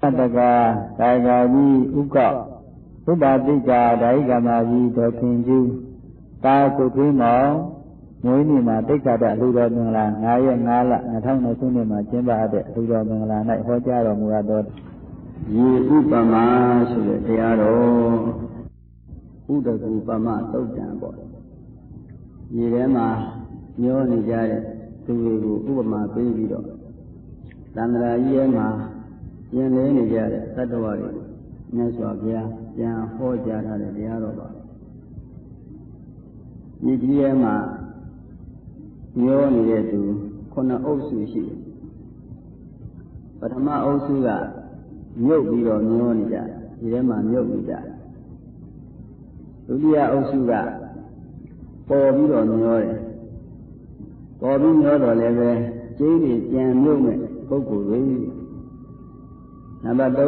တကကာယကြီးဥကောက်ဥပတိကဓာယိကမကြီးဒေါ်ခင်ကျူးတာကုသွေးမောင်မွေးနေ့မှာတိတ်ခတ်တဲ့အလှူတော်မင်္ဂလာ9 ရက် 5 လ 2020ခုနှစ်မှာကျင်းပတဲ့အလှူတော်မင်္ဂလာ၌ဟောကြားတော်မူသောယေဥပမာဆိုတဲ့တရားတော်ဥဒကူပမသုတ်တံပေါ့ရေထဲမှာမျောနေကြတဲ့သူတွေကိုဥပမာပေးပြီးတော့သန္တရာကြီးထဲမှာကျင်လည်နေကြတဲ့သတ္တဝါတွေမြတ်စွာဘုရားပြန်ဟောကြားထားတဲ့တရားတော်ပါဒီကြီးထဲမှာမျောနေတဲ့သူ9 အုပ်စုရှိတယ်ပထမအုပ်စုကမြုပ်ပြီးတော့မျောနေကြဒီထဲမှာမြုပ်နေကြဒုတိယအုပ်စုကပေါ်ပြီးတော့မျောတယ်ပေါ်ပြီးမျောတော့လည်းပဲကျင်းတွေပြန်မြုပ်မဲ့ပုဂ္ဂိုလ်တွေနံပါတ်3က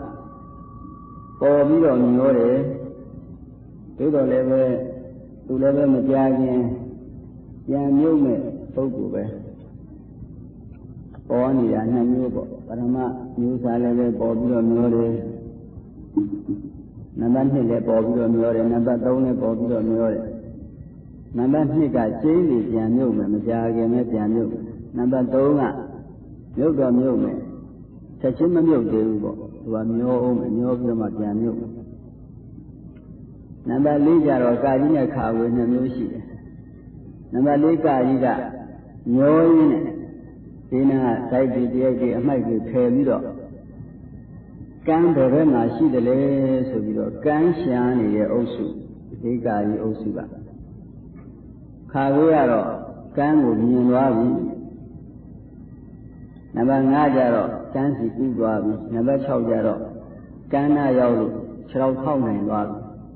ပေါ်ပြီးတော့မျောတယ်သို့တော်လည်းပဲသူလည်းပဲမကြားခြင်းပြန်မြုပ်မဲ့ပုဂ္ဂိုလ်ပဲပေါ်နေတာ2 မျိုးပေါ့ပထမမျိုးစားလည်းပဲပေါ်ပြီးတော့မျောတယ်နံပါတ်2လည်းပေါ်ပြီးတော့မျောတယ်နံပါတ်3လည်းပေါ်ပြီးတော့မျောတယ်နံပါတ်2ကကျင်းတွေပြန်မြုပ်မယ်မကြားခင်နဲ့ပြန်မြုပ်နံပါတ်3ကမြုပ်တော့မြုပ်မယ်ချက်ချင်းမမြုပ်သေးဘူးပေါ့သူကမျောအောင်မျောပြီးတော့မှပြန်မြုပ်နံပါတ်4ကျတော့ကာကြီးနဲ့ခါဝေ2 မျိုးရှိတယ်နံပါတ်4ကာကြီးကမျောရင်းနဲ့ဒီနာတိုက်ပြီးတရိုက်ပြီးအမိုက်ကိုဖယ်ပြီးတော့ကမ်းဘယ်ဘက်မှာရှိတယ်လဲဆိုပြီးတော့ကမ်းရှာနေတဲ့အုပ်စုဒီကာကြီးအုပ်စုကခါဝေကတော့ကမ်းကိုမြင်သွားပြီနံပါတ်5ကျတော့ကမ်းစီကူးသွားပြီနံပါတ်6ကျတော့ကမ်းနာရောက်လို့ခြေထောက်ထောက်နိုင်သွားပြီ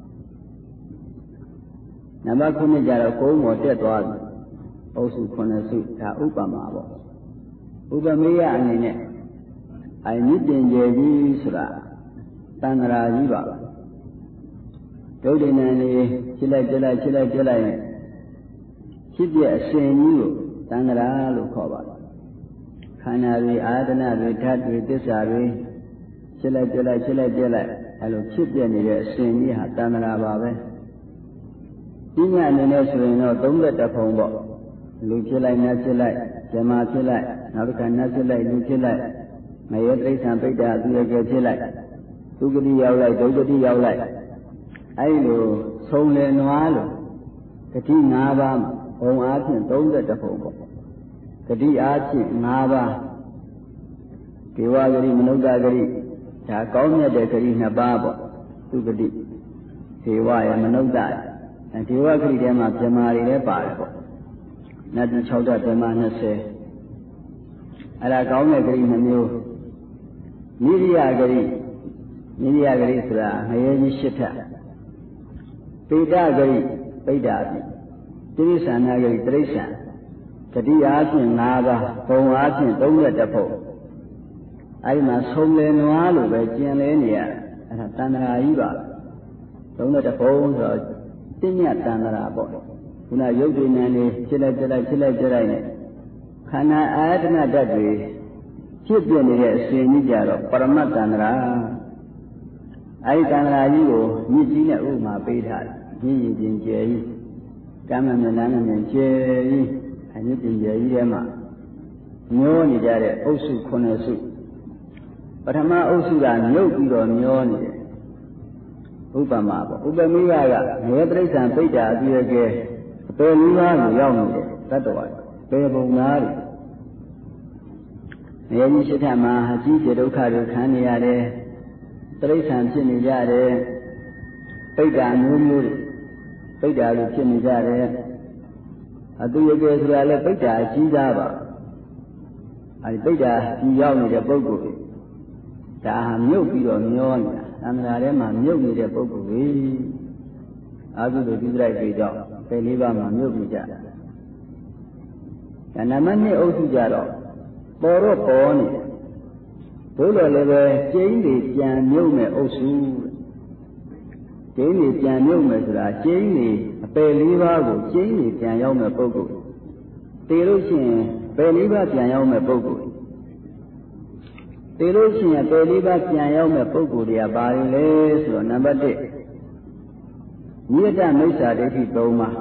နံပါတ်9ကျတော့ကုန်းပေါ်တက်သွားပြီအုပ်စု9 စုဒါဥပမာပေါ့ဥပမေယအနေနဲ့မြင့်တင်ကြကြီးဆိုတာသံဃာကြီးပါပဲဒုဒိနံလေးခြေလိုက်ပြလိုက်ခြေလိုက်ပြလိုက်နဲ့ဖြစ်ပြအစဉ်ကြီးကိုသံဃာလို့ခေါ်ပါတယ်ခန္ဓာတွေအာယတနာတွေဓာတ်တွေသစ္စာတွေခြေလိုက်ပြလိုက်ခြေလိုက်ပြလိုက်အဲလိုဖြစ်ပြနေတဲ့အစဉ်ကြီးဟာသံဃာပါပဲဒီညအနေနဲ့ဆိုရင်တော့31 ဖုံပေါ့လူဖြစ်လိုက်နတ်ဖြစ်လိုက်ဇမဖြစ်လိုက်နောက်တစ်ခါနတ်ဖြစ်လိုက်လူဖြစ်လိုက်မယေတိဋ္ဌံပိဋ္ဌာအသူရကဲဖြစ်လိုက်သုဂတိရောက်လိုက်ဒုဂတိရောက်လိုက်အဲဒီလိုဆုံးလည်နွားလို့ဂတိ5 ပါးမှာဘုံအားဖြင့်31 ဖုံပေါ့ဂတိအားဖြင့်5 ပါးဒေဝဂတိမနုဿဂတိဒါကောင်းမြတ်တဲ့ဂတိ2 ပါးပေါ့သုဂတိဒေဝရဲ့မနုဿဒေဝဂတိထဲမှာဗြဟ္မာတွေလည်းပါတယ်ပေါ့နတ်ပြည်6 ဓာတ်ဗြဟ္မာ20အဲ့ဒါကောင်းတဲ့ဂတိ2 မျိုးနိရိယဂတိဆိုတာငရဲကြီး8 ထပ်ပေတဂတိပိဋ္ဌာတိတိရိစ္ဆာနာဂတိတိရိစ္ဆာန်ဂတိအားဖြင့်5 ပါးဘုံအားဖြင့်31 ဖုံအဲဒီမှာဆုံးလည်နွားလို့ပဲကျင်လဲနေရအဲ့ဒါတဏ္ဍာကြီးပါ31 ဖုံဆိုတော့တိညတဏ္ဍာပေါ့ခုနရုပ်တည်ဉာဏ်လေးဖြစ်လိုက်ပြလိုက်ဖြစ်လိုက်ပြလိုက်နဲ့ခန္ဓာအာယတနာဓာတ်တွေဖြစ်ပြနေတဲ့အစဉ်ကြီးကြတော့ပရမတ္တန္တရာအဲဒီတန္တရာကြီးကိုမြစ်ကြီးနဲ့ဥပမာပေးထားတယ်မြစ်ရင်ကျယ်ကြီးကမ်းမမြင်လမ်းမမြင်ကျယ်ကြီးအမြစ်ကျယ်ကြီးထဲမှာမျောနေကြတဲ့အုပ်စု9 စုပထမအုပ်စုကမြုပ်ပြီးတော့မျောနေတယ်ဥပမာပေါ့ဥပမေယကငရေတိဋ္ဌံပိဋ္ဌာအတိရကဲအပယ်၄ ပါးကိုရောက်နေတဲ့တတ္တဝါပေပုံသားတွေငရေကြီး8 ထပ်မှာအကြီးကျယ်ဒုက္ခတွေခံနေရတယ်တိဋ္ဌံဖြစ်နေကြတယ်ပိဋ္ဌာမျိုးမျိုးပိဋ္ဌာလိုဖြစ်နေကြတယ်အတိရကဲဆိုတာလည်းပိဋ္ဌာအကြီးသားပါအဲဒီပိဋ္ဌာကြီးရောက်နေတဲ့ပုဂ္ဂိုလ်တွေဒါဟာမြုပ်ပြီးတော့မျောနေတာသံဃာထဲမှာမြုပ်နေတဲ့ပုဂ္ဂိုလ်တွေအာဟုတုတိပ္ပလိုက်တွေကြောင့်ပယ်၄ ပါးမှာမြုပ်နေကြတာဒါနံပါတ်2 အုပ်စုကြတော့ပေါ်တော့ပေါ်နေတယ်ဘို့တော်လည်းပဲကျင်းတွေပြန်မြုပ်မဲ့အုပ်စုကျင်းတွေပြန်မြုပ်မဲ့ဆိုတာကျင်းတွေအပယ်၄ ပါးကိုကျင်းတွေပြန်ရောက်မဲ့ပုဂ္ဂိုလ်တည်လို့ရှိရင်ပယ်၄ ပါးပြန်ရောက်မဲ့ပုဂ္ဂိုလ်သေလို့ရှိရင်ပေလေးပါးပြန်ရောက်မဲ့ပုဂ္ဂိုလ်တွေကဘာတွေလဲဆိုတော့နံပါတ်1နိယတမိစ္ဆာဒိဋ္ဌိ3ပါး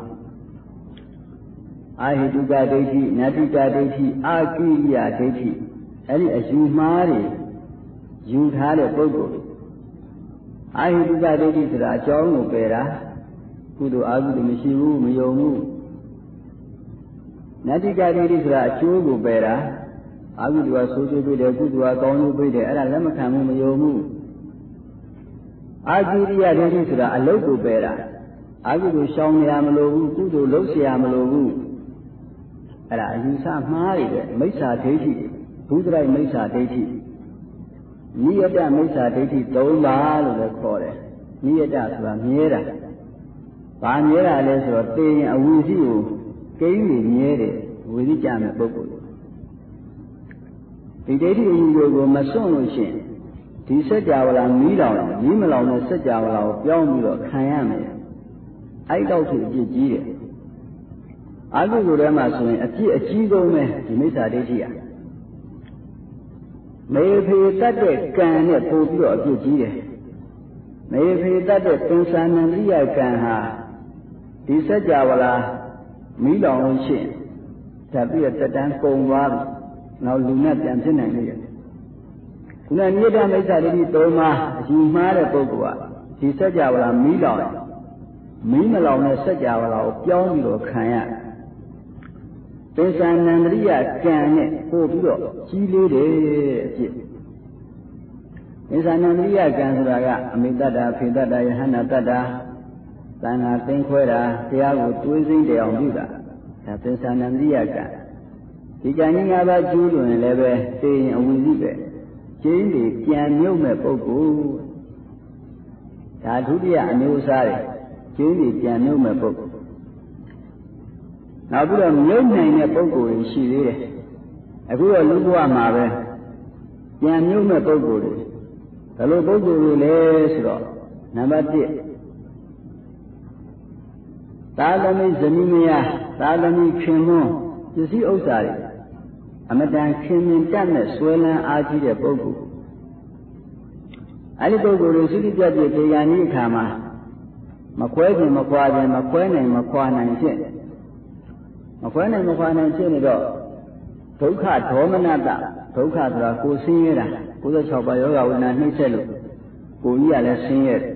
အာဟိတုကဒိဋ္ဌိနတ္တိကဒိဋ္ဌိအာကိရိယဒိဋ္ဌိအဲ့ဒီအယူမှားတွေယူထားတဲ့ပုဂ္ဂိုလ်အာဟိတုကဒိဋ္ဌိဆိုတာအကြောင်းကိုပယ်တာကုသိုလ်အကုသိုလ်မရှိဘူးမယုံဘူးနတ္တိကဒိဋ္ဌိဆိုတာအကျိုးကိုပယ်တာအကုသိုလ်ကဆိုးကျိုးပေးတယ်ကုသိုလ်ကကောင်းကျိုးပေးတယ်အဲ့ဒါလက်မခံဘူးမယုံဘူးအာကိရိယဒိဋ္ဌိဆိုတာအလုတ်ကိုပယ်တာအကုသိုလ်ရှောင်ရမလို့ဘူးကုသိုလ်လုပ်เสียမလို့ဘူးအဲ့ဒါအယူဆမှားတယ်မိစ္ဆာဒိဋ္ဌိဘုဒ္ဓရိုက်မိစ္ဆာဒိဋ္ဌိနိယတမိစ္ဆာဒိဋ္ဌိ3ပါးလို့လည်းခေါ်တယ်နိယတဆိုတာမြဲတာဘာမြဲတာလဲဆိုတော့သိရင်အဝိဇ္ဇိကိုကိန်းနေမြဲတယ်ဝိဇ္ဇိကြမဲ့ပုဂ္ဂိုလ်ဒီဒိဋ္ဌိအယူကိုမစွန့်လို့ရှိရင်ဒီစัจ java လာမီးလောင်မီးမလောင်တဲ့စัจ java လာကိုပြောင်းပြီးတော့ခံရမယ်အဲ့တော့သူအပြစ်ကြီးတယ်အကုသိုလ်ထဲမှာဆိုရင်အပြစ်အကြီးဆုံးပဲဒီမိစ္ဆာဒိဋ္ဌိอ่ะမေဖေတတ်တဲ့ကံနဲ့ပို့ပြီးတော့အပြစ်ကြီးတယ်မေဖေတတ်တဲ့သင်္ဆာနန္ဒိယကံဟာဒီစัจ java လာမီးလောင်လို့ရှိရင်ဒါပြီးတော့တက်တန်းကုန်သွားပြီနောက်လူနဲ့ပြန်ဖြစ်နိုင်လေခုနနိယတမိစ္ဆာဒိဋ္ဌိ3ပါးအယူမှားတဲ့ပုဂ္ဂိုလ်ကဒီစัจ java လာမီးလောင်မီးမလောင်တဲ့စัจ java လာကိုပြောင်းပြီးတော့ခံရသင်္ဆာနန္ဒိယကံနဲ့ပို့ပြီးတော့ကြီးလေးတယ်အဖြစ်သင်္ဆာနန္ဒိယကံဆိုတာကအမိတ္တတာဖေတ္တတာယဟန္တာတ္တတာသံဃာသင်္ခွဲတာတရားကိုတွေးစိမ့်တရားပြုတာဒါသင်္ဆာနန္ဒိယကံဒီကံကြီး၅ပါးကျူးလွန်ရင်လည်းပဲသိရင်အဝိဇ္ဇိပဲကျင်းတွေပြန်မြုပ်မဲ့ပုဂ္ဂိုလ်ဒါဒုတိယအမျိုးအစားတွေကျင်းတွေပြန်မြုပ်မဲ့ပုဂ္ဂိုလ်နောက်ပြီးတော့မြုပ်နိုင်တဲ့ပုဂ္ဂိုလ်တွေရှိသေးတယ်အခုတော့လူဘဝမှာပဲပြန်မြုပ်မဲ့ပုဂ္ဂိုလ်တွေဘယ်လိုပုဂ္ဂိုလ်တွေလဲဆိုတော့နံပါတ်1သာသမီဇနီးမယားသာသမီခင်မွန်းပစ္စည်းဥစ္စာတွေအမတန်ခင်မင်တတ်မဲ့ဆွဲလန်းအားကြီးတဲ့ပုဂ္ဂိုလ်အဲဒီပုဂ္ဂိုလ်တွေသုတိပြတ်ပြေတေဂာနိအခါမှာမခွဲခြင်းမခွာခြင်းမခွဲနိုင်မခွာနိုင်ဖြစ်မခွဲနိုင်မခွာနိုင်ဖြစ်နေတော့ဒုက္ခဒေါမနတဒုက္ခဆိုတာကိုယ်ဆင်းရဲတာ96ပါးယောဂဝိညာဉ်နှိမ့်ဆက်လို့ကိုယ်ကြီးကလည်းဆင်းရဲတယ်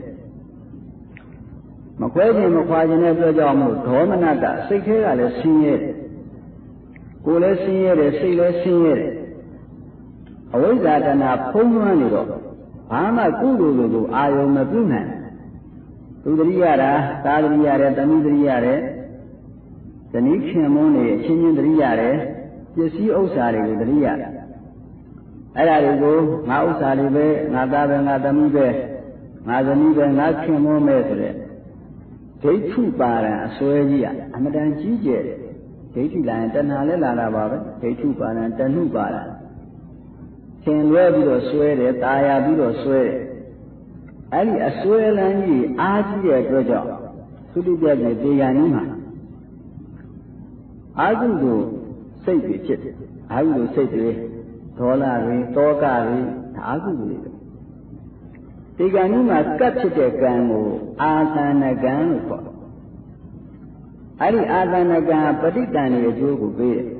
မခွဲခြင်းမခွာခြင်းနဲ့ပြောကြအောင်မို့ဒေါမနတစိတ်ထဲကလည်းဆင်းရဲတယ်ကိုယ်လည်းဆင်းရဲတယ်စိတ်လည်းဆင်းရဲတယ်အဝိဇ္ဇာတဏဖုံးလွှမ်းနေတော့ဘာမှကုသိုလ်ကိုအာယုံမပြုနိုင်သူတရိရတာသာတရိရတယ်တဏိတရိရတယ်ဇနီးခင်မွန်းတွေအချင်းချင်းတရိရတယ်ပစ္စည်းဥစ္စာတွေကိုတရိရတယ်အဲ့ဒါတွေကိုငါဥစ္စာတွေပဲငါသားပဲငါသမီးပဲငါဇနီးပဲငါခင်မွန်းပဲဆိုတဲ့ဒိဋ္ဌုပါရံအစွဲကြီးကအမတန်ကြီးကျယ်တယ်ဒိဋ္ဌိလာရင်တဏှာလည်းလာတာပါပဲဒိဋ္ဌုပါရံတဏှုပါရံသင်လွဲပြီးတော့စွဲတယ်တာယာပြီးတော့စွဲတယ်အဲ့ဒီအစွဲလန်းကြီးအားကြီးတဲ့အတွက်ကြောင့်သုတိပြတ်ကြီးတေဂာနိမှာအာဟုကိုစိတ်တွေဖြစ်တယ်အာဟုကိုစိတ်တွေဒေါသတွေတောကတွေအာဟုတွေတေဂာနိမှာကပ်ဖြစ်တဲ့ကံကိုအာသနကံလို့ခေါ်တယ်အဲ့ဒီအာသနကံပဋိတန်ရဲ့အကျိုးကိုပေးတယ်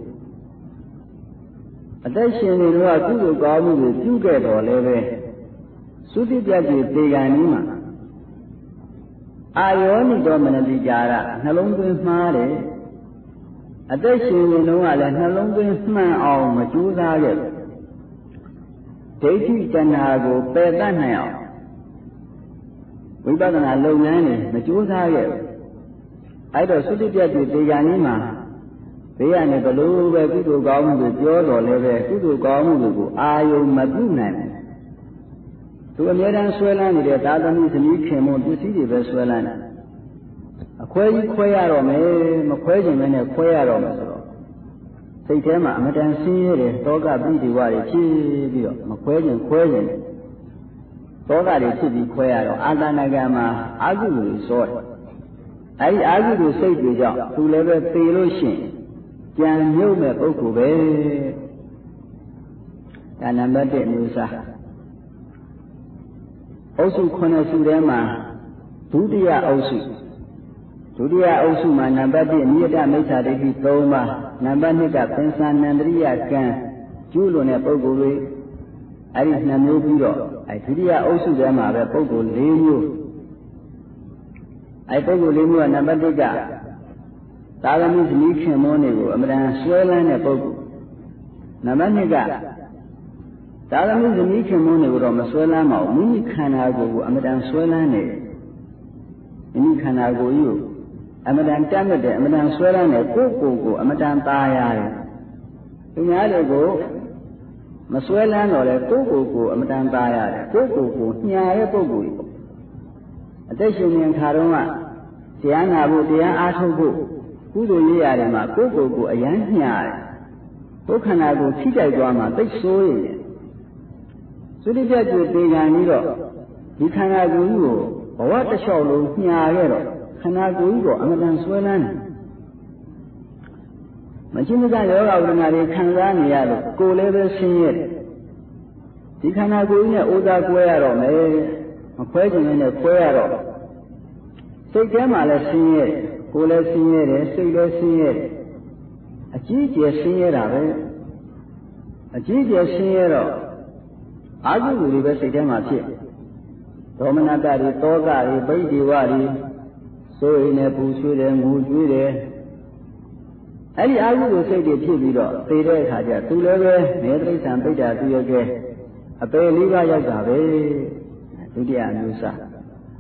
အသက်ရှင်နေတော့ကုသိုလ်ကောင်းမှုကိုပြုခဲ့တော်လည်းပဲသုတိပြတ်ကြီးတေဂာနိမှာအာယောနိတော်မနတိကြာရနှလုံးသွင်းမှားတယ်အသက်ရှင်နေတော့ကလည်းနှလုံးသွင်းမှန်အောင်မကြိုးစားခဲ့ဒိဋ္ဌိတဏှာကိုပယ်တတ်နိုင်အောင်ဝိပဿနာလုပ်ငန်းတွေမကြိုးစားခဲ့အဲ့တော့သုတိပြတ်ကြီးတေဂာနိမှာဘေးကနေဘလို့ပဲကုသိုလ်ကောင်းမှုကိုပြောတော်လည်းပဲကုသိုလ်ကောင်းမှုကိုအာယုံမပြုနိုင်ဘူးသူအမြဲတမ်းဆွဲလန်းနေတဲ့သာသမီဇနီးခင်မွန်းပစ္စည်းတွေပဲဆွဲလန်းတယ်အခွဲကြီးခွဲရတော့မယ်မခွဲခြင်းနဲ့ခွဲရတော့မယ်ဆိုတော့စိတ်ထဲမှာအမတန်ဆင်းရဲတဲ့တောကပိဋိဝါတွေဖြစ်ပြီးတော့မခွဲခြင်းခွဲခြင်းတောကတွေဖြစ်ပြီးခွဲရတော့အာသနာကံမှာအာဟုတွေစောတယ်အဲဒီအာဟုတွေစိတ်တွေကြောင့်သူလည်းပဲသေလို့ရှိရင်ကြံမြုပ်မဲ့ပုဂ္ဂိုလ်ပဲဒါနံပါတ်1မျိုးစားအုပ်စု9စုထဲမှာဒုတိယအုပ်စုမှာနံပါတ်1နိယတမိစ္ဆာဒိဋ္ဌိ3ပါးနံပါတ်2ကပင်စနန္တရိယကံကျူးလွန်တဲ့ပုဂ္ဂိုလ်တွေအဲ့ဒီ2မျိုးပြီးတော့အဲ့ဒုတိယအုပ်စုထဲမှာပဲပုဂ္ဂိုလ်4မျိုးအဲ့ပုဂ္ဂိုလ်4မျိုးကနံပါတ်1ကသာသမိဇနီးခင်မွန်းတွေကိုအမှန်တန်ဆွဲလန်းတဲ့ပုဂ္ဂိုလ်နံပါတ်2ကသာသမိဇနီးခင်မွန်းတွေကိုတော့မဆွဲလန်းပါဘူးမိမိခန္ဓာကိုယ်ကိုအမှန်တန်ဆွဲလန်းနေမိမိခန္ဓာကိုယ်ကြီးကိုအမှန်တန်တတ်မဲ့တဲ့အမှန်တန်ဆွဲလန်းတဲ့ကိုယ်ကိုအမှန်တန်သားရတယ်သူများတွေကိုမဆွဲလန်းတော့လေကိုယ်ကိုအမှန်တန်သားရတယ်ကိုယ်ကိုညာတဲ့ပုဂ္ဂိုလ်ကြီးအသက်ရှင်နေခါတော့ကတရားနာဖို့တရားအားထုတ်ဖို့ကုသိုလ်ရေးရတယ်မှာကိုယ်ကိုအယမ်းညာတယ်ဒုက္ခနာကိုထိကြိုက်သွားမှသိဆိုးရင်သုတိပြတ်ကျွေပေကံပြီးတော့ဒီခန္ဓာကိုယ်ကြီးကိုဘဝတစ်လျှောက်လုံးညာခဲ့တော့ခန္ဓာကိုယ်ကြီးကအမှန်တန်ဆွဲလန်းတယ်မချင်းမကယောဂဝိဒနာတွေခံစားနေရလို့ကိုယ်လည်းပဲဆင်းရဲတယ်ဒီခန္ဓာကိုယ်ကြီးနဲ့ဥဒ္ဒါကွဲရတော့မယ်မခွဲခြင်းနဲ့ခွဲရတော့စိတ်ထဲမှာလည်းဆင်းရဲတယ်ကိုယ်လည်းဆင်းရဲတယ်စိတ်လည်းဆင်းရဲတယ်အကြီးကျယ်ဆင်းရဲတာပဲအကြီးကျယ်ဆင်းရဲတော့အာဟုတွေပဲစိတ်ထဲမှာဖြစ်ဒေါမနတတွေတောကတွေပိဋိဝတွေစိုးရိမ်နေပူဆွေးတယ်ငိုကြွေးတယ်အဲ့ဒီအာဟုကိုစိတ်တွေဖြစ်ပြီးတော့သိတဲ့အခါကျသူလည်းပဲနေတိစ္ဆံပိဋ္ဌာသူရကဲအပေလေးပါးရောက်တာပဲဒုတိယအမျိုးအစား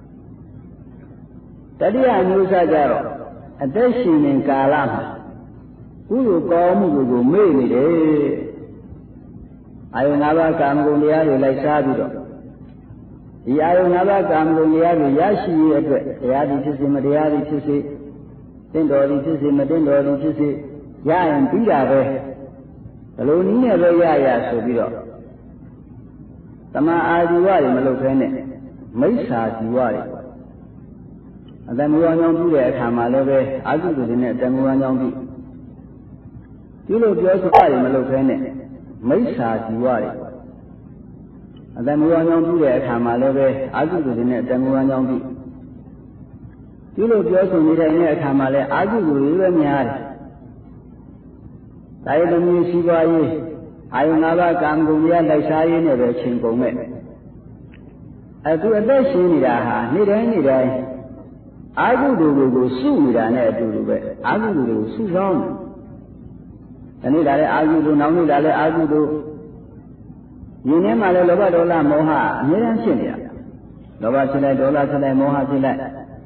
တတိယအမျိုးအစားကျတော့အသက်ရှင်နေကာလမှာကုသိုလ်ကောင်းမှုကိုမေ့နေတယ်အာယု 5 ပါးကာမဂုဏ်တရားတွေလိုက်စားပြီးတော့ဒီအာယု 5 ပါးကာမဂုဏ်တရားတွေရရှိရတဲ့အတွက်တရားသည်ဖြစ်စေမတရားသည်ဖြစ်စေတင့်တော်သည်ဖြစ်စေမတင့်တော်သည်ဖြစ်စေရရင်ပြီးတာပဲဘလို့နည်းနဲ့ပဲရဆိုပြီးတော့တမန်အာဇီဝတွေမလုပ်ခဲနဲ့မိစ္ဆာဇီဝတွေအတ္တမူဝါကြောင့်ပြုတဲ့အခါမှာလည်းပဲအာဟုတွေနဲ့အတ္တမူဝါကြောင့်ပြုလို့ပြောဆိုတာတွေမလုပ်ခဲနဲ့မိစ္ဆာဇီဝတွေအတ္တမူဝါကြောင့်ပြုတဲ့အခါမှာလည်းပဲအာဟုတွေနဲ့အတ္တမူဝါကြောင့်ပြုလို့ပြောဆိုနေတဲ့အခါမှာလည်းအာဟုတွေပဲများတယ်ဒါရသမီးရှိပါရေးအာယု 5 ပါးကာမဂုဏ်တရားလိုက်စားရင်းနဲ့ပဲချိန်ကုန်မဲ့အခုအသက်ရှင်နေတာဟာနေ့တိုင်းအာဟုတွေကိုစုနေတာနဲ့အတူတူပဲအာဟုတွေကိုစုဆောင်းတယ်ဒီနေ့ဒါလည်းအာဟုတို့နောက်နေ့ဒါလည်းအာဟုတို့ယင်းထဲမှာလည်းလောဘဒေါသမောဟအများကြီးဖြစ်နေတာလောဘဖြစ်လိုက်ဒေါသဖြစ်လိုက်မောဟဖြစ်လိုက်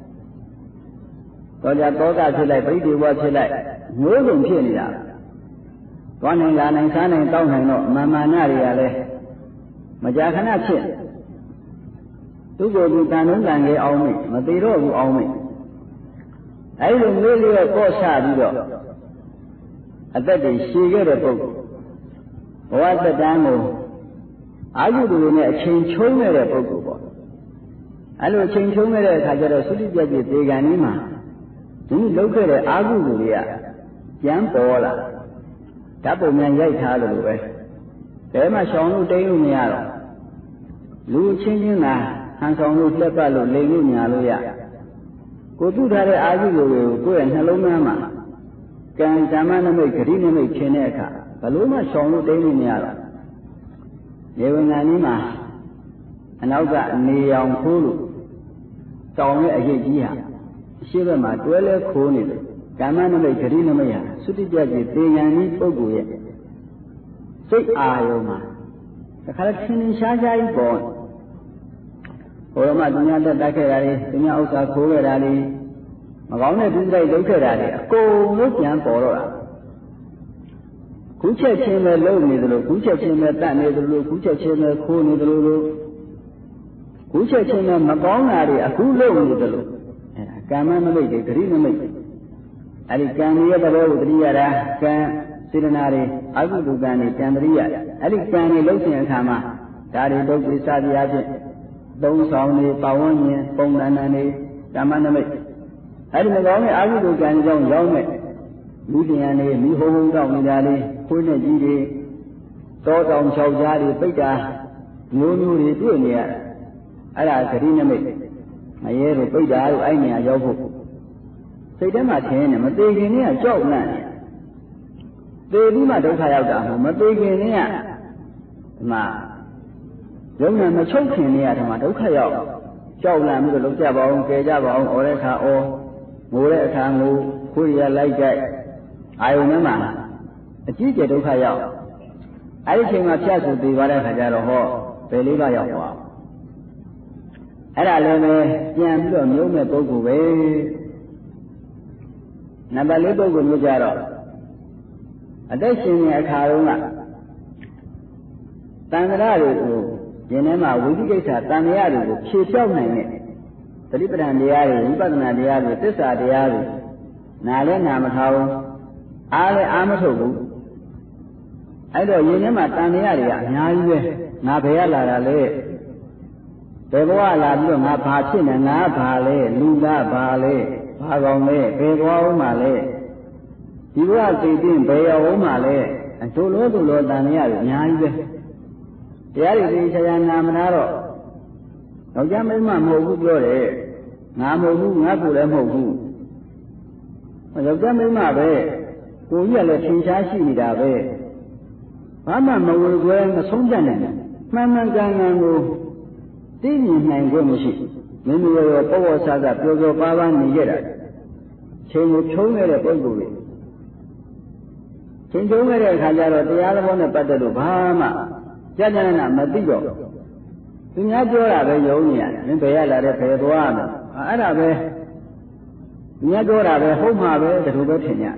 တောကြတောကဖြစ်လိုက်ပရိဒေဝဖြစ်လိုက်မျိုးစုံဖြစ်နေတာသွားနိုင်လာနိုင်စားနိုင်တောင်းနိုင်တော့မာမာနတွေကလည်းမကြာခဏဖြစ်သူ့ကိုယ်သူတန်လုံးတန်ကြီးအောင်မိမသေးတော့ဘူးအောင်မိအဲဒီလိုမျိုးလေးကိုချပြီးတော့အသက်တွေရှည်ခဲ့တဲ့ပုဂ္ဂိုလ်ဘဝသက်တမ်းကိုအာဟုတွေနဲ့အချိန်ချုံးနေတဲ့ပုဂ္ဂိုလ်ပေါ့အဲလိုအချိန်ချုံးနေတဲ့အခါကျတော့သုတိပြည့်ဒေဂန်ကြီးမှာဒီလောက်ခဲ့တဲ့အာဟုတွေကပြန်ပေါ်လာဓာတ်ပုံများရိုက်ထားတယ်လို့ပဲဘယ်မှာရှောင်လို့တိမ်းလို့မရတော့လူချင်းချင်းသာဟန်ဆောင်လို့လက်ပတ်လို့လိမ်လို့ညာလို့ရကိုပြုထားတဲ့အာဟုတွေကိုကိုယ့်ရဲ့နှလုံးသားမှာကံဓမ္မနမိတ်ဂရိနမိတ်ခြင်းတဲ့အခါဘလို့မှရှောင်လို့တိမ်းလို့မရတော့နေဝင်ငံကြီးမှာအနောက်ကနေရောင်ခိုးလို့တောင်ရဲ့အရေးကြီးဟာအရှိဘက်မှာတွဲလဲခိုးနေတယ်ဓမ္မနမိတ်ဂရိနမိတ်ဟာသုတိပြည့်သေယံဤပုဂ္ဂိုလ်ရဲ့စိတ်အာယုံမှာတခါလဲထင်ထင်ရှားရှားကြီးပေါ်ဘုရားမသူများတက်တိုက်ခဲ့တာတွေသူများဥစ္စာခိုးခဲ့တာတွေမကောင်းတဲ့ဒုစရိုက်လုပ်ခဲ့တာတွေအကုန်လုံးပြန်ပေါ်တော့တာခုချက်ချင်းပဲလုပ်နေသလိုခုချက်ချင်းပဲတတ်နေသလိုခုချက်ချင်းပဲခိုးနေသလိုခုချက်ချင်းပဲမကောင်းတာတွေအခုလုပ်နေသလိုအဲဒါကာမနမိတ်တွေဂရိနမိတ်အဲဒီကံရဲ့သဘောကိုတတိယတာကံစေတနာတွေအကုသိုလ်ကံတွေကံတရိယအဲဒီကံတွေလုပ်ခြင်းအခါမှာဒါတွေဒုက္ခစသည်အဖြစ်သုံးဆောင်တွေပဝန်းကျင်ပုံသဏ္ဍာန်တွေဓမ္မနမိတ်အဲဒီမကောင်းတဲ့အကုသိုလ်ကံကြောင့်ရောက်မဲ့လူတရားတွေမိဟုံးဟုံးတောက်နေတာလေးခွေးနဲ့ကြီးတွေတောတောင်ချောက်ကြားတွေပိတ်တာမျိုးမျိုးတွေတွေ့နေရအဲ့ဒါသတိနမိတ်မရဲတို့ပိတ်တာတို့အဲ့နေရာရောက်ဖို့စိတ်ထဲမှာထင်နေမသေးခင်နဲ့ကြောက်လန့်နေသေပြီးမှဒုက္ခရောက်တာမသေးခင်နဲ့ဒီမှာယုံနဲ့မချုပ်ခင်နဲ့ဒီမှာဒုက္ခရောက်ကြောက်လန့်ပြီးတော့လုံးကြပါအောင်ကယ်ကြပါအောင်ဩတဲ့အခါဩငိုတဲ့အခါငိုခွေးရလိုက်ကြိုက်အာယုန်ထဲမှာအကြီးကျယ်ဒုက္ခရောက်အဲ့ဒီချိန်မှာဖြတ်ဆိုသေးပါတဲ့အခါကျတော့ဟောဘယ်လေးပါရောက်သွားအဲ့ဒါလည်းပဲပြန်ပြီးတော့မျိုးမဲ့ပုဂ္ဂိုလ်ပဲနံပါတ်၄ပုဂ္ဂိုလ်မျိုးကြတော့အသက်ရှင်တဲ့အခါတုန်းကတန်ត្រာတွေကိုဉာဏ်ထဲမှာဝိသိကိစ္စတန်ត្រာတွေကိုဖြေဖြောက်နိုင်တဲ့သတိပဋ္ဌာန်တရားတွေဝိပဿနာတရားတွေသစ္စာတရားတွေနားလဲနာမထောင်အားလဲအားမထုတ်ဘူးအဲ့တော့ဉာဏ်ထဲမှာတန်ត្រာတွေကအများကြီးပဲငါဘယ်ရလာတာလဲဘယ်ဘဝလာပြီးတော့ငါဘာဖြစ်နေငါဘာလဲလူလားဘာလဲဘာကောင်လဲဘယ်ဘဝဦးမှာလဲဒီဘဝသိတဲ့ဘယ်ရောက်ဦးမှာလဲတို့လို့တန်ត្រာတွေအများကြီးပဲတရားတွေသိချာနာမနာတော့ယောက်ျားမိန်းမမဟုတ်ဘူးပြောတယ်ငါမဟုတ်ဘူးငါကိုယ်လည်းမဟုတ်ဘူးယောက်ျားမိန်းမပဲကိုကြီးကလည်းထင်ရှားရှိနေတာပဲဘာမှမဝေခွဲမဆုံးဖြတ်နိုင်ဘူးမှန်မှန်ကန်ကန်ကိုသိမြင်နိုင်ခွင့်မရှိမိမိရောပေါ့ပေါ့ဆဆပျော်ပျော်ပါးပါးနေရတာချိန်ကိုဖြုံးနေတဲ့ပုဂ္ဂိုလ်တွေချိန်ဖြုံးနေတဲ့အခါကျတော့တရားသဘောနဲ့ပတ်သက်လို့ဘာမှကြာကြာနာမသိတော့သူများပြောတာပဲယုံနေရတယ်မင်းဘယ်ရလာတဲ့ဘယ်သွားမှာအဲ့ဒါပဲသူများပြောတာပဲဟုတ်မှာပဲဒီလိုပဲထင်ကြ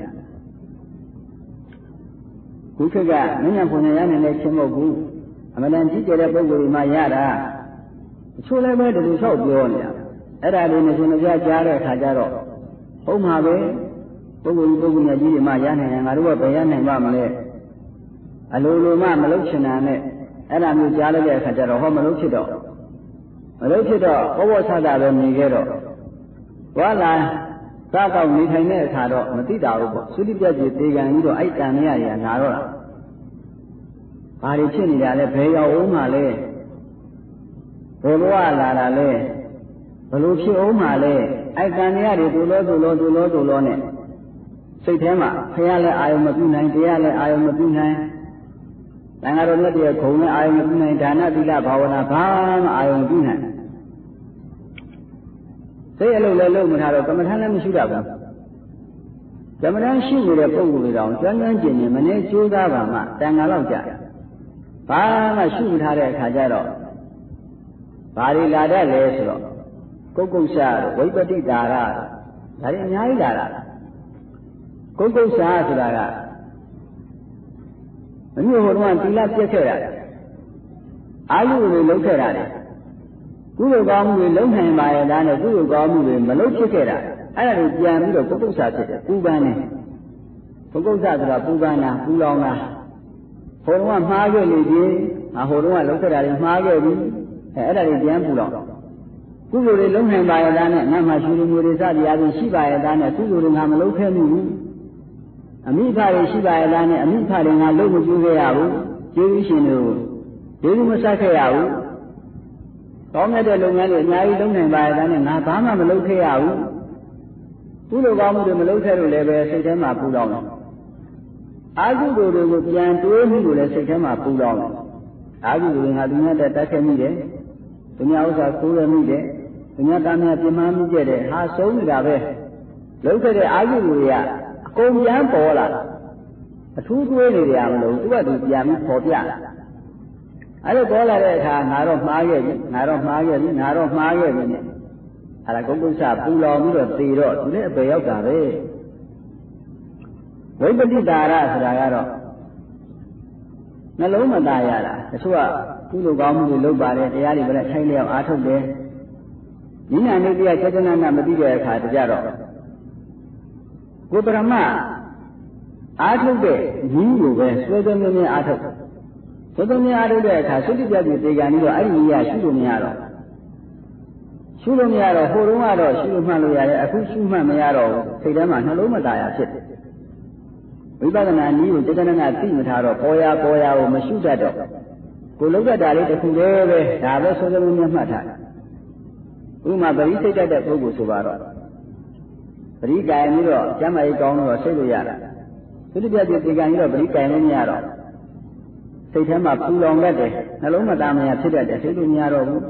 ခုခေတ်ကမင်းညာဖွညာရနေတဲ့ချင်းမဟုတ်ဘူးအမှန်တန်ကြီးကျယ်တဲ့ပုဂ္ဂိုလ်တွေမှရတာအချို့လည်းပဲဒီလိုလျှောက်ပြောနေတာအဲ့ဒါတွေနဲ့ရှင်မပြကြားတဲ့အခါကျတော့ဟုတ်မှာပဲပုဂ္ဂိုလ်ကြီးတွေမှရနိုင်ရင်ငါတို့ကဘယ်ရနိုင်ပါမလဲအလိုလိုမှမလုပ်ချင်တာနဲ့အဲ့ဒါမျိုးကြားလိုက်တဲ့အခါကျတော့ဟောမလုပ်ဖြစ်တော့ဘောဘောဆဆပဲနေခဲ့တော့ဝါလာစားတော့နေထိုင်တဲ့အခါတော့မသိတာဘူးပေါ့သုတိပြည့်သေးကံကြီးတော့အဲ့တန်မြရတွေကလာတော့တာဘာတွေဖြစ်နေတာလဲဘယ်ရောက်အောင်မှလဲဘယ်ဘဝလာတာလဲဘလို့ဖြစ်အောင်မှလဲအဲ့တန်မြရတွေတူလို့နဲ့စိတ်ထဲမှာဖះလည်းအာယုံမပြုနိုင်တရားလည်းအာယုံမပြုနိုင်တန်ဃာတော်မြတ်ရဲ့ခုံနဲ့အာယုံမပြုနိုင်ဒါနသီလဘာဝနာဘာမှအာယုံမပြုနိုင်စိတ်အလုပ်လည်းလုပ်မထားတော့ကမ္မထာလည်းမရှိတာဘူးကမ္မထာရှိနေတဲ့ပုဂ္ဂိုလ်တွေတောင်ကျွမ်းကျင်နေမနေကြိုးစားပါမှတန်ဃာလောက်ကြဘာမှရှိမထားတဲ့အခါကျတော့ဘာတွေလာတတ်လဲဆိုတော့ကုက္ကုဆာဝိပတိတာရဒါတွေအများကြီးလာတာကုက္ကုဆာဆိုတာကမမျိုးဟိုတုန်းကသီလပြည့်ခဲ့တာအာယုတွေလုံးခဲ့တာလေကုသိုလ်ကောင်းမှုတွေလုံးနိုင်ပါရဲ့ဒါနဲ့ကုသိုလ်ကောင်းမှုတွေမလုံးဖြစ်ခဲ့တာအဲ့ဒါတွေပြန်ပြီးတော့ကုက္ကုဆာဖြစ်တယ်ပူပန်နေကုက္ကုဆာဆိုတာပူပန်တာပူလောင်တာဟိုတုန်းကမှားခဲ့လေကြီးဟိုတုန်းကလုံးခဲ့တာတွေမှားခဲ့ပြီအဲ့ဒါတွေပြန်ပူလောင်ကုသိုလ်တွေလုံးနိုင်ပါရဲ့ဒါနဲ့ငါမှရှိလူမျိုးတွေစသည်အပြင်ရှိပါရဲ့ဒါနဲ့ကုသိုလ်တွေငါမလုံးခဲ့ဘူးအမိဖတွေရှိပါရဲ့လားနဲ့အမိဖတွေငါလုံးမကျူးခဲ့ရဘူးကျေးဇူးရှင်တို့ကျေးဇူးမဆက်ခဲ့ရဘူးကောင်းတဲ့လုပ်ငန်းတွေအများကြီးလုပ်နိုင်ပါရဲ့လားနဲ့ငါဘာမှမလုပ်ခဲ့ရဘူးကုသိုလ်ကောင်းမှုတွေမလုပ်ခဲ့လို့လည်းပဲစိတ်ထဲမှာပူလောင်တယ်အာဟုတို့တွေကိုပြန်တွေးမှုကိုလည်းစိတ်ထဲမှာပူလောင်တယ်အာဟုတွေငါသူများတက်တက်ခဲ့မိတယ်သူများဥစ္စာကိုးရမိတယ်သူများသားများပြင်းမမိခဲ့တယ်ဟာဆုံးနေတာပဲလုပ်ခဲ့တဲ့အာဟုတွေကကုန်ပြန်ပေါ်လာအထူးတွေးနေကြမလို့သူကသူပြန်ပြီးပေါ်ပြလာအဲ့လိုပေါ်လာတဲ့အခါငါတော့မှားခဲ့ပြီနဲ့အဲ့ဒါကုက္ကုဆပူလောင်ပြီးတော့သေတော့သူလည်းအပေရောက်တာပဲဝိပတိတာရဆိုတာကတော့နှလုံးမသားရတာတချို့ကကုသိုလ်ကောင်းမှုတွေလုပ်ပါတယ်တရားတွေလည်းထိုင်လျောက်အားထုတ်တယ်ဉာဏ်နဲ့တရားစေတနာနဲ့မသိတဲ့အခါတကြတော့ကိုယ်ပရမအားထုတ်တဲ့ညီကိုပဲဆွေးသွင်းမြင်အားထုတ်ဆွေးသွင်းမြင်အားထုတ်တဲ့အခါသုတိပြည့်တေကံကြီးတော့အဲ့ဒီညီရရှုလို့မရတော့ဟိုတုန်းကတော့ရှုလို့မှတ်လို့ရတယ်အခုရှုမှတ်မရတော့စိတ်ထဲမှာနှလုံးမသားရဖြစ်တယ်ဝဝိပဿနာနည်းကိုစေတနာသိမထားတော့ပေါ်ရကိုမရှုတတ်တော့ကိုလုံးတတ်တာလေးတစ်ခုတည်းပဲဒါပဲဆိုကြလို့မှတ်ထားဥမာပရိစိတ်တတ်တဲ့ပုဂ္ဂိုလ်ဆိုပါတော့ပရိကံပြီးတော့ကျမ်းမာရေးကောင်းတော့စိတ်လို့ရတာသူတပြည့်ဒီကံပြီးတော့ပရိကံလည်းမရတော့စိတ်ထဲမှာပူလောင်တတ်တယ်နှလုံးမသားမရဖြစ်တတ်တယ်စိတ်လို့မရတော့ဘူး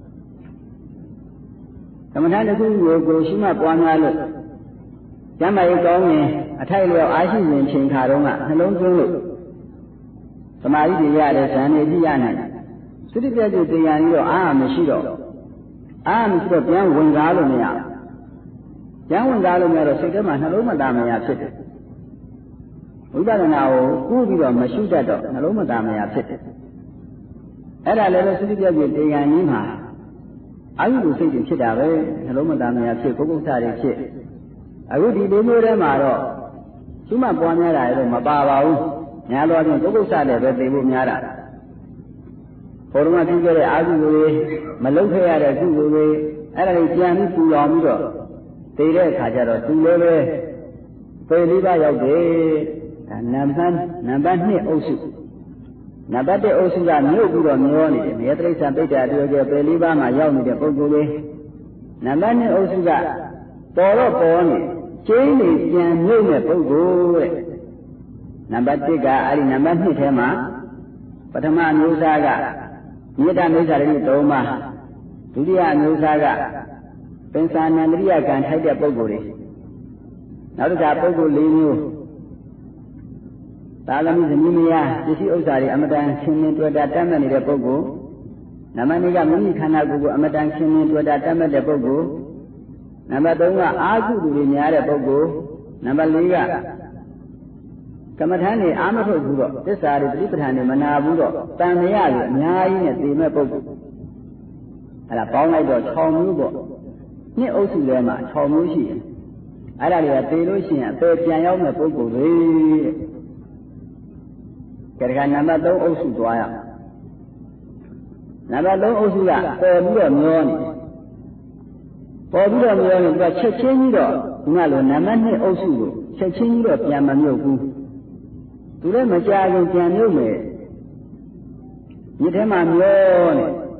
သမထတစ်ခုကိုရှိမှပွားများလို့ကျမ်းမာရေးကောင်းရင်အထိုက်လျောက်အားရှိရင်ချိန်ခါတော့ကနှလုံးသွင်းလို့သမာဓိတွေရတယ်ဇန်နေကြည့်ရနိုင်သုတိပြည့်စုံတရားကြီးတော့အားမရှိတော့ပြန်ဝင်ကားလို့မရပြန်ဝင်ကားလို့မရတော့စိတ်ထဲမှာနှလုံးမသားမရဖြစ်တယ်ဝိပဿနာကိုကူးပြီးတော့မရှုတတ်တော့နှလုံးမသားမရဖြစ်တယ်အဲ့ဒါလည်းသုတိပြည့်စုံတရားကြီးမှာအာယုကိုစိတ်တွေဖြစ်တာပဲနှလုံးမသားမရဖြစ်ပုဂ္ဂုဋ္ဌတွေဖြစ်အခုဒီလေးမျိုးထဲမှာတော့သူ့မှာပွားများတာလည်းမပါပါဘူးများသောအားဖြင့်ပုဂ္ဂုဋ္ဌလည်းပဲသိဖို့များတာဘုရားပြုခဲ့တဲ့အာဟုတွေမလုခဲ့ရတဲ့ကုသိုလ်တွေအဲ့ဒါတွေပြန်ပြီးပူလောင်ပြီးတော့သိတဲ့အခါကျတော့သူလည်းပဲပေလေးပါးရောက်တယ်ဒါနံပါတ်2အုပ်စုနံပါတ်1အုပ်စုကမြုပ်ပြီးတော့မျောနေတယ်မြေတိရစ္ဆာန်ပိဋ္ဌာပြောကျပေလေးပါးမှာရောက်နေတဲ့ပုဂ္ဂိုလ်တွေနံပါတ်2အုပ်စုကပေါ်တော့ပေါ်နေကျင်းနေပြန်မြုပ်တဲ့ပုဂ္ဂိုလ်တဲ့နံပါတ်1ကအဲ့ဒီနံပါတ်2ထဲမှာပထမအမျိုးသားကမေတ္တာမိစ္ဆာရိ3ပါးဒုတိယအမျိုးသားကပင်စာနန္ဒရိယကံထိုက်တဲ့ပုဂ္ဂိုလ်တွေနောက်တစ်ခါပုဂ္ဂိုလ်4မျိုးသာလမိသမီးမယားပစ္စည်းဥစ္စာတွေအမတန်ရှင်နေတွေ့တာတတ်မှတ်နေတဲ့ပုဂ္ဂိုလ်နံပါတ်2ကမိမိခန္ဓာကိုယ်ကိုအမတန်ရှင်နေတွေ့တာတတ်မှတ်တဲ့ပုဂ္ဂိုလ်နံပါတ်3ကအာဟုသူတွေများတဲ့ပုဂ္ဂိုလ်နံပါတ်4ကကမ္မထာနေအာမထုတ်ဘူးတော့သစ္စာတွေပြိပဋ္ဌာန်တွေမနာဘူးတော့တန်မြရတွေအများကြီးနဲ့သိမဲ့ပုဂ္ဂိုလ်အဲ့ဒါပေါင်းလိုက်တော့6မျိုးပေါ့နှစ်အုပ်စုထဲမှာ6မျိုးရှိတယ်အဲ့ဒါတွေကသိလို့ရှိရင်အပေပြန်ရောက်မဲ့ပုဂ္ဂိုလ်တွေဒါကနံပါတ်3အုပ်စုသွားရနံပါတ်3အုပ်စုကပေါ်ပြီးတော့မျောနေပေါ်ပြီးတော့မျောနေသူကချက်ချင်းကြီးတော့ဒီကလိုနံပါတ်2အုပ်စုကိုချက်ချင်းကြီးတော့ပြန်မမြုပ်ဘူးသူလည်းမကြခင်ပြန်မြုပ်မယ်မြစ်ထဲမှာမျော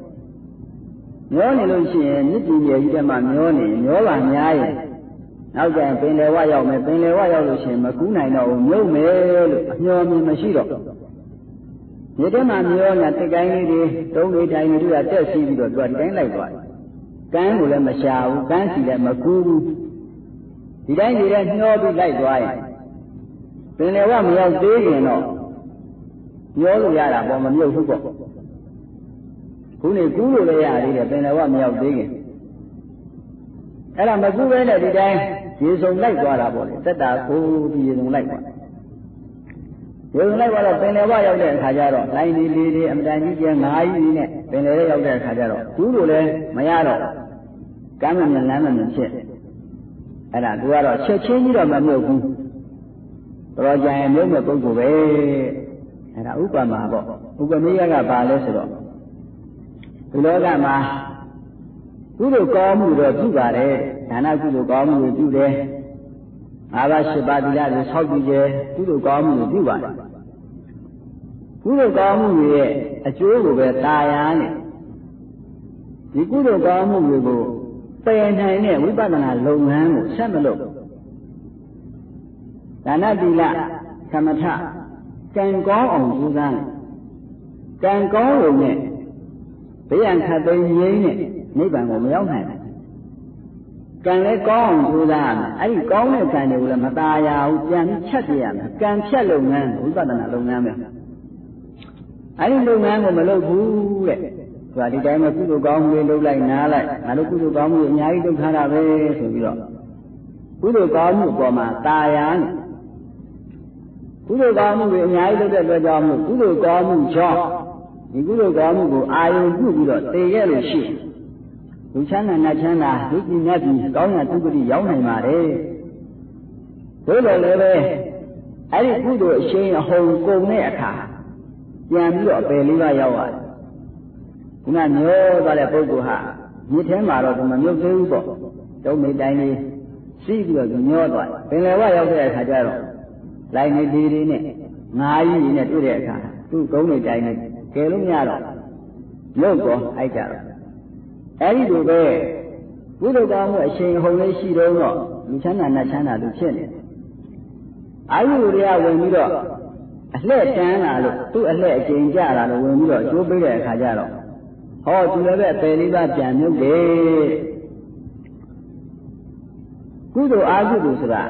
နေလို့ရှိရင်မြစ်ကြီးကြီးထဲမှာမျောပါများရဲ့နောက်ကျရင်ပင်လယ်ဝရောက်မယ်ပင်လယ်ဝရောက်လို့ရှိရင်မကူးနိုင်တော့ဘူးမြုပ်မယ်လို့အမျှော်မြင်မရှိတော့မြစ်ထဲမှာမျောနေတာတစ်ကိုင်းလေးတွေတုံးလေးတိုင်းတွေကတက်စီးပြီးတော့သူကတိုင်းလိုက်သွားတယ်ကမ်းကိုလည်းမရှာဘူးကမ်းစီလည်းမကူးဘူးဒီတိုင်းကြီးလည်းညှောပြီးလိုက်သွားရင်ပင်လယ်ဝမရောက်သေးခင်တော့ညှောလို့ရတာပေါ့မမြုပ်ဘူးပေါ့ခုနေကူးလို့လည်းရသေးတယ်ပင်လယ်ဝမရောက်သေးခင်အဲ့ဒါမကူးပဲနဲ့ဒီတိုင်းရေစုံလိုက်သွားတာပေါ့လေသက်တာကိုဒီရေစုံလိုက်သွားရေစုံလိုက်သွားတော့ပင်လယ်ဝရောက်တဲ့အခါကျတော့လိုင်းလေးလေးအမတန်ကြီးကျယ်9ကြီးနဲ့ပင်လယ်ထဲရောက်တဲ့အခါကျတော့ကူးလို့လည်းမရတော့ကမ်းမမြင်လမ်းမမြင်ဖြစ်အဲ့ဒါသူကတော့ချက်ချင်းကြီးတော့မမြုပ်ဘူးတော်ကြရင်မြုပ်မဲ့ပုဂ္ဂိုလ်ပဲအဲ့ဒါဥပမာပေါ့ဥပမေယကဘာလဲဆိုတော့ဒီလောကမှာကုသိုလ်ကောင်းမှုတော့ပြုပါတယ်ဒါနကုသိုလ်ကောင်းမှုတွေပြုတယ်5ပါး10ပါးသီလတွေဆောက်တည်တယ်ကုသိုလ်ကောင်းမှုတွေပြုပါတယ်ကုသိုလ်ကောင်းမှုတွေရဲ့အကျိုးကိုပဲတာယာနဲ့ဒီကုသိုလ်ကောင်းမှုတွေကိုပယ်နိုင်တဲ့ဝိပဿနာလုပ်ငန်းကိုဆက်မလုပ်ဒါနသီလသမထကံကောင်းအောင်ကြိုးစားကံကောင်းလို့နဲ့ဘေးရန်ခတ်သိမ်းရင်းနဲ့နိဗ္ဗာန်ကိုမရောက်နိုင်ဘူးကံလည်းကောင်းအောင်ကြိုးစားရမယ်အဲ့ဒီကောင်းတဲ့ကံတွေကိုလည်းမตายရဘူးပြန်ပြီးချက်ပြရမယ်ကံဖြတ်လုပ်ငန်းဝိပဿနာလုပ်ငန်းပဲအဲ့ဒီလုပ်ငန်းကိုမလုပ်ဘူးတဲ့သူကဒီတိုင်းမှာကုသိုလ်ကောင်းမှုတွေလုပ်လိုက်နားလိုက်ငါတို့ကုသိုလ်ကောင်းမှုအများကြီးလုပ်ထားတာပဲဆိုပြီးတော့ကုသိုလ်ကောင်းမှုအပေါ်မှာตายရနဲ့ကုသိုလ်ကောင်းမှုတွေအများကြီးလုပ်တဲ့အတွက်ကြောင့်ကုသိုလ်ကောင်းမှုကြောင့်ဒီကုသိုလ်ကောင်းမှုကိုအာရုံပြုပြီးတော့သိရလို့ရှိရင်လူချမ်းသာနတ်ချမ်းသာလူကြည်မြတ်ကြီးကောင်းရာသုခတိရောက်နိုင်ပါတယ်သို့တော်လည်းပဲအဲ့ဒီကုသိုလ်အရှိန်အဟုန်ကုန်တဲ့အခါပြန်ပြီးတော့အပယ်လေးပါးရောက်ရတယ်ခုနမျောသွားတဲ့ပုဂ္ဂိုလ်ဟာမြစ်ထဲမှာတော့သူမမြုပ်သေးဘူးပေါ့တုံးမိတိုင်းလေးစီးပြီးတော့မျောသွားတယ်ပင်လယ်ဝရောက်တဲ့အခါကျတော့လိုက်နေဒီတွေနဲ့ငါးကြီးတွေနဲ့တွေ့တဲ့အခါသူ့ကုန်းတွေတိုင်းနဲ့ကယ်လို့မရတော့ရုပ်ကောအိုက်ကြတော့အဲဒီလိုပဲကုသိုလ်ကောင်းမှုအရှင်ဟုန်လေးရှိတော့လူချမ်းသာနတ်ချမ်းသာသူဖြစ်နေအာယုတွေကဝင်ပြီးတော့အလှဲ့တန်းလာလို့သူ့အလှဲ့အကျဉ်းကြလာလို့ဝင်ပြီးတော့ကျိုးပေးတဲ့အခါကျတော့ဟောသူလည်းပဲအပယ်လေးပါးပြန်မြုပ်တယ်ကုသိုလ်အာဟုတုဆိုတာ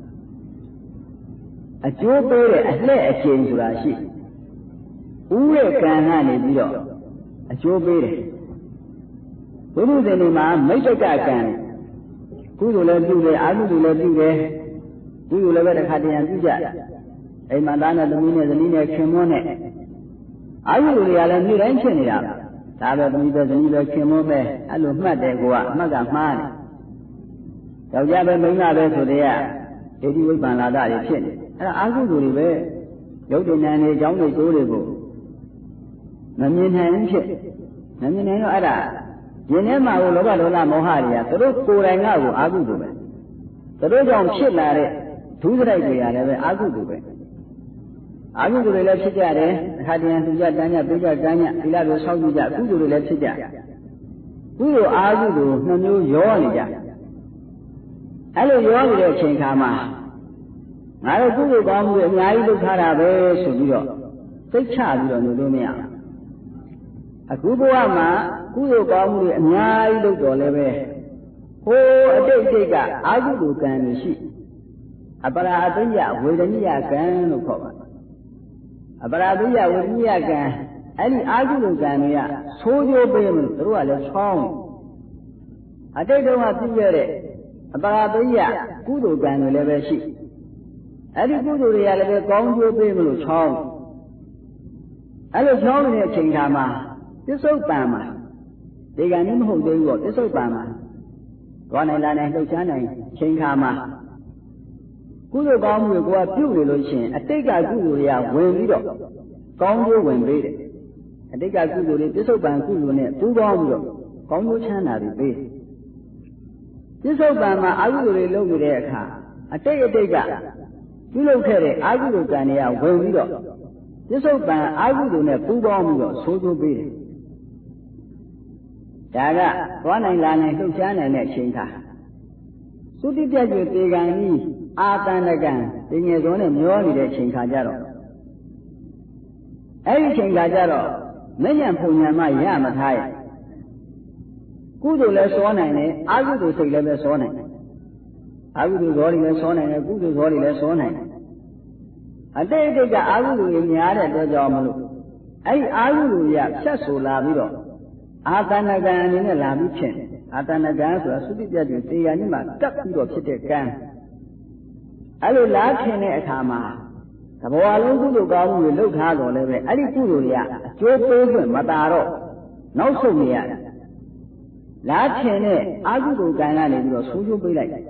အကျိုးပေးတဲ့အလှဲ့အကျဉ်းဆိုတာရှိဥရဲ့ကံကနေပြီးတော့အကျိုးပေးတယ်ဘုရုဇဉ်တွေမှာမိတ်တကကံကုသိုလ်လည်းပြုတယ်အာဟုတုလည်းပြုတယ်ကုသိုလ်လည်းပဲတစ်ခါတည်းရန်ပြုကြအိမ်မှာသားနဲ့သမီးနဲ့ဇနီးနဲ့ခင်မွန်းနဲ့အာဟုတုတွေကလည်းနေ့တိုင်းဖြစ်နေတာဒါပဲသမီးပဲဇနီးပဲခင်မွန်းပဲအဲ့လိုမှတ်တယ်ကိုကအမှတ်ကမှားတယ်ယောက်ျားပဲမိန်းမပဲဆိုတဲ့ကဒိဋ္ဌိဝိပ္ပန္နာတတွေဖြစ်နေအဲ့ဒါအာဟုတုတွေပဲရုပ်တဏ္ဍာနေအကြောင်းတွေကျိုးတွေကိုမမြင်နိုင်ဖြစ်မမြင်နိုင်တော့အဲ့ဒါယင်ထဲမှာကိုလောဘဒေါသမောဟတွေကသူတို့ကိုယ်တိုင်ကကိုအာဟုတုပဲသူတို့ကြောင့်ဖြစ်လာတဲ့ဒုစရိုက်တွေရတယ်ပဲအာဟုတုပဲအာဟုတုတွေလည်းဖြစ်ကြတယ်အခါတည်းသူကြတန်းကြပေးကြတန်းကြသီလတွေဆောက်ကြည့်ကြကုသိုလ်တွေလည်းဖြစ်ကြကုသိုလ်အာဟုတုနှမျိုးရောနေကြအဲ့လိုရောနေတဲ့အချိန်ခါမှာငါတို့ကုသိုလ်ကောင်းမှုတွေအများကြီးလုပ်ထားတာပဲဆိုပြီးတော့သိချပြီးတော့နေလို့မရဘူးအခုဘဝမှာကုသိုလ်ကောင်းမှုတွေအများကြီးလုပ်တော်လည်းပဲဟိုးအတိတ်ကအာဟုတုကံတွေရှိအပရာအတိယဝေဒနိယကံလို့ခေါ်ပါတယ်အပရာအတိယဝေဒနိယကံအဲ့ဒီအာဟုတုကံတွေကဆိုးကျိုးပေးလို့တို့ကလည်းဆောင်းအတိတ်တုန်းကပြုခဲ့တဲ့အပရာအတိယကုသိုလ်ကံတွေလည်းပဲရှိအဲ့ဒီကုသိုလ်တွေကလည်းပဲကောင်းကျိုးပေးမလို့ဆောင်းအဲ့လိုဆောင်းနေတဲ့အချိန်ခါမှာပစ္စုပန်မှာဒီကံကြီးမဟုတ်သေးဘူးပေါ့ပစ္စုပန်မှာသွားနိုင်လာနိုင်လှုပ်ရှားနိုင်ချိန်ခါမှာကုသိုလ်ကောင်းမှုကိုပြုနေလို့ရှိရင်အတိတ်ကကုသိုလ်တွေကဝင်ပြီးတော့ကောင်းကျိုးဝင်ပေးတယ်အတိတ်ကကုသိုလ်တွေပစ္စုပန်ကုသိုလ်နဲ့ပူးပေါင်းပြီးတော့ကောင်းကျိုးချမ်းသာတွေပေးပစ္စုပန်မှာအာဟုတုတွေလုပ်နေတဲ့အခါအတိတ်ကပြုလုပ်ခဲ့တဲ့အာဟုတုကံတွေကဝင်ပြီးတော့ပစ္စုပန်အာဟုတုနဲ့ပူးပေါင်းပြီးတော့ဆိုးကျိုးပေးတယ်ဒါကသွားနိုင်လာနိုင်လှုပ်ရှားနိုင်တဲ့အချိန်ခါသုတိပြည့်ကျွေတေကံဤအာတန္တကံဒီငယ်စုံနဲ့မျောနေတဲ့အချိန်ခါကျတော့အဲ့ဒီအချိန်ခါကျတော့မဉ္ဇဉ်ပုံညာမရမထားရကုသိုလ်လည်းစောနိုင်တယ်အာဟုတုစိတ်လည်းပဲစောနိုင်တယ်အာဟုတုဇောတွေလည်းစောနိုင်တယ်ကုသိုလ်ဇောတွေလည်းစောနိုင်တယ်အတိတ်ကအာဟုတုတွေများတဲ့အတွက်ကြောင့်မလို့အဲ့ဒီအာဟုတုရဖြတ်ဆိုလာပြီးတော့အာတဏကံအနေနဲ့လာပြီးဖြစ်အာတဏကံဆိုတာသုတိပြတ်တွေတေဂာကြီးမှာတက်ပြီးတော့ဖြစ်တဲ့ကံအဲ့လိုလာခင်တဲ့အခါမှာသဘောအလုံးကုသိုလ်ကောင်းမှုတွေလုပ်ထားတော်လည်းပဲအဲ့ဒီကုသိုလ်တွေကအကျိုးပေးခွင့်မတာတော့နောက်ဆုံးနေရတယ်လာခင်တဲ့အာဟုတုကံကနေပြီးတော့ဆိုးကျိုးပေးလိုက်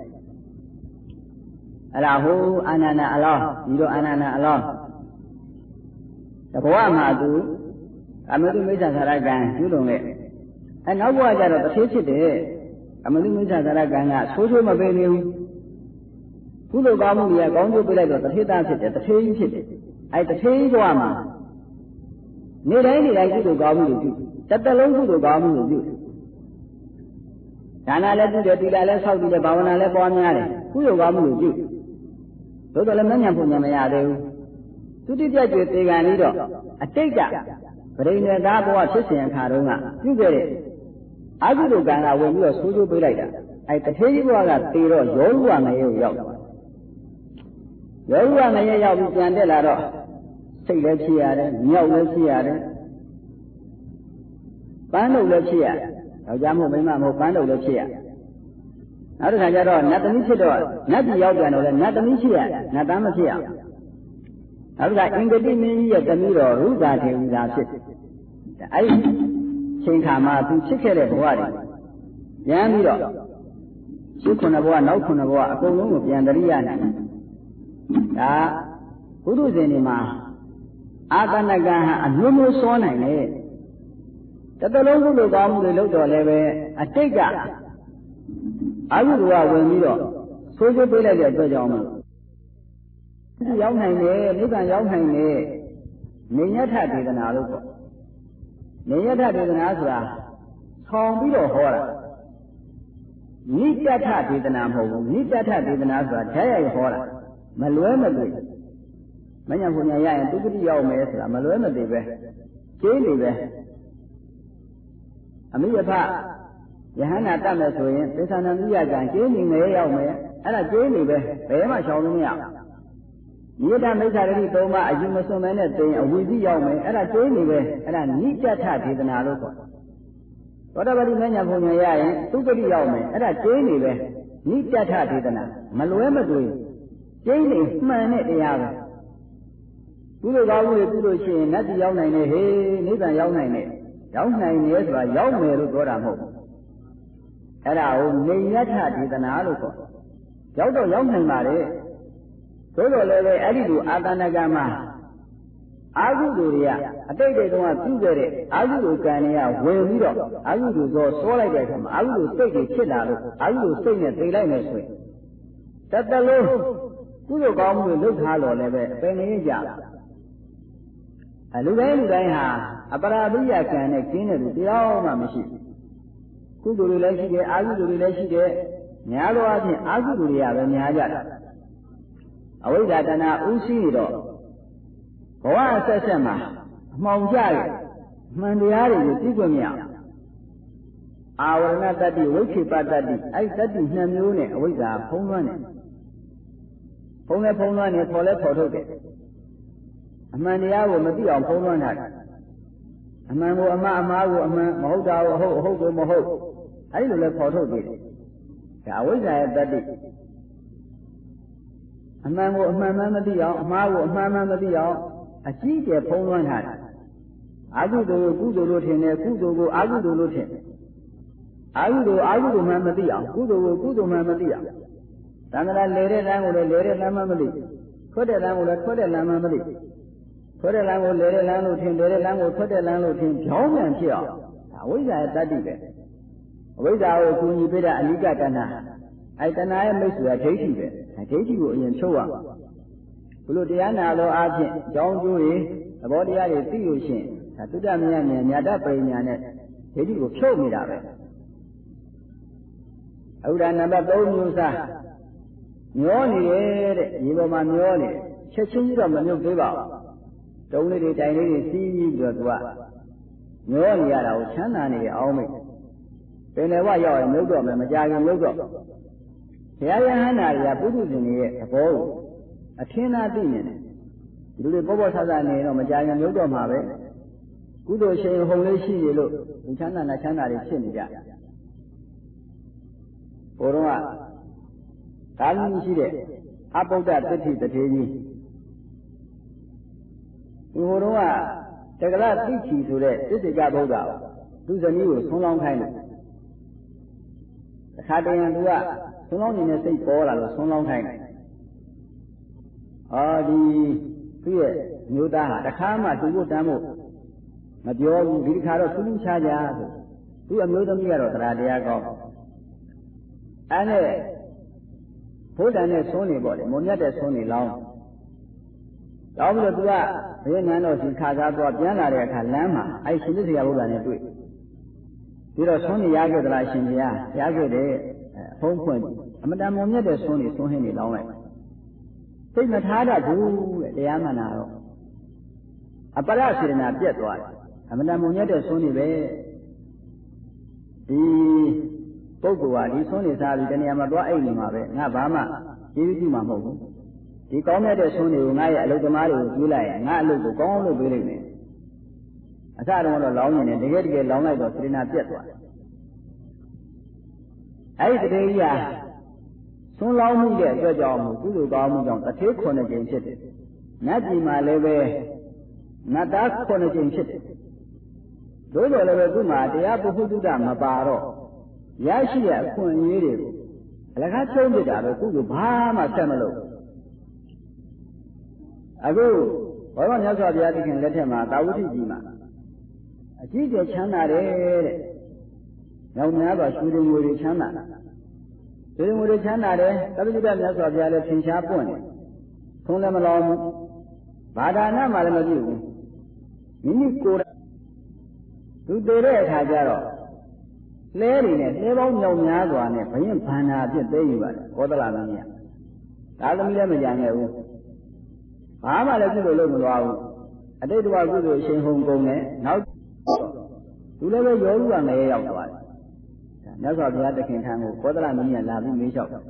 အဲ့ဒါဟိုအာနန္ဒအလောင်းဒီတော့အာနန္ဒအလောင်းတဘောမှာသူအမတုမိစ္ဆာသာရကံကျူးလွန်ခဲ့အဲနောက်ဘဝကျတော့တစ်သေးဖြစ်တယ်အမတုမိစ္ဆာသာရကံကဆိုးဆိုးမပေးနေဘူးကုသိုလ်ကောင်းမှုတွေကကောင်းကျိုးပေးလိုက်တော့တစ်သေးသားဖြစ်တယ်တစ်သေးကြီးဖြစ်တယ်အဲတစ်သေးကြီးဘဝမှာနေ့တိုင်းကုသိုလ်ကောင်းမှုတွေပြုတစ်သက်လုံးကုသိုလ်ကောင်းမှုတွေပြုဒါနလည်းပြုတယ်သီလလည်းဆောက်တည်တယ်ဘာဝနာလည်းပွားများတယ်ကုသိုလ်ကောင်းမှုတွေပြုသို့တော်လည်းမဉ္ဇဉ်ပုံညာမရသေးဘူးသုတိပြတ်ကျွေတေကံဤတော့အတိတ်ကပရိနေသားဘဝဖြစ်စဉ်အခါတုန်းကပြုခဲ့တဲ့အာဟုတုကံကဝင်ပြီးတော့ဆိုးကျိုးပေးလိုက်တာအဲတထေးကြီးဘဝကသေတော့ယောဂဝငရေကိုရောက်တာယောဂဝငရေရောက်ပြီးပြန်တက်လာတော့စိတ်လည်းဖြစ်ရတယ်မြောက်လည်းဖြစ်ရတယ်ပန်းတုပ်လည်းဖြစ်ရတယ်ယောက်ျားမဟုတ်မိန်းမမဟုတ်ပန်းတုပ်လည်းဖြစ်ရတယ်နောက်တစ်ခါကျတော့နတ်သမီးဖြစ်တော့နတ်ပြည်ရောက်ပြန်တော့လည်းနတ်သမီးဖြစ်ရတယ်နတ်သားမဖြစ်ရဘူးနောက်တစ်ခါအင်္ဂတိမင်းကြီးရဲ့သမီးတော်ရုဒ္ဓထေဝီသာဖြစ်အဲ့ဒီချိန်ခါမှာသူဖြစ်ခဲ့တဲ့ဘဝတွေပြန်ပြီးတော့ရှင်းခုနှစ်ဘဝနောက်ခုနှစ်ဘဝအကုန်လုံးကိုပြန်တရိယာနိုင်ဒါဘုရုဇဉ်တွေမှာအာတဏကံဟာအမျိုးမျိုးစောနိုင်တယ်တတလုံးကုသိုလ်ကောင်းမှုတွေလုပ်တော့လည်းပဲအတိတ်ကအာဟုတုကဝင်ပြီးတော့ဆိုးကျိုးပေးလိုက်တဲ့အတွက်ကြောင့်ဒီရောက်နိုင်တယ်နိဗ္ဗာန်ရောက်နိုင်တယ်နေယထဒေသနာလို့ပေါ့နေယထဒေသနာဆိုတာဆောင်ပြီးတော့ဟောတာနိတ္တထဒေသနာမဟုတ်ဘူးနိတ္တထဒေသနာဆိုတာဓာတ်ရိုက်ဟောတာမလွဲမသွေမညာဘုညာရရင်သူကတိရောက်မယ်ဆိုတာမလွဲမသွေပဲကျင်းနေပဲအမိယဖယဟန္တာတတ်မယ်ဆိုရင်သေသနာမိယကံကျင်းနေငယ်ရောက်မယ်အဲ့ဒါကျင်းနေပဲဘယ်မှရှောင်လို့မရနိဒမိစ္ဆာရတိ၃ပါးအယူမစွန်မဲနဲ့သိရင်အဝိဇ္ဇိရောက်မယ်အဲ့ဒါကျင်းနေပဲအဲ့ဒါနိတ္တထဒေသနာလို့ခေါ်သောတပတိမညာဘုံညာရရင်သူကတိရောက်မယ်အဲ့ဒါကျင်းနေပဲနိတ္တထဒေသနာမလွဲမသွေကျင်းနေမှန်တဲ့တရားပဲကုသိုလ်ကောင်းမှုတွေပြုလို့ရှိရင်နတ်ပြည်ရောက်နိုင်တယ်ဟေးနိဗ္ဗာန်ရောက်နိုင်တယ်ရောက်နိုင်တယ်ဆိုတာရောက်မယ်လို့ပြောတာမဟုတ်ဘူးအဲ့ဒါကိုနေယထဒေသနာလို့ခေါ်ရောက်တော့ရောက်နိုင်ပါလေသို့တော်လည်းပဲအဲ့ဒီလိုအာသနကမှာအာဟုသူတွေကအတိတ်တုန်းကပြုခဲ့တဲ့အာဟုသူကံတွေကဝင်ပြီးတော့အာဟုသူသောစောလိုက်တဲ့အခါမှာအာဟုသူစိတ်တွေဖြစ်လာလို့အာဟုသူစိတ်နဲ့သိလိုက်မယ်ဆိုရင်တတလုံးကုသိုလ်ကောင်းမှုတွေလုပ်ထားလို့လည်းပဲပင်နေကြလူတိုင်းဟာအပရာဒိယကံနဲ့ကျင်းတဲ့လူတရားမှမရှိကုသိုလ်တွေလည်းရှိတယ်အာဟုသူတွေလည်းရှိတယ်များသောအားဖြင့်အာဟုသူတွေကပဲများကြတာအဝိဇ္ဇာတဏှာဥရှိနေတော့ဘဝအဆက်ဆက်မှာအမှောင်ကျရမှန်တရားတွေကိုသိခွင့်မရအာဝရဏတတ္တိဝိခိပတ္တိအဲ့တတ္တိနှစ်မျိုးနဲ့အဝိဇ္ဇာဖုံးလွှမ်းနေဖုံးလဲဖုံးလွှမ်းနေခေါ်လဲခေါ်ထုတ်တယ်အမှန်တရားကိုမသိအောင်ဖုံးလွှမ်းတာအမှန်ကိုအမှားအမှားကိုအမှန်မဟုတ်တာကိုအဟုတ်ကိုမဟုတ်အဲ့ဒီလိုလဲခေါ်ထုတ်တယ်ဒါအဝိဇ္ဇာရဲ့တတ္တိအမှန်ကိုအမှန်မှန်မသိအောင်အမှားကိုအမှန်မှန်မသိအောင်အကြီးကျယ်ဖုံးလွှမ်းထားတယ်အာဟုတုကိုကုသိုလ်လို့ထင်တယ်ကုသိုလ်ကိုအာဟုတုလို့ထင်တယ်အာဟုတုမှန်မသိအောင်ကုသိုလ်ကိုကုသိုလ်မှန်မသိအောင်သံဃာလေတဲ့လမ်းကိုလည်းလေတဲ့လမ်းမှမသိထွက်တဲ့လမ်းကိုလည်းထွက်တဲ့လမ်းမှမသိထွက်တဲ့လမ်းကိုလေတဲ့လမ်းလို့ထင်လေတဲ့လမ်းကိုထွက်တဲ့လမ်းလို့ထင်ကြောင်းပြန်ဖြစ်အောင်ဒါအဝိဇ္ဇာရဲ့တတ္တိပဲအဝိဇ္ဇာကိုကူညီပေးတဲ့အနိကတဏ္ဍအဲ့တဏှာရဲ့မိတ်ဆွေကဒိဋ္ဌိပဲဒိဋ္ဌိကိုအရင်ဖြုတ်ရမှာဘုလို့တရားနာလို့အားဖြင့်အကြောင်းကျိုးတွေသဘောတရားတွေသိလို့ရှိရင်ဒါသုတ္တမယဉာဏ်ညာတပရိညာနဲ့ဒိဋ္ဌိကိုဖြုတ်နေတာပဲအခုဒါနံပါတ်3မျိုးစားမျောနေတယ်တဲ့ဒီပေါ်မှာမျောနေချက်ချင်းကြီးတော့မမြုပ်သေးပါဘူးတုံးလေးတွေတိုင်လေးတွေစီးပြီးတော့သူကမျောနေရတာကိုချမ်းသာနေရအောင်မိတ်ပင်လေဝရောက်ရင်မြုပ်တော့မယ်မကြခင်မြုပ်တော့ဘုရားယဟန္တာတွေကပုထုဇဉ်တွေရဲ့သဘောကိုအထင်သာသိနေတယ်ဒီလိုပေါ့ပေါ့ဆဆနေတော့မကြခင်မြုပ်တော့မှာပဲကုသိုလ်ရှင်ဟုံလေးရှိရလို့ဒီချမ်းသာနဲ့ချမ်းသာတွေဖြစ်နေကြဘုရားကကာလကြီးရှိတဲ့အပုဒ္ဒသတိတထေကြီးဒီဘုရားကတက္ကရာသိချီဆိုတဲ့သစ္စေကဗုဒ္ဓသူဇနီးကိုဆုံးလောင်းခိုင်းတယ်တစ်ခါတည်းရန်သူကဆုံးလောင်းနေတဲ့စိတ်ပေါ်လာလို့ဆုံးလောင်းခိုင်းတယ်ဒီသူ့ရဲ့မျိုးသားဟာတစ်ခါမှသူ့ကိုတမ်းဖို့မပြောဘူးဒီတစ်ခါတော့သူ့ချာကြဆိုသူ့အမျိုးသမီးကတော့တရားတရားကောင်းအဲ့နဲ့ဘုဒ္ဓနဲ့ဆုံးနေပေါ့လေမုံမြတ်တဲ့ဆုံးနေလောင်းတော့ပြီးတော့သူကဘယ်နန်းတော်စီခါကားသွားပြန်လာတဲ့အခါလမ်းမှာအဲ့ရှင်သစ္စာဘုရားနဲ့တွေ့ပြီးတော့ဆုံးနေရခဲ့သလားရှင်ဘုရားရခဲ့တယ်ဖုံးဖွင့်အမတန်မုံမြတ်တဲ့ဆုံးနေဆုံးဟင်းနေလောင်းလိုက်စိတ်မထားတတ်ဘူးတဲ့တရားမှန်တာတော့အပရစေတနာပြတ်သွားတယ်အမတန်မုံမြတ်တဲ့ဆုံးနေပဲဒီပုဂ္ဂိုလ်ဟာဒီဆုံးနေစားပြီးတဏှာမှာသွားအိတ်နေမှာပဲငါဘာမှကျေးဇူးပြုမှာမဟုတ်ဘူးဒီကောင်းတဲ့ဆုံးတွေကိုငါရဲ့အလုပ်သမားတွေကိုကျွေးလိုက်ရင်ငါအလုပ်ကိုကောင်းအောင်လုပ်ပေးလိုက်မယ်အစတုန်းကတော့လောင်းနေတယ်တကယ်လောင်းလိုက်တော့စေတနာပြတ်သွားတယ်အဲ့ဒီတတိယဆုံးလောင်းမှုတဲ့အတွက်ကြောင့်ကုသိုလ်ကောင်းမှုကြောင့်တထေး9ကြိမ်ဖြစ်တယ်နတ်ပြည်မှာလည်းပဲနတ်သား9ကြိမ်ဖြစ်တယ်သို့တော်လည်းပဲသူ့မှာတရားပုထုဒ္ဒမပါတော့ရရှိတဲ့အခွင့်အရေးတွေကိုအလကားချုံးပြတာပဲကုသိုလ်ဘာမှဆက်မလို့အခုဘောရမြတ်စွာဘုရားသခင်လက်ထက်မှာသာဝတိကြီးမှာအကြီးကျယ်ချမ်းသာတယ်တဲ့။နောက်များစွာရွှေတွေငွေတွေချမ်းသာတာ။ရွှေတွေငွေတွေချမ်းသာတယ်သဗ္ဗညုတမြတ်စွာဘုရားလည်းသင်္ချာပွင့်တယ်။ထုံးလည်းမလောဘူးဘာဒါနမှလည်းမပြုဘူးမိမိကိုယ်သူတည်တဲ့အခါကျတော့လဲတွေနဲ့လဲပေါင်းမြောက်များစွာနဲ့ဘယင်ဗန္နာအဖြစ်သိယူပါတယ်ကောသလမင်းကြီးဒါသမီးလည်းမကြံခဲ့ဘူးဘာမှလည်းပြုလို့လုပ်မသွားဘူးအတိတ်ဘဝကုသိုလ်အရှင်ဟုံကုန်နဲ့နောက်သူလည်းပဲယောဂကငရဲရောက်သွားတယ်မြတ်စွာဘုရားတခင်ထံကိုကောသလမင်းကြီးလာပြီးမေးလျှောက်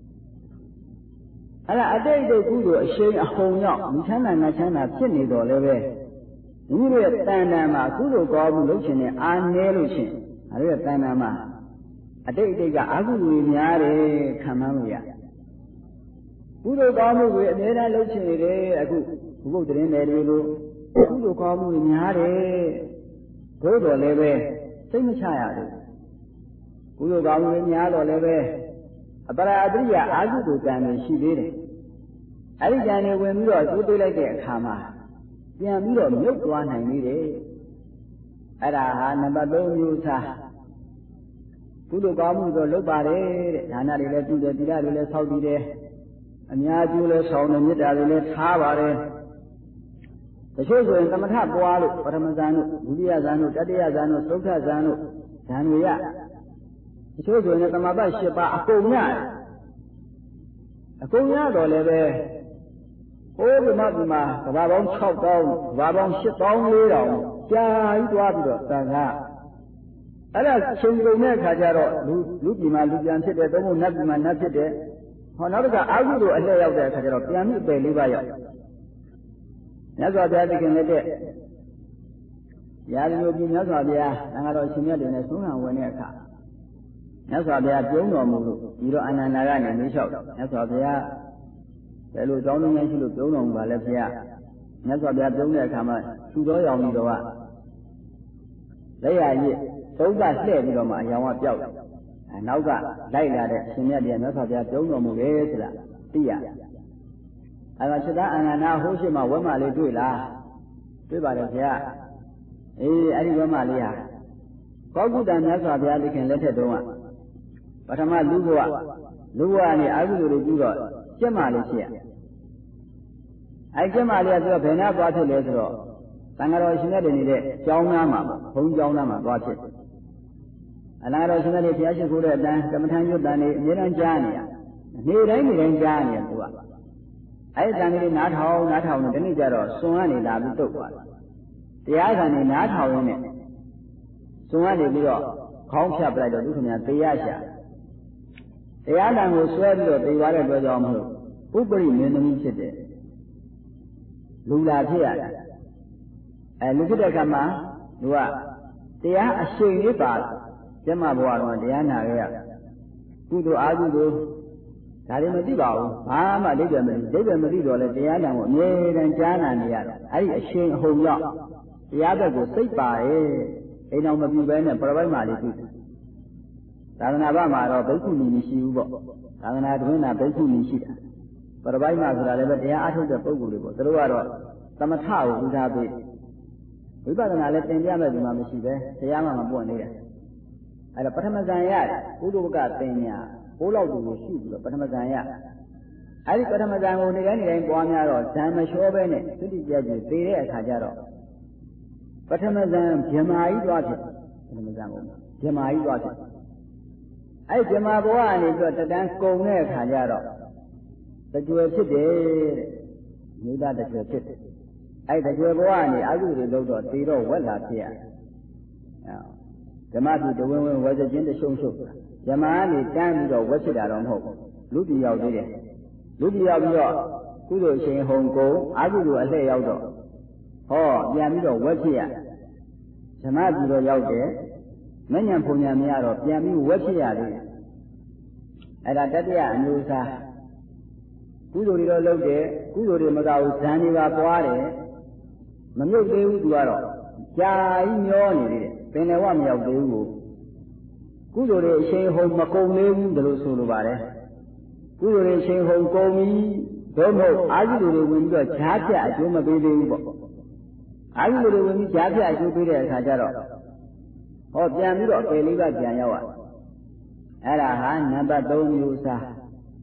အဲ့ဒါအတိတ်ကုသိုလ်အရှင်အဟုံရောက်မိချမ်းသာငါချမ်းသာဖြစ်နေတော်လည်းပဲဒီလိုရဲ့တဏ္ဍာမှာကုသိုလ်ကောမှုလုပ်ခြင်းနဲ့အာနည်းလို့ရှင်အဲ့ဒီတဏ္ဍာမှာအတိတ်ကအကုသိုလ်တွေများတယ်ခံမှန်းလို့ရကုသိုလ်ကောမှုတွေအများအားလုပ်ခြင်းတွေအခုဘုဗုဒ္ဓရင်တွေလိုကုသိုလ်ကောမှုတွေများတယ်ဘို့တော်လည်းပဲစိတ်မချရဘူးကုသိုလ်ကောမှုတွေများတော့လည်းပဲအပရာအတ္တိယအာဟုတုကံတွေရှိသေးတယ်အဲ့ဒီကံတွေဝင်ပြီးတော့ကျိုးပေးလိုက်တဲ့အခါမှာပြန်ပြီးတော့မြုပ်သွားနိုင်သေးတယ်အဲ့ဒါဟာနံပါတ်3မျိုးစားကုသိုလ်ကောင်းမှုတော့လုပ်ပါတယ်တဲ့ဒါနတွေလည်းပြုတယ်သီလတွေလည်းဆောက်တည်တယ်အများကျိုးလည်းဆောင်တယ်မေတ္တာတွေလည်းထားပါတယ်တချို့ဆိုရင်သမထပွားလို့ပထမဇန်တို့ဒုတိယဇန်တို့တတိယဇန်တို့သုဒ္ဓဇန်တို့ဇန်တွေရတချို့ဆိုရင်သမဘတ်7ပါးအကုန်ရတယ်အကုန်ရတော့လည်းပဲဟိုးဒီမှာကဘာပေါင်း6000ကဘာပေါင်း8400ကြာကြီးသွားပြီးတော့တန်ခါအဲ့ဒါချိန်ကုန်တဲ့အခါကျတော့လူပြည်မှာလူပြန်ဖြစ်တယ်သုံးဖို့နတ်ပြည်မှာနတ်ဖြစ်တယ်ဟောနောက်တစ်ခါအာဟုတို့အလှည့်ရောက်တဲ့အခါကျတော့ပြန်ပြီးပယ်လေးပါးရောက်မြတ်စွာဘုရားတခင်လက်တဲ့ရာဇမျိုးပြည်မြတ်စွာဘုရားသံဃာတော်ရှင်မြတ်တွေနဲ့သုံးခံဝင်တဲ့အခါမြတ်စွာဘုရားပြုံးတော်မူလို့ဒီတော့အနန္ဒာကနေမေးလျှောက်မြတ်စွာဘုရားဘယ်လိုကြောင်းလုံးများရှိလို့ပြုံးတော်မူပါလဲဘုရားမြတ်စွာဘုရားပြုံးတဲ့အခါမှာထူတော်ရောင်ကြီးတော်ကလက်ရရည်သုံးကလှည့်ပြီးတော့မှအယောင်ကပျောက်တယ်နောက်ကလိုက်လာတဲ့ရှင်မြတ်တရားမြတ်စွာဘုရားပြုံးတော်မူတယ်ဆိုတာသိရအဲဒါစိတ္တအနန္ဒာဟိုးရှိမှဝဲမလေးတွေ့လားတွေ့ပါတယ်ဘုရားအေးအဲ့ဒီဝဲမလေးဟာကောကုတ္တမြတ်စွာဘုရားသခင်လက်ထက်တုန်းကပထမလူဘဝကနေအာဟုတွေပြုတော့ကျက်မလေးဖြစ်ရအဲကျက်မလေးကသူကဘယ်နာသွားဖြစ်လဲဆိုတော့သံဃာတော်ရှင်မြတ်တွေနေတဲ့ကျောင်းသားမှာဘုံကျောင်းသားမှာသွားဖြစ်အလားတော်ရှင်မြတ်တွေဘုရားရှိခိုးတဲ့အတန်းကမ္မထံရွတ်တန်တွေအမြဲတမ်းကြားနေရနေတိုင်းကြားနေရသူကအဲ့ဒီတန်လေးနားထောင်နေဒီနေ့ကျတော့စွန်ကနေလာပြီးတုတ်သွားတယ်တရားခံနေနားထောင်ရင်းနဲ့စွန်ကနေပြီးတော့ခေါင်းဖြတ်ပလိုက်တော့သူခင်ဗျာသေရရှာတရားတန်ကိုဆွဲပြီးတော့သေသွားတဲ့အတွက်ကြောင့်မလို့ဥပရိမင်းသမီးဖြစ်တယ်လူလာဖြစ်ရတယ်လူဖြစ်တဲ့အခါမှာသူကတရားအရှိန်လေးပါကျမဘဝတော့တရားနာရရကုသိုလ်အာကုသိုလ်ဒါတွေမသိပါဘူးဘာမှလိမ့်တယ်မသိတော့လဲတရားတန်ကိုအမြဲတမ်းကြားနာနေရတယ်အဲ့ဒီအရှိန်အဟုန်ရောက်တရားဘက်ကိုစိတ်ပါရဲ့အိမ်တော်မပြူပဲနဲ့ပရပိုက်မှလေးပြုတယ်သာသနာ့ဘမှာတော့ဘိက္ခုနီမရှိဘူးပေါ့သာသနာ့တွင်ကဘိက္ခုနီရှိတာပရပိုက်မှဆိုတာလည်းပဲတရားအထုတ်တဲ့ပုဂ္ဂိုလ်တွေပေါ့သူတို့ကတော့သမထကိုဥစားပေးဝိပဿနာလည်းသင်ပြမဲ့ဒီမှာမရှိပဲတရားမှမပွင့်နေတယ်အဲ့တော့ပထမဇန်ရကုသိုလ်ကသင်ညာဘိုးလောက်တူကိုရှိပြီးတော့ပထမဇန်ရအဲ့ဒီပထမဇန်ကိုနေတိုင်းပွားများတော့ဇန်မလျှောပဲနဲ့သတိကြကြသေတဲ့အခါကျတော့ပထမဇန်ဗြဟ္မာကြီးသွားဖြစ်ပထမဇန်ကိုဗြဟ္မာကြီးသွားဖြစ်အဲ့ဗြဟ္မာဘဝကနေပြီးတော့တတန်းကုံတဲ့အခါကျတော့တကြွယ်ဖြစ်တယ်တဲ့မိသားတကြွယ်ဖြစ်တယ်အဲ့တကြွယ်ဘဝကနေအကုသိုလ်လုပ်တော့သေတော့ဝက်လာဖြစ်ရတယ်ဓမ္မသူတဝင်းဝင်းဝဲစခြင်းတရှုံရှုံဓမ္မကနေတန်းပြီးတော့ဝက်ဖြစ်တာတော့မဟုတ်ဘူးလူပြည်ရောက်သေးတယ်လူပြည်ရောက်ပြီးတော့ကုသိုလ်ရှင်ဟုံကုန်အကုသိုလ်အလှည့်ရောက်တော့ဟောပြန်ပြီးတော့ဝက်ဖြစ်ရဓမ္မသူတော့ရောက်တယ်မဉ္ဇဉ်ဘုံညာမရတော့ပြန်ပြီးဝက်ဖြစ်ရတယ်အဲ့ဒါတတိယအမျိုးအစားကုသိုလ်တွေတော့လုပ်တယ်ကုသိုလ်တွေမကဘူးဇန်တွေပါပွားတယ်မမြုပ်သေးဘူးသူကတော့ကြာကြီးမျောနေတယ်ပင်လည်းဝမရောက်သေးဘူးကုသိုလ်တွေအရှိန်ဟုန်မကုန်သေးဘူးဒါလို့ဆိုလိုပါတယ်ကုသိုလ်တွေအရှိန်ဟုန်ကုန်ပြီသို့မဟုတ်အာဟုတွေဝင်ပြီးတော့ဈာပြအကျိုးမပေးသေးဘူးပေါ့အာဟုတွေဝင်ပြီးဈာပြအကျိုးပေးတဲ့အခါကျတော့ဟောပြန်ပြီးတော့ပယ်လေးပါးပြန်ရောက်ရအဲ့ဒါဟာနံပါတ်3မျိုးစား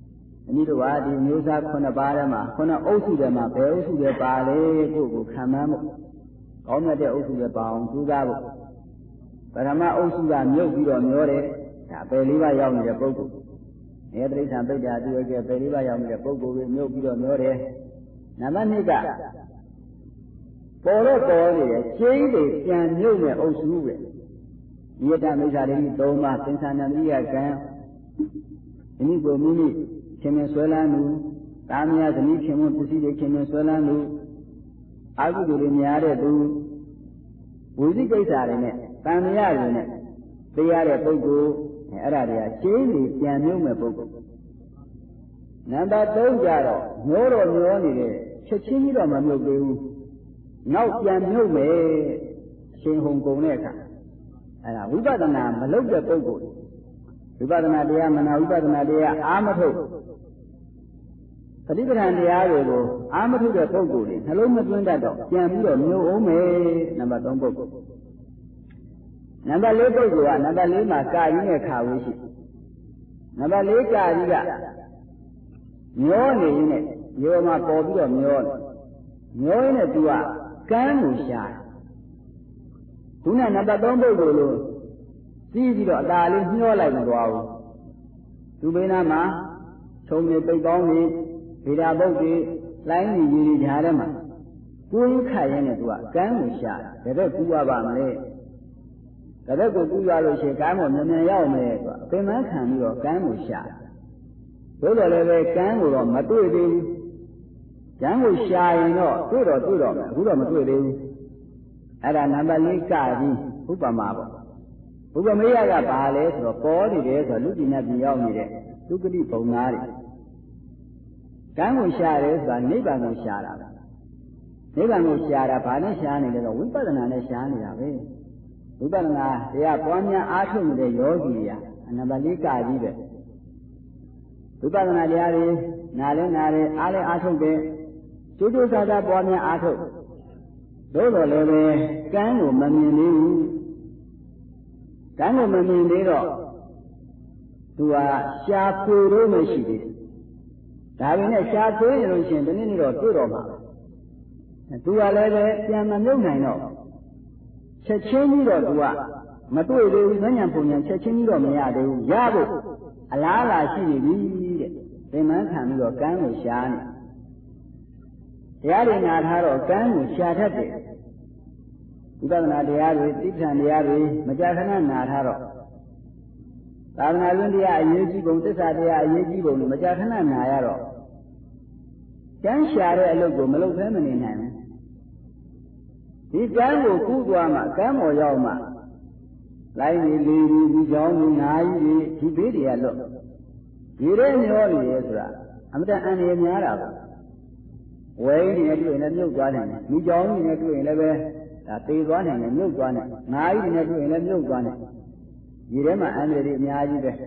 အနည်းတော့ဒီမျိုးစား9ပါးထဲမှာ9အုပ်စုထဲမှာဘယ်အုပ်စုပဲပါလေကိုခံမှန်းဖို့ကောင်းမြတ်တဲ့အုပ်စုပဲပါအောင်ကြိုးစားဖို့ပထမအုပ်စုကမြုပ်ပြီးတော့မျောတယ်ဒါပယ်လေးပါးရောက်နေတဲ့ပုဂ္ဂိုလ်နေတိဋ္ဌံပိဋ္ဌာသူရဲ့ပယ်လေးပါးရောက်နေတဲ့ပုဂ္ဂိုလ်ကိုမြုပ်ပြီးတော့မျောတယ်နံပါတ်2ကပေါ်တော့ပေါ်နေတယ်ကျင်းတွေပြန်မြုပ်မဲ့အုပ်စုပဲဒီတမိစ္ဆာတွေ3ပါးသင်္ဆာနံတိယကံဒီနည်းကိုမိမိခင်မင်ဆွဲလန်းလူတာမယာဇနီးခင်မွန်းပစ္စည်းတွေခင်မင်ဆွဲလန်းလူအာဟုတွေများတဲ့သူဝိသိကိစ္စတွေနဲ့တန်မြရတွေနဲ့သိရတဲ့ပုဂ္ဂိုလ်အဲ့ဒါတွေကကျင်းတွေပြန်မြုပ်မဲ့ပုဂ္ဂိုလ်နံပါတ်3ကျတော့မျောတော့မျောနေတယ်ချက်ချင်းကြီးတော့မမြုပ်သေးဘူးနောက်ပြန်မြုပ်မယ်ရှင်ဟုန်ကုန်တဲ့အခါအဲ့ဒါဝိပဿနာမလုပ်တဲ့ပုဂ္ဂိုလ်ဝိပဿနာတရားမနာဝိပဿနာတရားအာမထုတ်ပฏิပဒံတရားတွေကိုအာမထုတ်တဲ့ပုဂ္ဂိုလ်တွေနှလုံးမသွင်းတတ်တော့ပြန်ပြီးတော့မြုပ်အောင်မယ်နံပါတ်3ပုဂ္ဂိုလ်နံပါတ်4ပုဂ္ဂိုလ်ကနံပါတ်4မှာကာကြီးနဲ့ခါဝေးရှိနံပါတ်4ကာကြီးကမျောနေရင်နဲ့ရောမှာပေါ်ပြီးတော့မျောရင်နဲ့သူကကမ်းကိုရှာသူနဲ့နံပါတ်3ပုဂ္ဂိုလ်လို့ပြီးပြီးတော့အသာလေးညှောလိုက်မသွားဘူးသူဘေးနားမှာထုံနေပိတ်ကောင်းနေဗေဒဘုတ်တွေလိုင်းကြီးကြီးကြားထဲမှာကိုယ်ခတ်ရင်းနဲ့သူကကမ်းကိုရှာတယ်ဘယ်တော့ကူရပါမလဲတရက်ကိုကူရလို့ရှိရင်ကမ်းကိုမြန်မြန်ရောက်မယ်သူကအပင်မခံပြီးတော့ကမ်းကိုရှာသို့တော်လည်းပဲကမ်းကိုတော့မတွေ့သေးဘူးကမ်းကိုရှာရင်တော့တွေ့တော့မယ်အခုတော့မတွေ့သေးဘူးအဲ့ဒါနံပါတ်4ကကြီးဥပမာပေါ့ဥပမေယကဘာလဲဆိုတော့ပေါ်နေတယ်ဆိုတော့လူပြည်နဲ့ပြည်ရောက်နေတဲ့သုကတိဘုံသားတွေကမ်းကိုရှာတယ်ဆိုတာနိဗ္ဗာန်ကိုရှာတာနိဗ္ဗာန်ကိုရှာတာဘာနဲ့ရှာနေလဲဆိုဝိပဿနာနဲ့ရှာနေတာပဲဝိပဿနာတရားပွားများအားထုတ်နေတဲ့ယောဂီတွေအနံပါတ်4ကကြီးပဲဝိပဿနာတရားတွေနားလဲနားတယ်အားလဲအားထုတ်တယ်ကျိုးကျိုးစားစားပွားများအားထုတ်သို့တော်လည်းပဲကမ်းကိုမမြင်သေးဘူးကမ်းကိုမမြင်သေးတော့သူကရှားဖွေလို့မရှိသေးဘူးဒါပေမဲ့ရှားဖွေရလို့ရှိရင်ဒီနေ့တော့တွေ့တော့မှာသူကလည်းပဲပြန်မမြုပ်နိုင်တော့ချက်ချင်းကြီးတော့သူကမတွေ့သေးဘူးဉာဏ်ပုံဉာဏ်ချက်ချင်းကြီးတော့မရသေးဘူးရဖို့အလားအလာရှိနေပြီတဲ့သင်္မန်းခံပြီးတော့ကမ်းကိုရှားနေတရားတွေနာထားတော့ကမ်းကိုရှားတတ်တယ်ဝိပဿနာတရားတွေတိဋ္ဌာန်တရားတွေမကြာခဏနာထားတော့သာသနာ့တွင်တရားအရေးကြီးပုံသစ္စာတရားအရေးကြီးပုံတွေမကြာခဏနာရတော့ကမ်းရှားတဲ့အလုပ်ကိုမလုပ်ဘဲမနေနိုင်ဘူးဒီကမ်းကိုကူးသွားမှကမ်းပေါ်ရောက်မှလိုင်းကြီးလေးကြီးဒီကြောင်းကြီးနာကြီးဒီဘေးတွေကလွတ်ဒီရဲမျောနေရဲဆိုတာအမတန်အန္တရာယ်များတာပါဝဲကြီးနဲ့တွေ့ရင်လည်းမြုပ်သွားနိုင်တယ်ဒီကြောင်းကြီးနဲ့တွေ့ရင်လည်းပဲဒါသေသွားနိုင်တယ်မြုပ်သွားနိုင်နာကြီးနဲ့တွေ့ရင်လည်းမြုပ်သွားနိုင်ဒီထဲမှာအန္တရာယ်တွေအများကြီးပဲ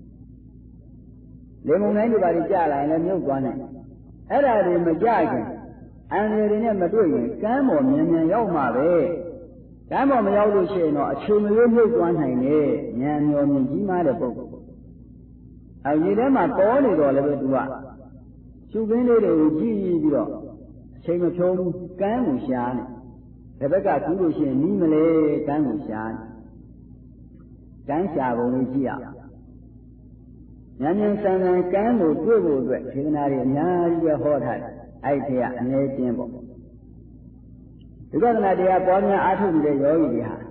လေမုန်တိုင်းတွေပါကြလာရင်လည်းမြုပ်သွားနိုင်အဲ့ဒါတွေမကြခင်အန္တရာယ်တွေနဲ့မတွေ့ရင်ကမ်းပေါ်မြန်မြန်ရောက်မှာပဲကမ်းပေါ်မရောက်လို့ရှိရင်တော့အချိန်မရွေးမြုပ်သွားနိုင်တယ်ဉာဏ်မျောမြင်ကြီးမားတဲ့ပုဂ္ဂိုလ်အဲဒီထဲမှာပေါ်နေတော့လည်းပဲသူကရှုခင်းလေးတွေကိုကြည့်ပြီးတော့အချိန်မဖြုံးဘူးကမ်းကိုရှားနေဒီဘက်ကကူးလို့ရှိရင်နီးမလဲကမ်းကိုရှားနေကမ်းရှားပုံလေးကြည့်ရအောင်ဉာဏ်ဉာဏ်ဆန်းဆန်းကမ်းကိုတွေ့ဖို့အတွက်ဒေသနာတွေအများကြီးပဲဟောထားတယ်အဲ့ဒီကအနည်းချင်းပေါ့ဝိပဿနာတရားပွားများအားထုတ်နေတဲ့ယောဂီတွေဟာ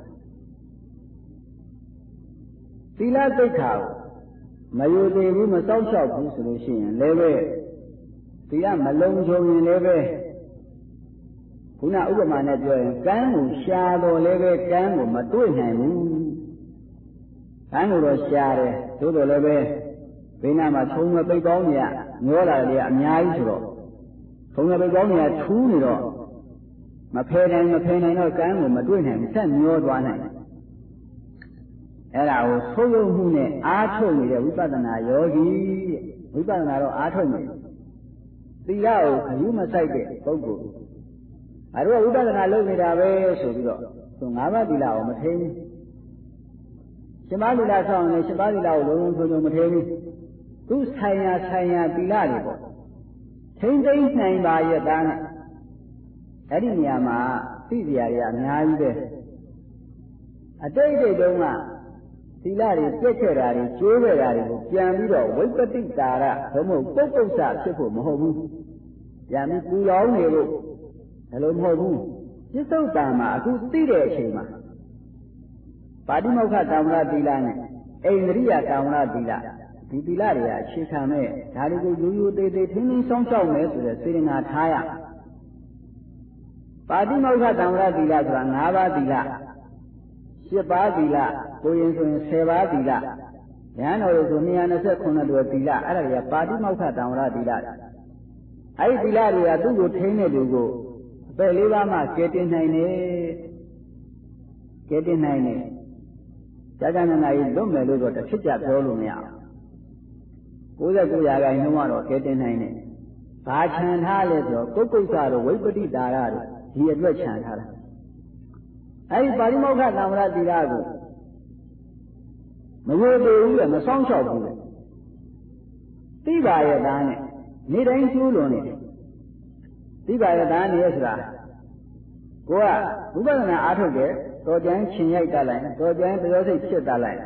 သီလသိက္ခာကိုမယူသေးဘူးမစောင့်ရှောက်ဘူးဆိုလို့ရှိရင်လည်းပဲသီလမလုံးချုံရင်လည်းပဲခုနဥပမာနဲ့ပြောရင်ကမ်းကိုရှာတော်လည်းပဲကမ်းကိုမတွေ့နိုင်ဘူးကမ်းကိုတော့ရှာတယ်သို့တော်လည်းပဲဘေးနားမှာထုံးမပိတ်ကောင်းကြီးညောလာတယ်အများကြီးဆိုတော့ထုံးမပိတ်ကောင်းကြီးထူးနေတော့မဖယ်နိုင်တော့ကမ်းကိုမတွေ့နိုင်ဘူးဆက်မျောသွားနိုင်တယ်အဲ့ဒါကိုသုံးလုံးမှုနဲ့အားထုတ်နေတဲ့ဝိပဿနာယောဂီတဲ့ဝိပဿနာတော့အားထုတ်နေသီလကိုခယူးမဆိုင်တဲ့ပုဂ္ဂိုလ်အဲဒါဝိပဿနာလုပ်နေတာပဲဆိုပြီးတော့သူ၅ပါးသီလကိုမထိန်းဘူးရှင်ပါးသီလဆောင်ရင်ရှင်ပါးသီလကိုလုံးလုံးချုံချုံမထိန်းဘူးသူဆိုင်ရာသီလတွေပေါ့ထိမ့်သိမ့်နိုင်ပါရဲ့သားနဲ့အဲ့ဒီနေရာမှာသိစရာတွေအများကြီးပဲအတိတ်တုန်းကသီလတွေပြည့်ခဲ့တာတွေကျိုးခဲ့တာတွေကိုပြန်ပြီးတော့ဝိပတိတာရဘုံမို့ပုဂ္ဂုဆဖြစ်ဖို့မဟုတ်ဘူးပြန်ပြီးပူလောင်နေလို့ဒါလိုမဟုတ်ဘူးပြစ္ဆုတ်တံမှာအခုသိတဲ့အချိန်မှာပါတိမောက္ခတံဝရသီလနဲ့အိန္ဒြိယတံဝရသီလဒီသီလတွေကအခြေခံမဲ့ဒါတွေကိုရိုးရိုးသေးသေးထင်းထင်းဆောင်ရှောက်မယ်ဆိုတဲ့စေတနာထားရပါတိမောက္ခတံဝရသီလဆိုတာ၅ပါးသီလ7ပါးသီလကိုရင်ဆိုရင်10ပါးသီလဉာဏ်တော်ဆို229တော်သီလအဲ့ဒါတွေကပါတိမောက္ခတံဝရသီလအဲ့ဒီသီလတွေကသူ့ကိုထိန်းတဲ့လူကိုအပယ်လေးပါးမှကဲတင်နိုင်တယ်ကြာကြာနာနာကြီးလွတ်မယ်လို့တော့တစ်ဖြစ်ကြပြောလို့မရဘူး99ရာခိုင်နှုန်းကတော့ကဲတင်နိုင်တယ်ဘာခြံထားလဲဆိုတော့ကုက္ကုဆတို့ဝိပတိတာရတို့ဒီအတွက်ခြံထားတာအဲဒီပါဠိမောက္ခသံဝရသီလကိုမဝေသေးဘူးလေမဆောင်လျှောက်ဘူးလေသိပါရဲ့သားနဲ့နေတိုင်းကျိုးလွန်နေတယ်သိပါရဲ့သားနဲ့ဆိုတာကိုကဝိပဿနာအားထုတ်တယ်တော်ကြမ်းချင်ရိုက်တတ်လိုက်တော်ကြမ်းတရားစိတ်ဖြစ်တတ်လိုက်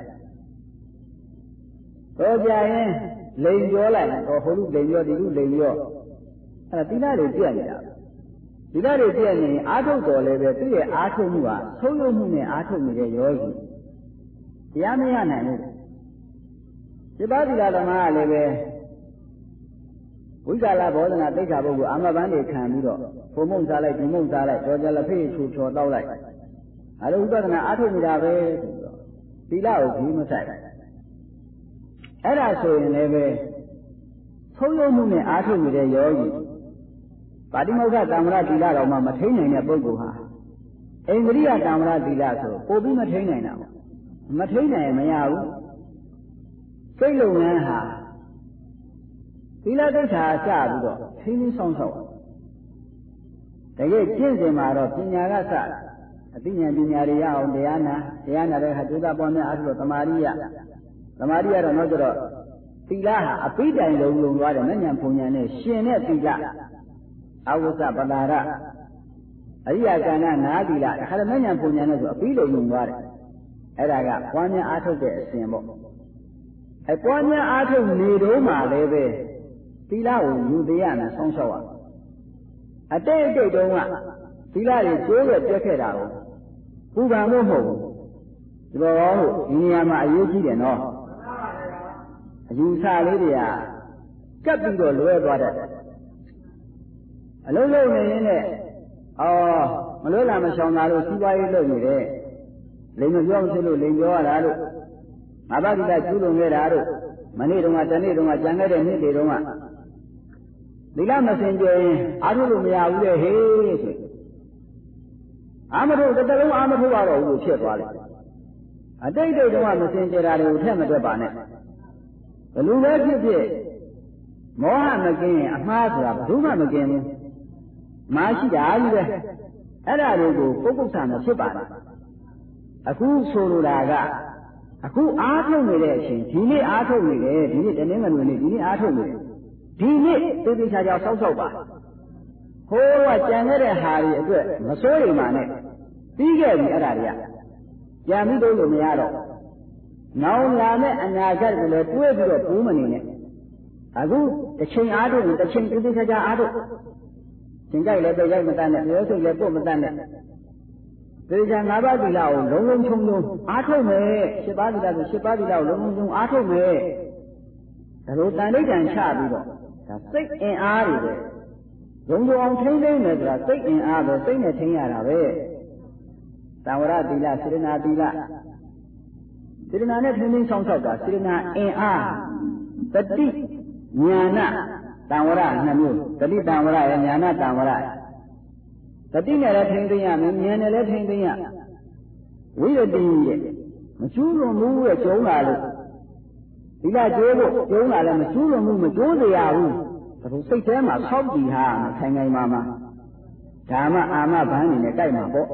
တော်ကြရင်လိန်ပြောလိုက်တော့ဟိုလူလိန်ပြောဒီလူလိန်ပြောအဲ့ဒါသီလတွေပြည့်နေတာသီလတွေပြည့်နေအားထုတ်တော်လည်းပဲသူ့ရဲ့အားထုတ်မှုဟာဆုံးယုံမှုနဲ့အားထုတ်နေတဲ့ယောဂီတရားမရနိုင်ဘူးစေပါသီလသမားကလည်းပဲဝိဇာလဘောဓနာသိက္ခာပုဂ္ဂိုလ်အာမဘန်းတွေခံပြီးတော့ဘုံမုံစားလိုက်ဒီမုံစားလိုက်တော်ကြလက်ဖေးချူချော်တောက်လိုက်အဲလိုဥပဒနာအားထုတ်နေတာပဲဆိုတော့သီလကိုကြီးမဆိုင်အဲ့ဒါဆိုရင်လည်းပဲဆုံးယုံမှုနဲ့အားထုတ်နေတဲ့ယောဂီပါတိမောက္ခတံဝရသီလတော်မှမထိန်နိုင်တဲ့ပုဂ္ဂိုလ်ဟာအိန္ဒြိယတံဝရသီလဆိုပို့ပြီးမထိန်နိုင်တာပေါ့မထိန်နိုင်ရင်မရဘူးစိတ်လုပ်ငန်းဟာသီလသိက္ခာစပြီးတော့ထိန်းသိမ်းဆောင်ရှောက်တကယ်ကျင့်စဉ်မှာတော့ပညာကစအသိဉာဏ်ပညာတွေရအောင်တရားနာတဲ့ဟာဒုသပွားများအားဖြင့်သမာဓိရတော့နောက်ကျတော့သီလဟာအပိတိုင်လုံးလုံးသွားတယ်မဉဏ်ဘုံဉာဏ်နဲ့ရှင်တဲ့သီလအဝိဇ္ဇပတာရအရိယကဏ္ဍနာသီလအခါမဉဏ်ဘုံဉာဏ်နဲ့ဆိုအပိလုံးလုံးသွားတယ်အဲ့ဒါကပွားများအားထုတ်တဲ့အစဉ်ပေါ့အဲပွားများအားထုတ်နေတော့မှလည်းပဲသီလကိုယူတရားနဲ့ဆောင်းလျှောက်ရအတိတ်တုန်းကသီလတွေကျိုးရပြက်ခဲ့တာကိုပူပန်လို့မဟုတ်ဘူးဒီလိုကောလို့ဒီနေရာမှာအရေးကြီးတယ်နော်အယူဆလေးတွေကကပ်ပြီးတော့လွဲသွားတယ်အလုံးလုံးနေရင်းနဲ့မလွဲလာမရှောင်တာလို့စီးပွားရေးလုပ်နေတယ်လိန်မပြောမဖြစ်လို့လိန်ပြောရတာလို့ငါးပါးသီလကျူးလွန်ခဲ့တာလို့မနေ့တုန်းကတနေ့တုန်းကကြံခဲ့တဲ့နေ့တွေတုန်းကသီလမစင်ကြယ်ရင်အားထုတ်လို့မရဘူးလေဟေးဆိုအာမထုတ်တစ်လုံးအာမထုတ်ရတော့ဘူးလို့ဖြစ်သွားတယ်အတိတ်တုန်းကမစင်ကြယ်တာတွေကိုထက်မတွက်ပါနဲ့ဘယ်လိုပဲဖြစ်ဖြစ်မောဟမကင်းရင်အမှားဆိုတာဘယ်သူမှမကင်းဘူးမာရှိတာကြီးပဲအဲ့ဒါတွေကိုပုဂ္ဂုဆာမဖြစ်ပါနဲ့အခုဆိုလိုတာကအခုအားထုတ်နေတဲ့အချိန်ဒီနေ့အားထုတ်နေတယ်ဒီနေ့တနင်္ဂနွေနေ့ဒီနေ့အားထုတ်နေတယ်ဒီနေ့သေသေးချာချာစောက်စောက်ပါဟိုးကကြံခဲ့တဲ့ဟာတွေအတွက်မစိုးရိမ်ပါနဲ့ပြီးခဲ့ပြီအဲ့ဒါတွေကကြံပြီးတော့မရတော့နောင်လာမဲ့အနာဂတ်ကိုလည်းတွေးပြီးတော့ပူးမနေနဲ့အခုတစ်ချိန်အားထုတ်ရင်တစ်ချိန်သေသေးချာချာအားထုတ်သင်္ကြိုက်လည်းပဲရိုက်မတတ်နဲ့ပြောစိတ်လည်းပုတ်မတတ်နဲ့သေချာ၅ပါးသီလကိုလုံးလုံးချုံချုံအားထုတ်မယ်၈ပါးသီလဆို၈ပါးသီလကိုလုံးလုံးချုံအားထုတ်မယ်ဒါလိုတန်ဋိဌာန်ချပြီးတော့ဒါစိတ်အင်အားတွေပဲရုံးအောင်ထိမ့်သိမ့်မယ်ဆိုတာစိတ်အင်အားပဲစိတ်နဲ့ထိမ့်ရတာပဲတံဝရသီလစေတနာသီလစေတနာနဲ့ထိမ့်သိမ့်ဆောင်ဆောက်တာစေတနာအင်အားတတိဉာဏတံဝရ2မျိုးတတိတံဝရရဲ့ဉာဏတံဝရတတိနဲ့လည်းထိမ့်သိမ့်ရမယ်ဉာဏ်နဲ့လည်းထိမ့်သိမ့်ရဝိရတိရဲ့မကျူးလွန်မှုရဲ့ကျုံးလာလို့သီလကျိုးဖို့ကျုံးလာလည်းမကျူးလွန်မှုမကျိုးစေရဘူးဒါစိတ်ထဲမှာဆောက်တည်ဟာခိုင်ခိုင်မာမာဓမ္မအာမဘန်းနေနဲ့ကြိုက်မှာပေါ့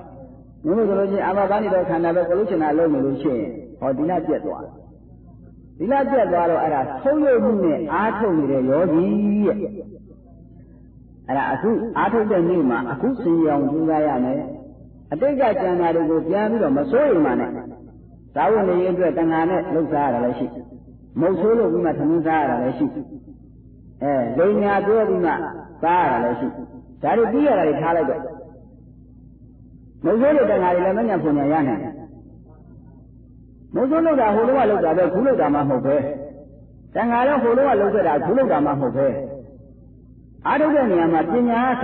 ဘုရားဆိုလို့ချင်းအာမဘန်းနေတော့ခန္ဓာပဲကိုလို့ချင်တာလုံးနေလို့ရှိရင်ဟောဒီလပြက်သွားသီလပြတ်သွားတော့အဲ့ဒါဆုံးယုတ်မှုနဲ့အားထုတ်နေတဲ့ယောဂီရဲ့အဲ့ဒါအခုအားထုတ်တဲ့နေ့မှာအခုစင်ရောင်ကြိုးစားရမယ်အတိတ်ကကြံတာတွေကိုပြန်ပြီးတော့မစိုးရိမ်ပါနဲ့သာဝနေရေးအတွက်တဏှာနဲ့လှုပ်ရှားရတာလည်းရှိမုတ်ဆိုးလို့ပြီးမှသမင်းစားရတာလည်းရှိလိန်ညာပြောပြီးမှစားရတာလည်းရှိဒါတွေပြီးရတာတွေထားလိုက်တော့မုတ်ဆိုးတဲ့တဏှာတွေလည်းမညံ့ဖွညာရနိုင်တယ်မုတ်ဆိုးလို့တာဟိုလိုကလောက်တာပဲခုလောက်တာမှမဟုတ်ပဲတဏှာလည်းဟိုလိုကလောက်ခဲ့တာခုလောက်တာမှမဟုတ်ပဲအားထုတ်တဲ့နေရာမှာပညာအစ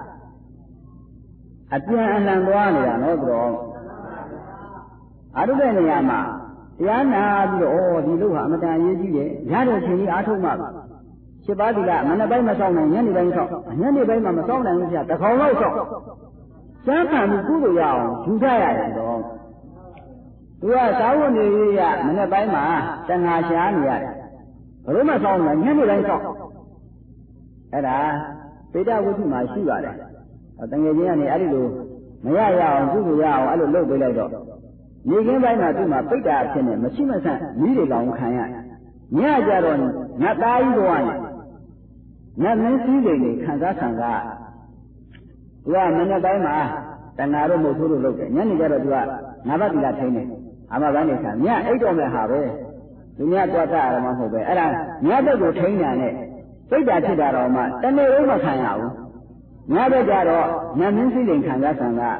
အပြန်အလှန်သွားနေတာနော်သူတော်အားထုတ်တဲ့နေရာမှာတရားနာပြီးတော့ဒီလိုဟာအမတန်အရေးကြီးတယ်ရတဲ့ချိန်ကြီးအားထုတ်မှ7 ပါးသီလမနေ့ပိုင်းမဆောင်နိုင်ညနေပိုင်းဆောင်ညနေပိုင်းမှာမဆောင်နိုင်ဘူးပြတကောင်လောက်ဆောင်စမ်းခံပြီးကုသိုလ်ရအောင်ယူကြရတယ်တော့သူကသာဝနေရမနေ့ပိုင်းမှာတဏှာရှားနေရတယ်ဘယ်လိုမှဆောင်နိုင်ညနေပိုင်းဆောင်အဲ့ဒါပေတဝိသုမှာရှိပါတယ်တငယ်ချင်းကနေအဲ့ဒီလိုမရရအောင်ကုသိုလ်ရအောင်အဲ့လိုလုပ်ပေးလိုက်တော့နေခင်းပိုင်းမှာသူ့မှာပိတ်တာဖြစ်နေမရှိမဆန့်မိတွေကောင်ခံရညကြတော့ငါသားကြီးတော်ကနေညမင်းစည်းစိမ်တွေခံစားသူကမနေ့တိုင်းမှာတဏှာတို့မဟုတ်လို့လုပ်တယ်ညနေကျတော့သူကငါးပါးသီလထိန်းတယ်အမပိုင်းနေခံညအိတ်တော်မဲ့ဟာပဲသူများတွားတာရမှာမဟုတ်ပဲအဲ့ဒါညဘက်ကိုထိန်းတာနဲ့ပိတ်တာဖြစ်တာတော့မှတနေ့လုံးမခံရဘူးညဘက်ကျတော့ညမင်းစည်းစိမ်ခံစား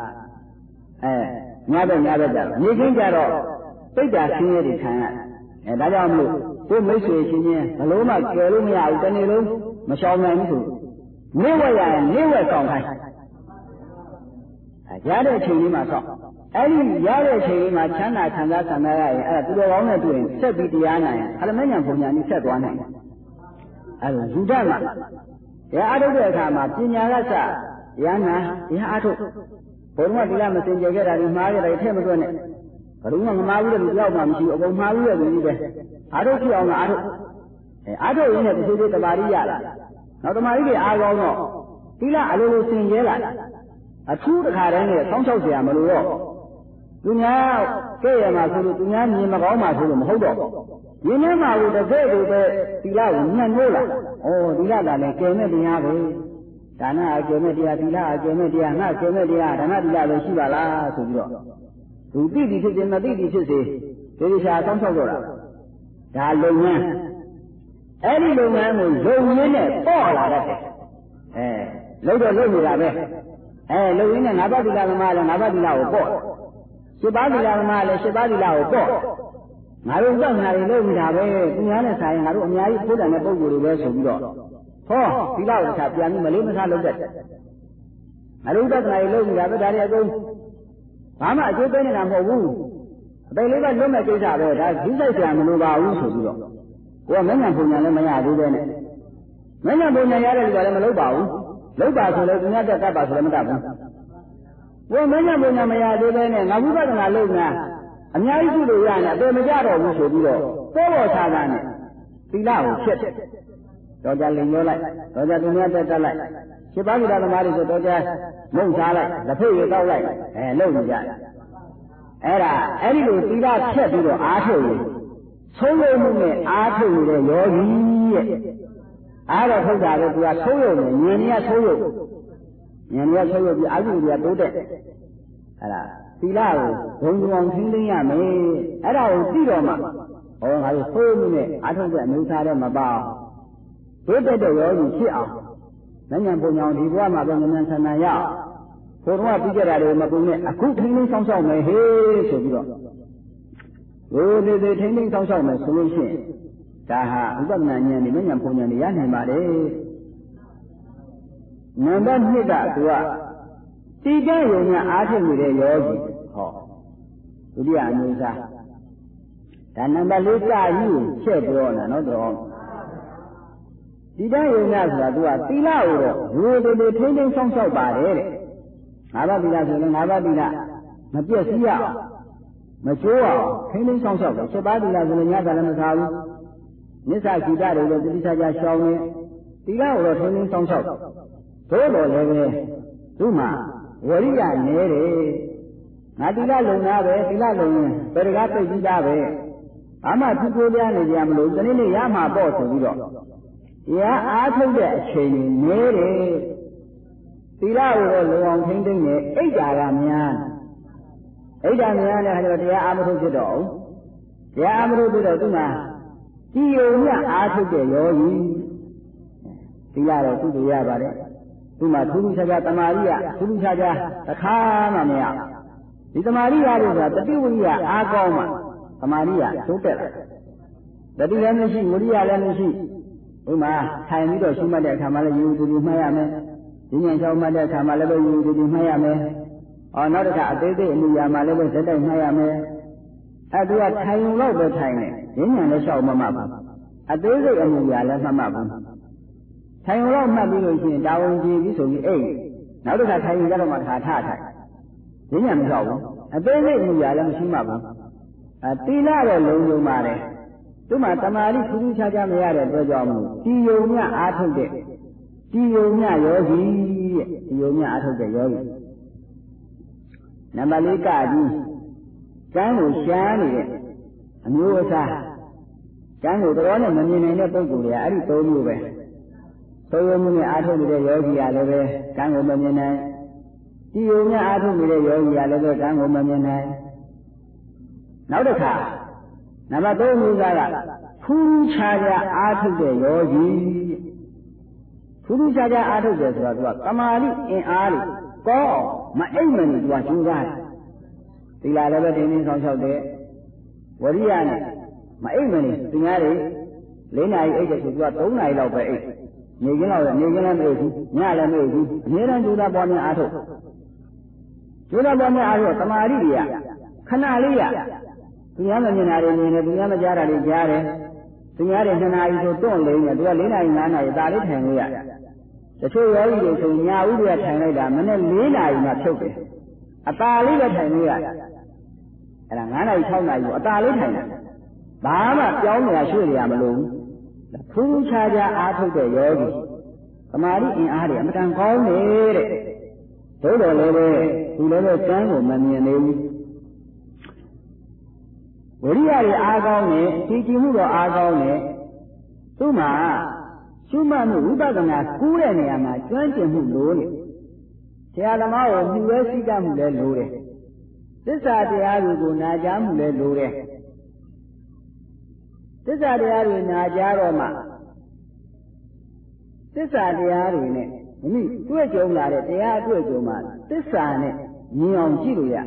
ညဘက်ကြတော့နေခင်းကြတော့ပိတ်တာဆင်းရဲတွေခံရဒါကြောင့်မလို့ကိုမိတ်ဆွေချင်းချင်းဘလို့မှကြွယ်လို့မရဘူးတနေ့လုံးမရှောင်နိုင်ဘူးဆိုနေဝက်ရရင်နေဝက်ဆောင်ခိုင်းရတဲ့အချိန်လေးမှာဆောက်အဲ့ဒီရတဲ့အချိန်လေးမှာချမ်းသာခံစားရရင်အဲ့ဒါသူတော်ကောင်းနဲ့တွေ့ရင်ဆက်ပြီးတရားနိုင်ရင်အလမဉ္ဇဉ်ပုံညာနဲ့ဆက်သွားနိုင်တယ်အဲ့ဒါယူတတ်မှာတရားအားထုတ်တဲ့အခါမှာပညာကစတရားနာတရားအားထုတ်ဘုရားကဒီလားမစင်ကြယ်ခဲ့တာဒီမှားရတယ်ထည့်မတွက်နဲ့ဘယ်သူမှမမှားဘူးတဲ့လူကြောက်မှမရှိဘူးအကုန်မှားဘူးတဲ့လူကြီးပဲအားထုတ်ဖြစ်အောင်အားထုတ်အားထုတ်ရင်းနဲ့တစ်စိတ်တမာရီရလာနောက်တမာရီတွေအားကောင်းတော့သီလအလိုလိုစင်ကြဲလာအထူးတစ်ခါတည်းနဲ့ဆောင်းချောက်เสียမလို့တော့သူများကဲ့ရမှာဆိုလို့သူများမြင်မကောင်းမှဆိုလို့မဟုတ်တော့ရင်းနှင်းမှာလို့တကယ်ကိုပဲသီလကိုညှဉ်းနှိုးလာသီလကလည်းကဲမဲ့တရားပဲဒါနအကျယ်မဲ့တရားသီလအကျယ်မဲ့တရားငါကျယ်မဲ့တရားဒါနသီလပဲရှိပါလားဆိုပြီးတော့သူသိသည်ဖြစ်စေမသိသည်ဖြစ်စေဒီရှာဆောင်းချောက်တော့ဒါလုပ်ငန်းအဲ့ဒီလုပ်ငန်းကိုလုပ်ရင်းနဲ့ပေါ့လာတတ်တယ်လုပ်တော့လုပ်နေတာပဲလုပ်ရင်းနဲ့ငါးပါးသီလသမားလည်းငါးပါးသီလကိုပေါ့7 ပါးသီလသမားလည်း7 ပါးသီလကိုပေါ့ငါတို့ကငါတွေလုပ်နေတာပဲသူများနဲ့ဆိုင်ငါတို့အများကြီးဖိုးတယ်တဲ့ပုံကိုယ်တွေပဲဆိုပြီးတော့သီလကိုတစ်ခါပြန်ပြီးမလေးမစားလုပ်တတ်တယ်ငါတို့ကငါတွေလုပ်နေတာပဲဒါတွေအကုန်ဘာမှအကျိုးပေးနေတာမဟုတ်ဘူးအပေလေးကလွတ်မဲ့ကိစ္စပဲဒါကြီးဆိုင်ကြမလို့ပါဘူးဆိုပြီးတော့ကိုကမဉ္ဇဉ်ပုံညာလည်းမရသေးတဲ့နဲ့မဉ္ဇဉ်ပုံညာရတဲ့လူကလည်းမလုပ်ပါဘူးလုပ်ပါဆိုလည်းသူများတက်တတ်ပါဆိုလည်းမတတ်ဘူးကိုမဉ္ဇဉ်ပုံညာမရသေးတဲ့နဲ့ငါဝိပဿနာလုပ်နေတာအများကြီးပြုလို့ရနေအပေမကြတော့ဘူးဆိုပြီးတော့ပေါ်ချတာနဲ့သီလကိုဖြစ်တယ်တော့ကြလိမ်ပြောလိုက်တော့ကြသူများတက်တတ်လိုက်7 ပါးသီလသမားတွေဆိုတော့ကြမုံစားလိုက်လက်ဖိတ်ရတောက်လိုက်လုပ်နေကြတယ်အဲ့ဒီလိုသီလဖြတ်ပြီးတော့အားထုတ်ရင်ဆုံးယုံမှုနဲ့အားထုတ်နေတဲ့ယောဂီရဲ့အားတော့ထုတ်တာပဲသူကဆုံးယုံနေဉာဏ်ကြီးဆုံးယုံပြီးအာဟုတွေကတိုးတက်သီလကိုဘုံအောင်ထိန်းသိမ်းရမယ်အဲ့ဒါကိုသိတော့မှငါတို့ဆုံးယုံမှုနဲ့အားထုတ်တဲ့အမျိုးသားတွေမပေါ့တိုးတက်တဲ့ယောဂီဖြစ်အောင်ဉာဏ်ပုံအောင်ဒီဘဝမှာပဲဉာဏ်ဆန္ဒရအောင်ဘုရားပြီးကြတာတွေမပုံနဲ့အခုထိန်းသိမ်းဆောင်ရှောက်မယ်ဟေးဆိုပြီးတော့ဒီထိန်းသိမ်းဆောင်ရှောက်မယ်ဆိုလို့ရှိရင်ဒါဟာဥပဒနာဉာဏ်နဲ့ဉာဏ်ပုံဉာဏ်တွေရနိုင်ပါတယ်နံပါတ်2ကသူကတိကျရုံနဲ့အားထုတ်နေတဲ့ယောဂီဒုတိယအမျိုးသားဒါနံပါတ်4ကယူချက်ပြောတာနော်တော့တိကျရုံနဲ့ဆိုတာသူကသီလကိုတော့ထိန်းသိမ်းဆောင်ရှောက်ပါတယ်တဲ့5 ပါးသီလဆိုရင်5 ပါးသီလမပြည့်စည်ရအောင်မကျိုးအောင်ထိန်းသိမ်းဆောင်ရှောက်တယ်7 ပါးသီလဆိုရင်ညတာလည်းမစားဘူးနိစ္စကိတတွေလည်းတိတိကျကျရှောင်နေသီလကိုတော့ထိန်းသိမ်းဆောင်ရှောက်သို့တော်လည်းပဲသူ့မှာဝရိယနည်းတယ်ငါသီလလုံတာပဲသီလလုံရင်ဘယ်တကားသိပြီးသားပဲဘာမှသူကိုပြနေကြမလို့ဒီနေ့ရမှာပေါ့ဆိုပြီးတော့တရားအားထုတ်တဲ့အချိန်ကြီးနေတယ်သီလကိုတော့လုံအောင်ထိန်းသိမ်းနေအိတ်ဓာကများအိတ်ဓာများတဲ့အခါကျတော့တရားအားမထုတ်ဖြစ်တော့တရားအားမထုတ်ဖြစ်တော့သူမှကြည်ယုံမြအားထုတ်တဲ့ယောဂီသီလတော့သူ့ကိုရပါတယ်သူမှထူးထူးခြားခြားတမာရိယထူးထူးခြားခြားတစ်ခါမှမရဒီတမာရိယလို့ဆိုတာတတိဝိရိယအားကောင်းမှတမာရိယသိုးတက်လာတတိလည်းမရှိဝိရိယလည်းမရှိဥမာထိုင်ပြီးတော့ရှုမှတ်တဲ့အခါမှာလည်းယူတူတူမှတ်ရမယ်ဒီဉာဏ်ချောင်းမှတ်တဲ့အခါမှာလည်းယူတူတူမှတ်ရမယ်နောက်တစ်ခါအသေးသေးအမှုရာမှာလည်းဇက်တိုက်မှတ်ရမယ်သူကထိုင်ုံတော့ပဲထိုင်တယ်ဒီဉာဏ်လည်းလျှောက်မမှတ်ဘူးအသေးစိတ်အမှုရာလည်းမမှတ်ဘူးထိုင်ုံတော့မှတ်ပြီးလို့ရှိရင်တာဝန်ကြည့်ပြီးဆိုပြီးအိတ်နောက်တစ်ခါထိုင်ရင်ကြတော့မှတစ်ခါထထိုင်ဒီဉာဏ်မလျှောက်ဘူးအသေးစိတ်အမှုရာလည်းမရှိမှဘူးသီလတော့လုံးလုံးပါတယ်သူမှတမာတိထူးထူးခြားခြားမရတဲ့အတွက်ကြောင့်ကြည်ယုံမြအားထုတ်တဲ့ကြည်ယုံမြယောဂီတဲ့ကြည်ယုံမြအားထုတ်တဲ့ယောဂီနံပါတ်၄ကကြီးကျမ်းကိုရှားနေတဲ့အမျိုးအစားကျမ်းကိုတော်နဲ့မမြင်နိုင်တဲ့ပုဂ္ဂိုလ်တွေကအဲ့ဒီ၃မျိုးပဲသုံးမျိုးနဲ့အားထုတ်နေတဲ့ယောဂီကလည်းပဲကျမ်းကိုမမြင်နိုင်ကြည်ယုံမြအားထုတ်နေတဲ့ယောဂီကလည်းပဲကျမ်းကိုမမြင်နိုင်နောက်တစ်ခါနံပါတ်3မျိုးကထူးခြားခြားအားထုတ်တဲ့ယောဂီထူးခြားခြားအားထုတ်တယ်ဆိုတော့သူကတမာတိအင်အားလေးကောမအိမ်မနေသူကကျူးကားတယ်သီလလည်းပဲတင်းတင်းဆောင်လျှောက်တယ်ဝရိယနဲ့မအိမ်မနေသူများတွေ4 နာရီအိတ်တယ်ဆိုသူက3 နာရီလောက်ပဲအိတ်နေကင်းတော့နေကင်းလည်းမအိတ်ဘူးညလည်းမအိတ်ဘူးအနည်းတမ်းကျူးတာပေါ်များအားထုတ်ကျူးတာပေါ်များအားထုတ်တမာတိတွေကခဏလေးရသူများမမြင်တာတွေမြင်တယ်သူများမကြားတာတွေကြားတယ်သူများတွေ2 နာရီဆိုတွန့်လိမ့်တယ်သူက4 နာရီ5 နာရီဒါလေးထိုင်လို့ရတယ်တချို့ယောဂီတွေဆိုညာဥတွေကထိုင်လိုက်တာမနေ့4 နာရီမှဖြုတ်တယ်အตาလေးပဲထိုင်လို့ရတယ်အဲ့ဒါ9 နာရီ6 နာရီကိုအตาလေးထိုင်တယ်ဘာမှပြောင်းနေတာရွှေ့နေရမလို့ထူးခြားခြားအားထုတ်တဲ့ယောဂီသမာဓိအင်အားတွေအမတန်ကောင်းနေတဲ့သို့တော်လည်းပဲသူလည်းပဲကျမ်းကိုမမြင်သေးဘူးဝိရိယတွေအားကောင်းနေကြည်ကြည်မှုတော့အားကောင်းနေသူ့မှာရှုမှတ်မှုဝိပဿနာကူးတဲ့နေရာမှာကျွမ်းကျင်မှုလိုနေဆရာသမားကိုမြှူရဲစိတ်ကမှုလည်းလိုတယ်သစ္စာတရားတွေကိုနာကြားမှုလည်းလိုတယ်သစ္စာတရားတွေနာကြားတော့မှသစ္စာတရားတွေနဲ့မိတွေ့ကြုံလာတဲ့တရားအတွေ့အကြုံမှာသစ္စာနဲ့မြင်အောင်ကြည့်လို့ရ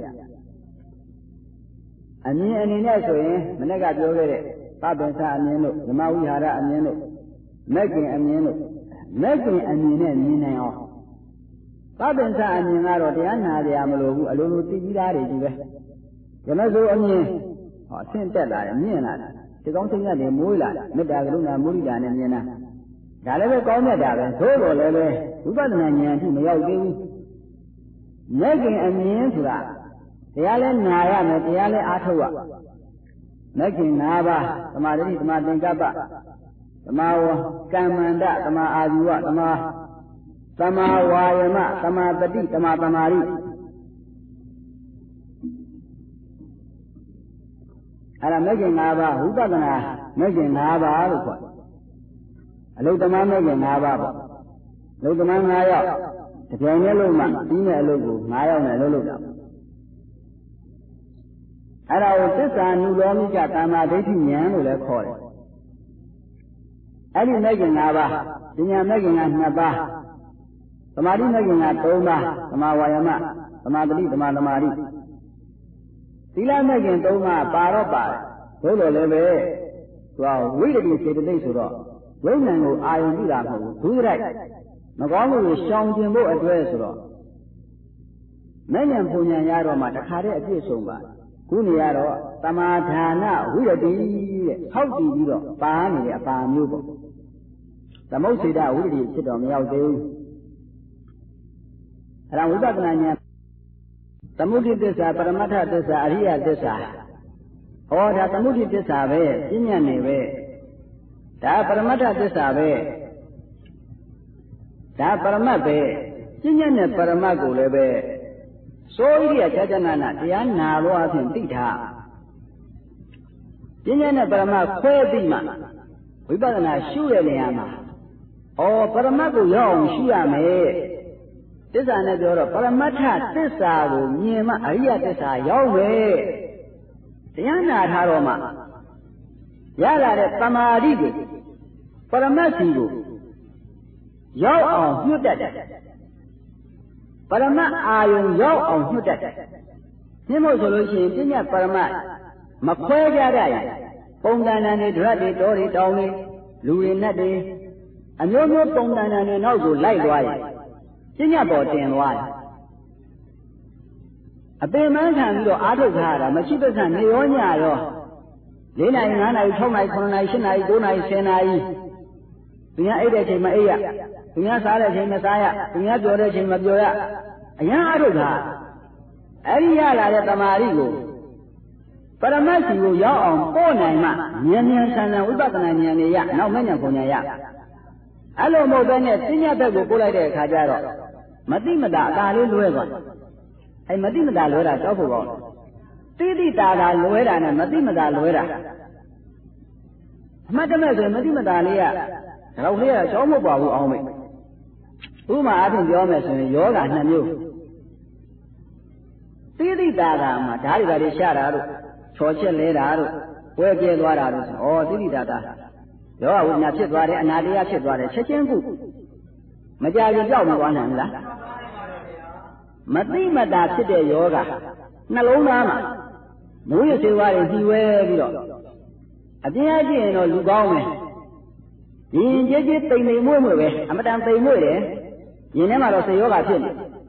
အမြင်အနေနဲ့ဆိုရင်မနေ့ကပြောခဲ့တဲ့သဗ္ဗံစာအမြင်တို့ဓမ္မဝိဟာရအမြင်တို့မဂ္ဂင်အမြင်တို့မဂ္ဂင်အမြင်နဲ့မြင်နိုင်အောင်သဗ္ဗံစာအမြင်ကတော့တရားနာကြရမလို့ဘူးအလိုလိုသိပြီးသားတွေကြီးပဲဓမ္မစိုးအမြင်အဆင့်တက်လာတယ်မြင်လာတယ်ဒီကောင်းစိတ်နဲ့မွေးလာတယ်မေတ္တာကရုဏာမုဒိတာနဲ့မြင်တာဒါလည်းပဲကောင်းမြတ်တာပဲသို့တော်လည်းပဲဝိပဿနာဉာဏ်အထိမရောက်သေးဘူးမဂ္ဂင်အမြင်ဆိုတာတရားလဲနာရမယ်တရားလဲအားထုတ်ရမဂ္ဂင်၅ ပါးသမာဓိသမာသင်္ကပ္ပသမာဝကမ္မန္တသမာအာဇီဝသမာဝါယမသမာတတိသမာသမာဓိအဲ့ဒါမဂ္ဂင်၅ ပါးဝိပဿနာမဂ္ဂင်၅ ပါးလို့ခေါ်တယ်အလုတ္တမမဂ္ဂင်၅ ပါးပေါ့အလုတ္တမ9 ယောက်တပြိုင်တည်းလုံးမှပြီးမဲ့အလုပ်ကို9 ယောက်နဲ့လုပ်တာအဲ့ဒါကိုသစ္စာနုလောမိကသမာဓိဋ္ဌိဉာဏ်လို့လည်းခေါ်တယ်အဲ့ဒီမဂ္ဂင်၅ ပါးပညာမဂ္ဂင်က2 ပါးသမာဓိမဂ္ဂင်က3 ပါးသမာဝါယမသမာတတိသမာသမာဓိသီလမဂ္ဂင်3 ပါးပါတော့ပါတယ်သို့တော်လည်းပဲသူကဝိတ္တိစေတသိက်ဆိုတော့ဝိညာဉ်ကိုအာရုံပြုတာမဟုတ်ဘူးဒုစရိုက်မကောင်းမှုကိုရှောင်ကျင်ဖို့အတွက်ဆိုတော့မဉ္ဇဉ်ပူဉ္ဇဉ်ရတော့မှတခါတည်းအပြည့်စုံပါခုနေရတော့သမာဓာနဝိရတိတဲ့ဟောက်တည်ပြီးတော့ပါနေတဲ့အပါမျိုးပေါ့သမုတ်စေတဝိရတိဖြစ်တော့မရောက်သေးဘူးအဲ့ဒါဝိပဿနာဉာဏ်သမုဒိသစ္စာပရမတ္ထသစ္စာအရိယသစ္စာဟောဒါသမုဒိသစ္စာပဲပြဉ္ညာနေပဲဒါပရမတ္ထသစ္စာပဲဒါပရမတ်ပဲပြဉ္ညာနဲ့ပရမတ်ကိုလည်းပဲစိုးရိယခြားခြားနာတရားနာလို့အဖြစ်သိထားပညာနဲ့ပရမတ်ခွဲပြီးမှဝိပဿနာရှုတဲ့နေရာမှာပရမတ်ကိုရောက်အောင်ရှုရမယ်သစ္စာနဲ့ပြောတော့ပရမတ္ထသစ္စာကိုမြင်မှအရိယသစ္စာရောက်မယ်တရားနာထားတော့မှရလာတဲ့သမာဓိကိုပရမတ်စီကိုရောက်အောင်ညွတ်တတ်တယ်ပရမတ်အာယုံရောက်အောင်ညွတ်တတ်တယ်နှိမ့်မို့ဆိုလို့ရှိရင်ပညာပရမတ်မခွဲကြရရင်ပုံသဏ္ဍာန်တွေဓာတ်တွေတောတွေတောင်တွေလူတွေနတ်တွေအမျိုးမျိုးပုံသဏ္ဍာန်တွေနောက်ကိုလိုက်သွားရင်ပညာပေါ်တင်သွားရင်အပင်မခံပြီးတော့အားထုတ်ထားရတာမရှိပစ္စံနေရောညရော4 နာရီ 5 နာရီ 6 နာရီ 9 နာရီ 10 နာရီ 9 နာရီ 10 နာရီသူများအိပ်တဲ့အချိန်မအိပ်ရသူများစားတဲ့အချိန်မစားရသူများပြောတဲ့အချိန်မပြောရအရန်အားထုတ်ထားအဲ့ဒီရလာတဲ့တမာရီကိုပရမတ်စီကိုရောက်အောင်ပို့နိုင်မှဉာဏ်ဉာဏ်ဆန်းဆန်းဝိပဿနာဉာဏ်နဲ့ရနောက်မဉဏ်ပုံဉာဏ်ရအဲ့လိုမဟုတ်ဘဲနဲ့ပညာဘက်ကိုပို့လိုက်တဲ့အခါကျတော့မတိမတာအသာလေးလွဲသွားအဲ့မတိမတာလွဲတာကြောက်ဖို့ကောင်းတိတိတာတာလွဲတာနဲ့မတိမတာလွဲတာအမှတ်တမဲ့ဆိုမတိမတာလေးကတော့လေးကကြောက်မဟုတ်ပါဘူးအောင်မိတ်ဥပမာအပြင်ပြောမယ်ဆိုရင်ယောဂ2မျိုးတိတိတာတာမှာဓာတ်တွေရှာတာတို့ချော်ချက်လဲတာတို့ဝဲကျဲသွားတာတို့တိတိတာတာယောဂဝိညာဉ်ဖြစ်သွားတယ်အနာတရားဖြစ်သွားတယ်ချက်ချင်းခုမကြခင်ကြောက်မသွားနိုင်ဘူးလားမတိမတာဖြစ်တဲ့ယောဂနှလုံးသားမှာမိုးရစေဝါတွေပြီးဝဲပြီးတော့အပြင်းအကျင့်တော့လူကောင်းမယ်ရင်ကြည်ကြည်တိမ်တိမ်မွေ့မွေ့ပဲအမတန်တိမ်မွေ့တယ်ရင်ထဲမှာတော့စေယောဂဖြစ်နေ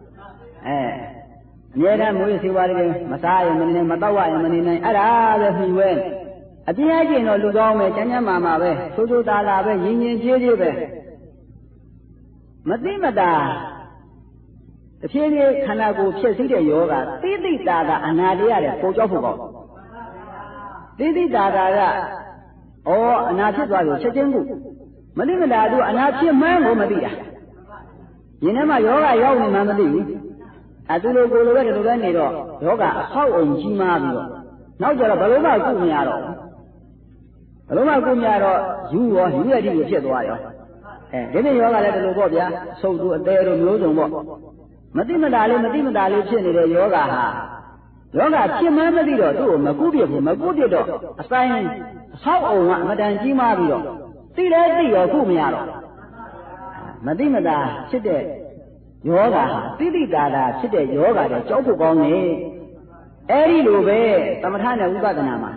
အမြဲတမ်းမိုးရစေဝါတွေမစားရင်မနေနိုင်မတော့ရရင်မနေနိုင်အဲ့ဒါပဲပြီးဝဲအပြင်းအကျင့်တော့လူကောင်းမယ်ကျမ်းကျမ်းမာမာပဲဆိုးဆိုးတာလာပဲရင်ရင်ကြည်ကြည်ပဲမတိမတာတဖြည်းဖြည်းခန္ဓာကိုယ်ဖြစ်စီးတဲ့ယောဂတိတိတာကအနာတရားတဲ့ပုံကြောက်ဖို့ကောတိတိတာကအနာဖြစ်သွားပြီချက်ချင်းကိုမတိမတာသူအနာဖြစ်မှန်းကိုမသိတာရင်ထဲမှာယောဂရောက်နေမှမသိဘူးသူလိုကိုယ်လိုပဲဒီလိုပဲနေတော့ယောဂအဆောက်အုံကြီးမားပြီးတော့နောက်ကြတော့ဘယ်လိုမှကုမရတော့ဘယ်လိုမှကုမရတော့ယူရတိကိုဖြစ်သွားရောဒီနေ့ယောဂလည်းဒီလိုပေါ့ဗျာဆုပ်သူအသေးတို့မျိုးစုံပေါ့မတိမတာလေးဖြစ်နေတဲ့ယောဂဟာယောဂဖြစ်မှန်းမသိတော့သူ့ကိုမကုပြဘူးမကုပြတော့အဆိုင်အဆောက်အုံကအမတန်ကြီးမားပြီးတော့သိလဲသိရောကုမရတော့မတိမတာဖြစ်တဲ့ယောဂဟာတိတိတာတာဖြစ်တဲ့ယောဂတဲ့ကြောက်ဖို့ကောင်းနေအဲ့ဒီလိုပဲသမထနဲ့ဝိပဿနာမှာ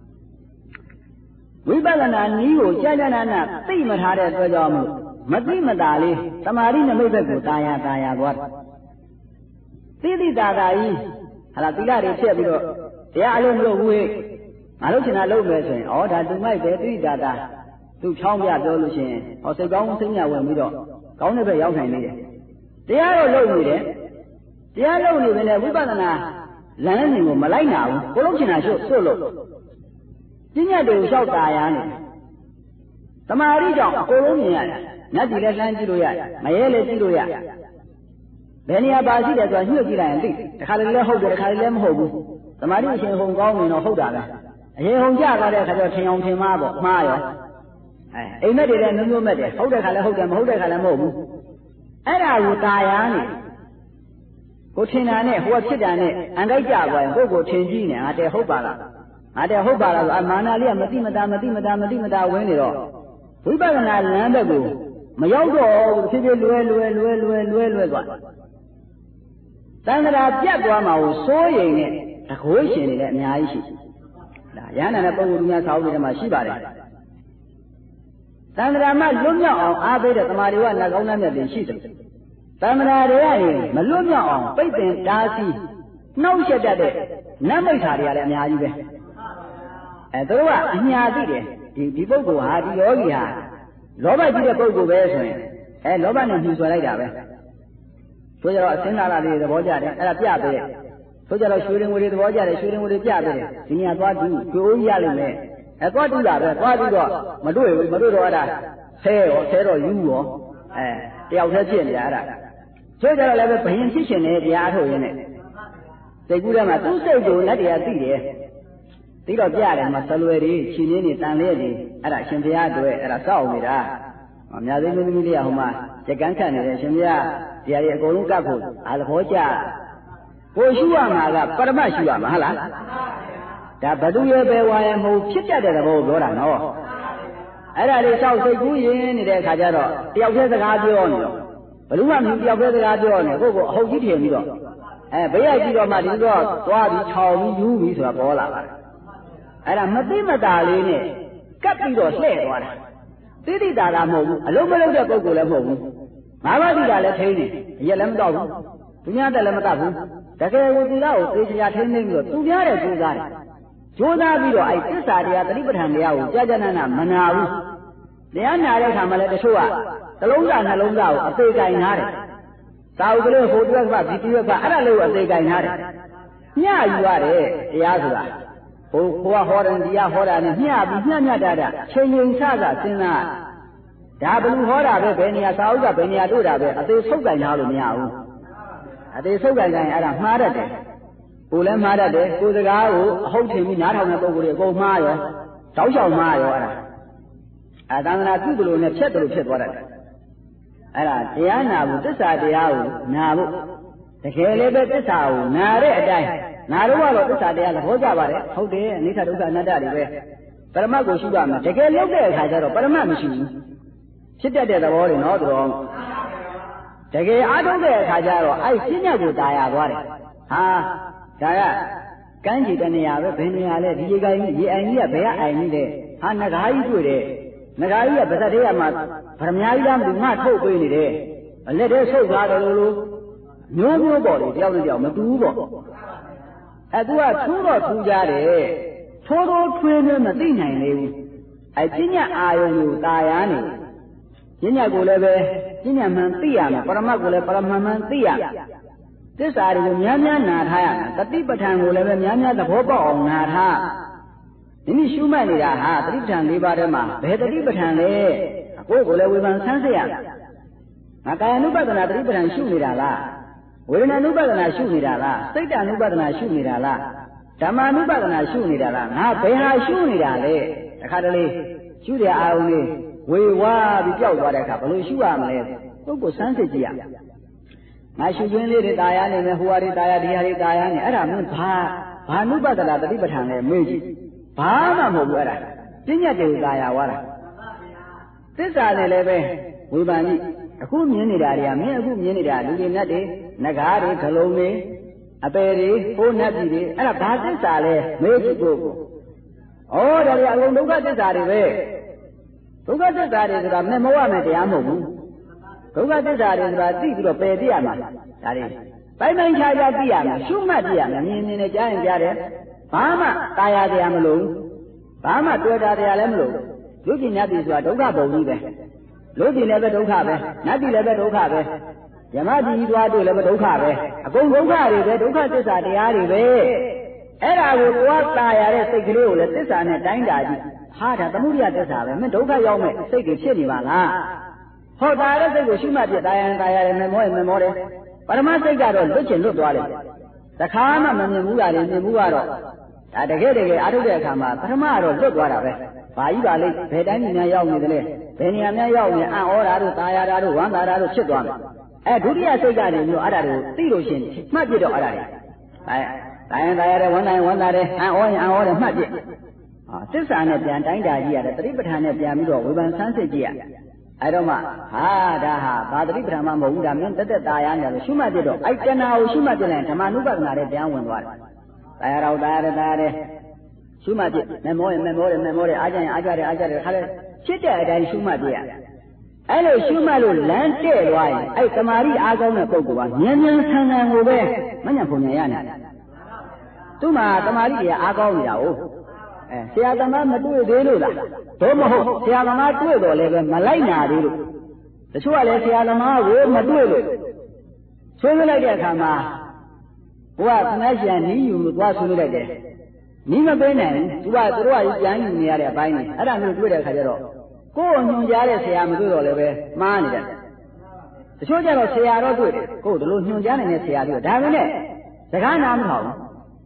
ဝိပဿနာနည်းကိုကြာကြာနာသိမထားတဲ့အတွက်ကြောင့်မတိမတာလေးသမာဓိနမိတ်ဘက်ကိုတာယာသွားတိတိတာတာကြီးဟာလားသီလတွေဖြတ်ပြီးတော့တရားအလုံးမလုပ်ဘူးဟဲ့ငါလုပ်ချင်တာလုပ်မယ်ဆိုရင်ဒါသူမိုက်ပဲတိတိတာတာသူချောင်းပြပြောလို့ရှိရင်စိတ်ကောင်းစိတ်ညဝင်ပြီးတော့ကောင်းတဲ့ဘက်ရောက်နိုင်နေတယ်တရားတော့လုပ်နေတယ်တရားလုပ်နေတယ်ဝိပဿနာလမ်းစဉ်ကိုမလိုက်နာဘူးကိုလုပ်ချင်တာစွတ်လို့ပညာတွေကိုလျှောက်တာရနေသမာဓိကြောင့်အကုန်လုံးမြင်ရတယ်နတ်ပြည်လည်းလှမ်းကြည့်လို့ရတယ်မရဲလည်းကြည့်လို့ရဘယ်နေရာပါရှိတယ်ဆိုတာညှို့ကြည့်လိုက်ရင်သိတခါလေလည်းဟုတ်တယ်တခါလေလည်းမဟုတ်ဘူးသမာဓိအရှင်ဟုန်ကောင်းနေတော့ဟုတ်တာပဲအရင်ဟုန်ကြသွားတဲ့အခါကျတော့ထင်အောင်ထင်မှားပေါ့မှားရောအိမ်မက်တွေလည်းမျိုးမဲ့တယ်ဟုတ်တဲ့ခါလည်းဟုတ်တယ်မဟုတ်တဲ့ခါလည်းမဟုတ်ဘူးအဲ့ဒါကိုตาရနေကိုထင်တာနဲ့ဟိုကဖြစ်တာနဲ့အန်တိုက်ကြသွားရင်ကိုထင်ကြည့်နေငါတဲ့ဟုတ်ပါလားဆိုမာနလေးကမတိမတာဝင်နေတော့ဝိပဿနာလမ်းဘက်ကိုမရောက်တော့ဖြည်းဖြည်းလွဲသွားတန်ត្រာပြတ်သွားမှာကိုစိုးရိမ်နဲ့တကိုးရှင်နေလည်းအများကြီးရှိဒါရဟန္တာနဲ့ပုဂ္ဂိုလ်များသာဝတိထဲမှာရှိပါတယ်တန်ត្រာမှလွတ်မြောက်အောင်အားပေးတဲ့သမာဓိဝနှကောင်းနှမြတ်တွေရှိတယ်တန်ត្រာတွေကနေမလွတ်မြောက်အောင်ပိတ်ပင်တားဆီးနှောက်ယှက်တတ်တဲ့နတ်မိတ်္ခာတွေကလည်းအများကြီးပဲသူတို့ကအညာသိတယ်ဒီပုဂ္ဂိုလ်ဟာဒီယောဂီဟာလောဘကြီးတဲ့ပုဂ္ဂိုလ်ပဲဆိုရင်လောဘနဲ့ညှိဆွဲလိုက်တာပဲဆိုကြတော့အစင်းလာလာလေးသဘောကျတယ်အဲ့ဒါပြပေးတယ်ဆိုကြတော့ရွှေရင်ငွေတွေသဘောကျတယ်ရွှေရင်ငွေတွေပြပေးတယ်ဒီနေရာသွားကြည့်ကျွေးဦးရလိမ့်မယ်သွားကြည့်တာပဲသွားပြီးတော့မတွေ့တော့အဲ့ဒါဆဲတော့ယူရောတယောက်တည်းဖြစ်နေတာအဲ့ဒါဆိုကြတော့လည်းပဲဘယင်ဖြစ်ရှင်နေတရားထုတ်ရင်းနဲ့စိတ်ကူးထဲမှာသူ့စိတ်ကိုလက်တရားသိတယ် tí đó cha này mà sao lui đi chi này tan lệ đi ở đây xem bia đuổi ở đây sao vậy đó nhà đây mình đi à hôm mà chỉ cần xem này xem bia thì ai cũng luôn cả cô à là hỗ trợ cô chú mà là Parama chú mà hả đã bắt đầu về ngoài một chiếc xe để đâu đó là nó ở đây đi sau xây cũ gì này để khai ra rồi tiêu phí tất cả tiêu nữa lúc mà mình tiêu phí tất cả tiêu này cô hậu chỉ tiền rồi bây giờ chỉ có mà đi đó toa đi chào đi du đi rồi bỏ lại ở đây mất đi mất đại lý này cắt đi rồi xe rồi tí đi đà là một lúc mới lúc được cô là một mà đi đà là thế này giờ làm đâu tôi nhớ đây là mất đâuแต่แกကိုဒီတော့သိချာထင်းနေပြီးတော့သူများတဲ့ကြိုးစားပြီးတော့အဲ့သစ္စာတရားတတိပဋ္ဌာန်တရားကိုကြာကြာနာနာမနာဘူးတရားနာတဲ့အခါမှာလည်းတချို့ကသလုံးစာနှလုံးစာကိုအသေးကင်ထားတယ်သာဝကလေးဟိုတွက်ကဒီတွက်ကအဲ့ဒါလေးကိုအသေးကင်ထားတယ်ညှယူရတယ်တရားဆိုတာဟိုကဟောတယ်တရားဟောတာနဲ့ညှပြီးညှတာချိန်ချိန်ဆဆစဉ်းစားဒါဘလူဟောတာပဲဘယ်နေရာသာဝကဘယ်နေရာတို့တာပဲအသေးဆုပ်ကင်ထားလို့မရဘူးအသေးဆုပ်ကင်အဲ့ဒါမှားတတ်တယ်ကိုလည်းမှားတတ်တယ်ကိုစကားကိုအဟုတ်ထင်ပြီးနားထောင်တဲ့ပုဂ္ဂိုလ်တွေအကုန်မှားရောတောက်လျှောက်မှားရောအဲ့ဒါသံဃာပြုသလိုနဲ့ဖြတ်တယ်လို့ဖြစ်သွားတတ်တယ်အဲ့ဒါတရားနာဖို့သစ္စာတရားကိုနာဖို့တကယ်လည်းပဲသစ္စာကိုနာတဲ့အတိုင်းနာတော့ကတော့သစ္စာတရားသဘောကျပါတယ်ဟုတ်တယ်အနိစ္စဒုက္ခအနတ္တတွေပဲပရမတ်ကိုရှိပါမယ်တကယ်လုပ်တဲ့အခါကျတော့ပရမတ်မရှိဘူးဖြစ်တတ်တဲ့သဘောတွေနော်သူတော်တကယ်အားထုတ်တဲ့အခါကျတော့အဲ့ရှင်းညက်ကိုတာယာသွားတယ်ဟာဒါကကမ်းခြေတနေရာပဲဘယ်နေရာလဲဒီရေကိုင်းရေအိုင်ကြီးကဘယ်ကအိုင်ကြီးလဲဟာငကားကြီးတွေ့တယ်ငကားကြီးကဗဇတ်သေးရမှာဗရမ ्या ကြီးလားမသိငါထုတ်ပေးနေတယ်အလက်ထဲဆုပ်သွားတယ်လို့မျိုးမျိုးပေါ့လေတယောက်နဲ့တယောက်မတူဘူးပေါ့အဲ့သူကထူးတော့ထူးကြတယ်ထိုးထိုးထွေးထွေးမသိနိုင်လေဘူးအဲ့ပညာအာယုံကိုတာယာနေပညာကိုလည်းပဲပညာမှန်သိရမယ်ပရမတ်ကိုလည်းပရမတ်မှန်သိရသစ္စာတွေကိုများများနာထားရမယ်တတိပဋ္ဌာန်ကိုလည်းပဲများများသဘောပေါက်အောင်နာထားဒီနေ့ရှုမှတ်နေတာဟာတတိပဋ္ဌာန်၄ပါးထဲမှာဘယ်တတိပဋ္ဌာန်လဲကိုယ်ကိုလည်းဝေဖန်ဆန်းစစ်ရငါကာယ ानु ပဒနာတတိပဋ္ဌာန်ရှုနေတာလားဝေဒနာ ानु ပဒနာရှုနေတာလားစိတ်တ ानु ပဒနာရှုနေတာလားဓမ္မ ानु ပဒနာရှုနေတာလားငါဘယ်ဟာရှုနေတာလဲတခါတလေရှုတဲ့အာရုံလေးဝေဝါးပြီးကြောက်သွားတဲ့အခါဘယ်လိုရှုရမလဲပုဂ္ဂိုလ်ဆန်းစစ်ကြည့်ရငါရှုခြင်းလေးတွေတာယာနေမယ်ဟိုဟာတွေတာယာဒီဟာတွေတာယာနေအဲ့ဒါမင်းဘာနုပဒနာတတိပဋ္ဌာန်လဲမေးကြည့်ဘာမှမဟုတ်ဘူးအဲ့ဒါပညာတွေကိုတာယာသွားတာသစ္စာနဲ့လည်းပဲဝေဖန်ကြည့်အခုမြင်နေတာတွေကမင်းအခုမြင်နေတာလူတွေနဲ့တွေငကားတွေခလုံးတွေအပယ်တွေဟိုးနှက်ကြီးတွေအဲ့ဒါဘာသစ္စာလဲမေးကြည့်ဖို့ဩဒါတွေအလုံးဒုက္ခသစ္စာတွေပဲဒုက္ခသစ္စာတွေဆိုတာမမောရမယ်တရားမဟုတ်ဘူးဒုက္ခသစ္စာတွေဆိုတာသိပြီးတော့ပယ်သိရမှာဒါတွေပိုင်းခြားခြားသိရမယ်ရှုမှတ်သိရမယ်မြင်နေနဲ့ကြားရင်ကြားတယ်ဘာမှတာယာတရားမလို့ဘာမှတွေ့တာတရားလည်းမလို့လူကြီးနတ်ပြည်ဆိုတာဒုက္ခပုံကြီးပဲလူကြီးလည်းပဲဒုက္ခပဲနတ်ပြည်လည်းပဲဒုက္ခပဲဓမ္မကြီးသွားတွေ့လည်းပဲဒုက္ခပဲအကုန်ဒုက္ခတွေပဲဒုက္ခသစ္စာတရားတွေပဲအဲ့ဒါကိုသွားတာယာတဲ့စိတ်ကလေးကိုလည်းသစ္စာနဲ့တိုင်းတာကြည့်ဟာဒါသမုဒိယသစ္စာပဲမင်းဒုက္ခရောက်မဲ့စိတ်တွေဖြစ်နေပါလားဟောတာတဲ့စိတ်ကိုရှုမှတ်ပြတာယာမမောရင်မမောတယ်ပရမစိတ်ကတော့လွတ်ချင်လွတ်သွားတယ်တခါမှမမြင်ဘူးလားမြင်ဘူးကတော့ဒါတကယ်အားထုတ်တဲ့အခါမှာပထမတော့လွတ်သွားတာပဲဘာကြီးပါလိမ့်ဘယ်တိုင်းများရောက်နေတယ်လဲဘယ်နေရာများရောက်နေအံ့ဩတာတို့တာယာတာတို့ဝမ်းသာတာတို့ဖြစ်သွားမယ်ဒုတိယစိတ်ကနေမျိုးအဲ့ဒါကိုသိလို့ရှင်မှတ်ပြတော့အဲ့ဒါတွေတာယာတယ်ဝမ်းသာရင်ဝမ်းသာတယ်အံ့ဩရင်အံ့ဩတယ်မှတ်ပြသစ္စာနဲ့ပြန်တိုင်းတာကြည့်ရတယ်တတိပဋ္ဌာန်နဲ့ပြန်ပြီးတော့ဝေဖန်ဆန်းစစ်ကြည့်ရအဲ့တော့မှဟာဒါဟာဘာတတိပဋ္ဌာန်မှမဟုတ်ဘူးဒါမင်းတက်တာယာနေတယ်ရှုမှတ်ပြတော့အဲ့တဏှာကိုရှုမှတ်ပြလိုက်ဓမ္မနုပဒနာနဲ့ပြန်ဝင်သွားတယ်တာယာတော့တာယာရှုမှတ်ပြမမောရင်မမောတယ်အားကြရင်အားကြတယ်ခါလဲဖြစ်တဲ့အတိုင်းရှုမှတ်ပြရအဲ့လိုရှုမှတ်လို့လမ်းတဲ့သွားရင်အဲ့တမာရီအားကောင်းတဲ့ပုဂ္ဂိုလ်ကဉာဏ်ဉာဏ်ဆန်းဆန်းကိုပဲမညံ့ပုံဉာဏ်ရနေသူ့မှာတမာရီကအားကောင်းနေတာဟုတ်ဆရာသမားမတွေ့သေးလို့လားတော့မဟုတ်ဆရာသမားတွေ့တော့လည်းပဲမလိုက်နာသေးလို့တချို့ကလည်းဆရာသမားကိုမတွေ့လို့ဆွေးနွေးလိုက်တဲ့အခါမှာဘုရားခဏရှင်နီးယူလို့သွားဆွေးနွေးလိုက်တယ်နီးမပေးနိုင်ဘူးသူတို့ကပြန်ယူနေရတဲ့အပိုင်းနဲ့အဲ့ဒါမျိုးတွေ့တဲ့အခါကျတော့ကိုယ်ညွှန်ကြားတဲ့ဆရာမတွေ့တော့လည်းပဲမှားနေတယ်တချို့ကျတော့ဆရာတော့တွေ့တယ်ကိုယ်တို့လိုညွှန်ကြားနေတဲ့ဆရာတွေ့ဒါပေမဲ့စကားနားမထောင်ဘူး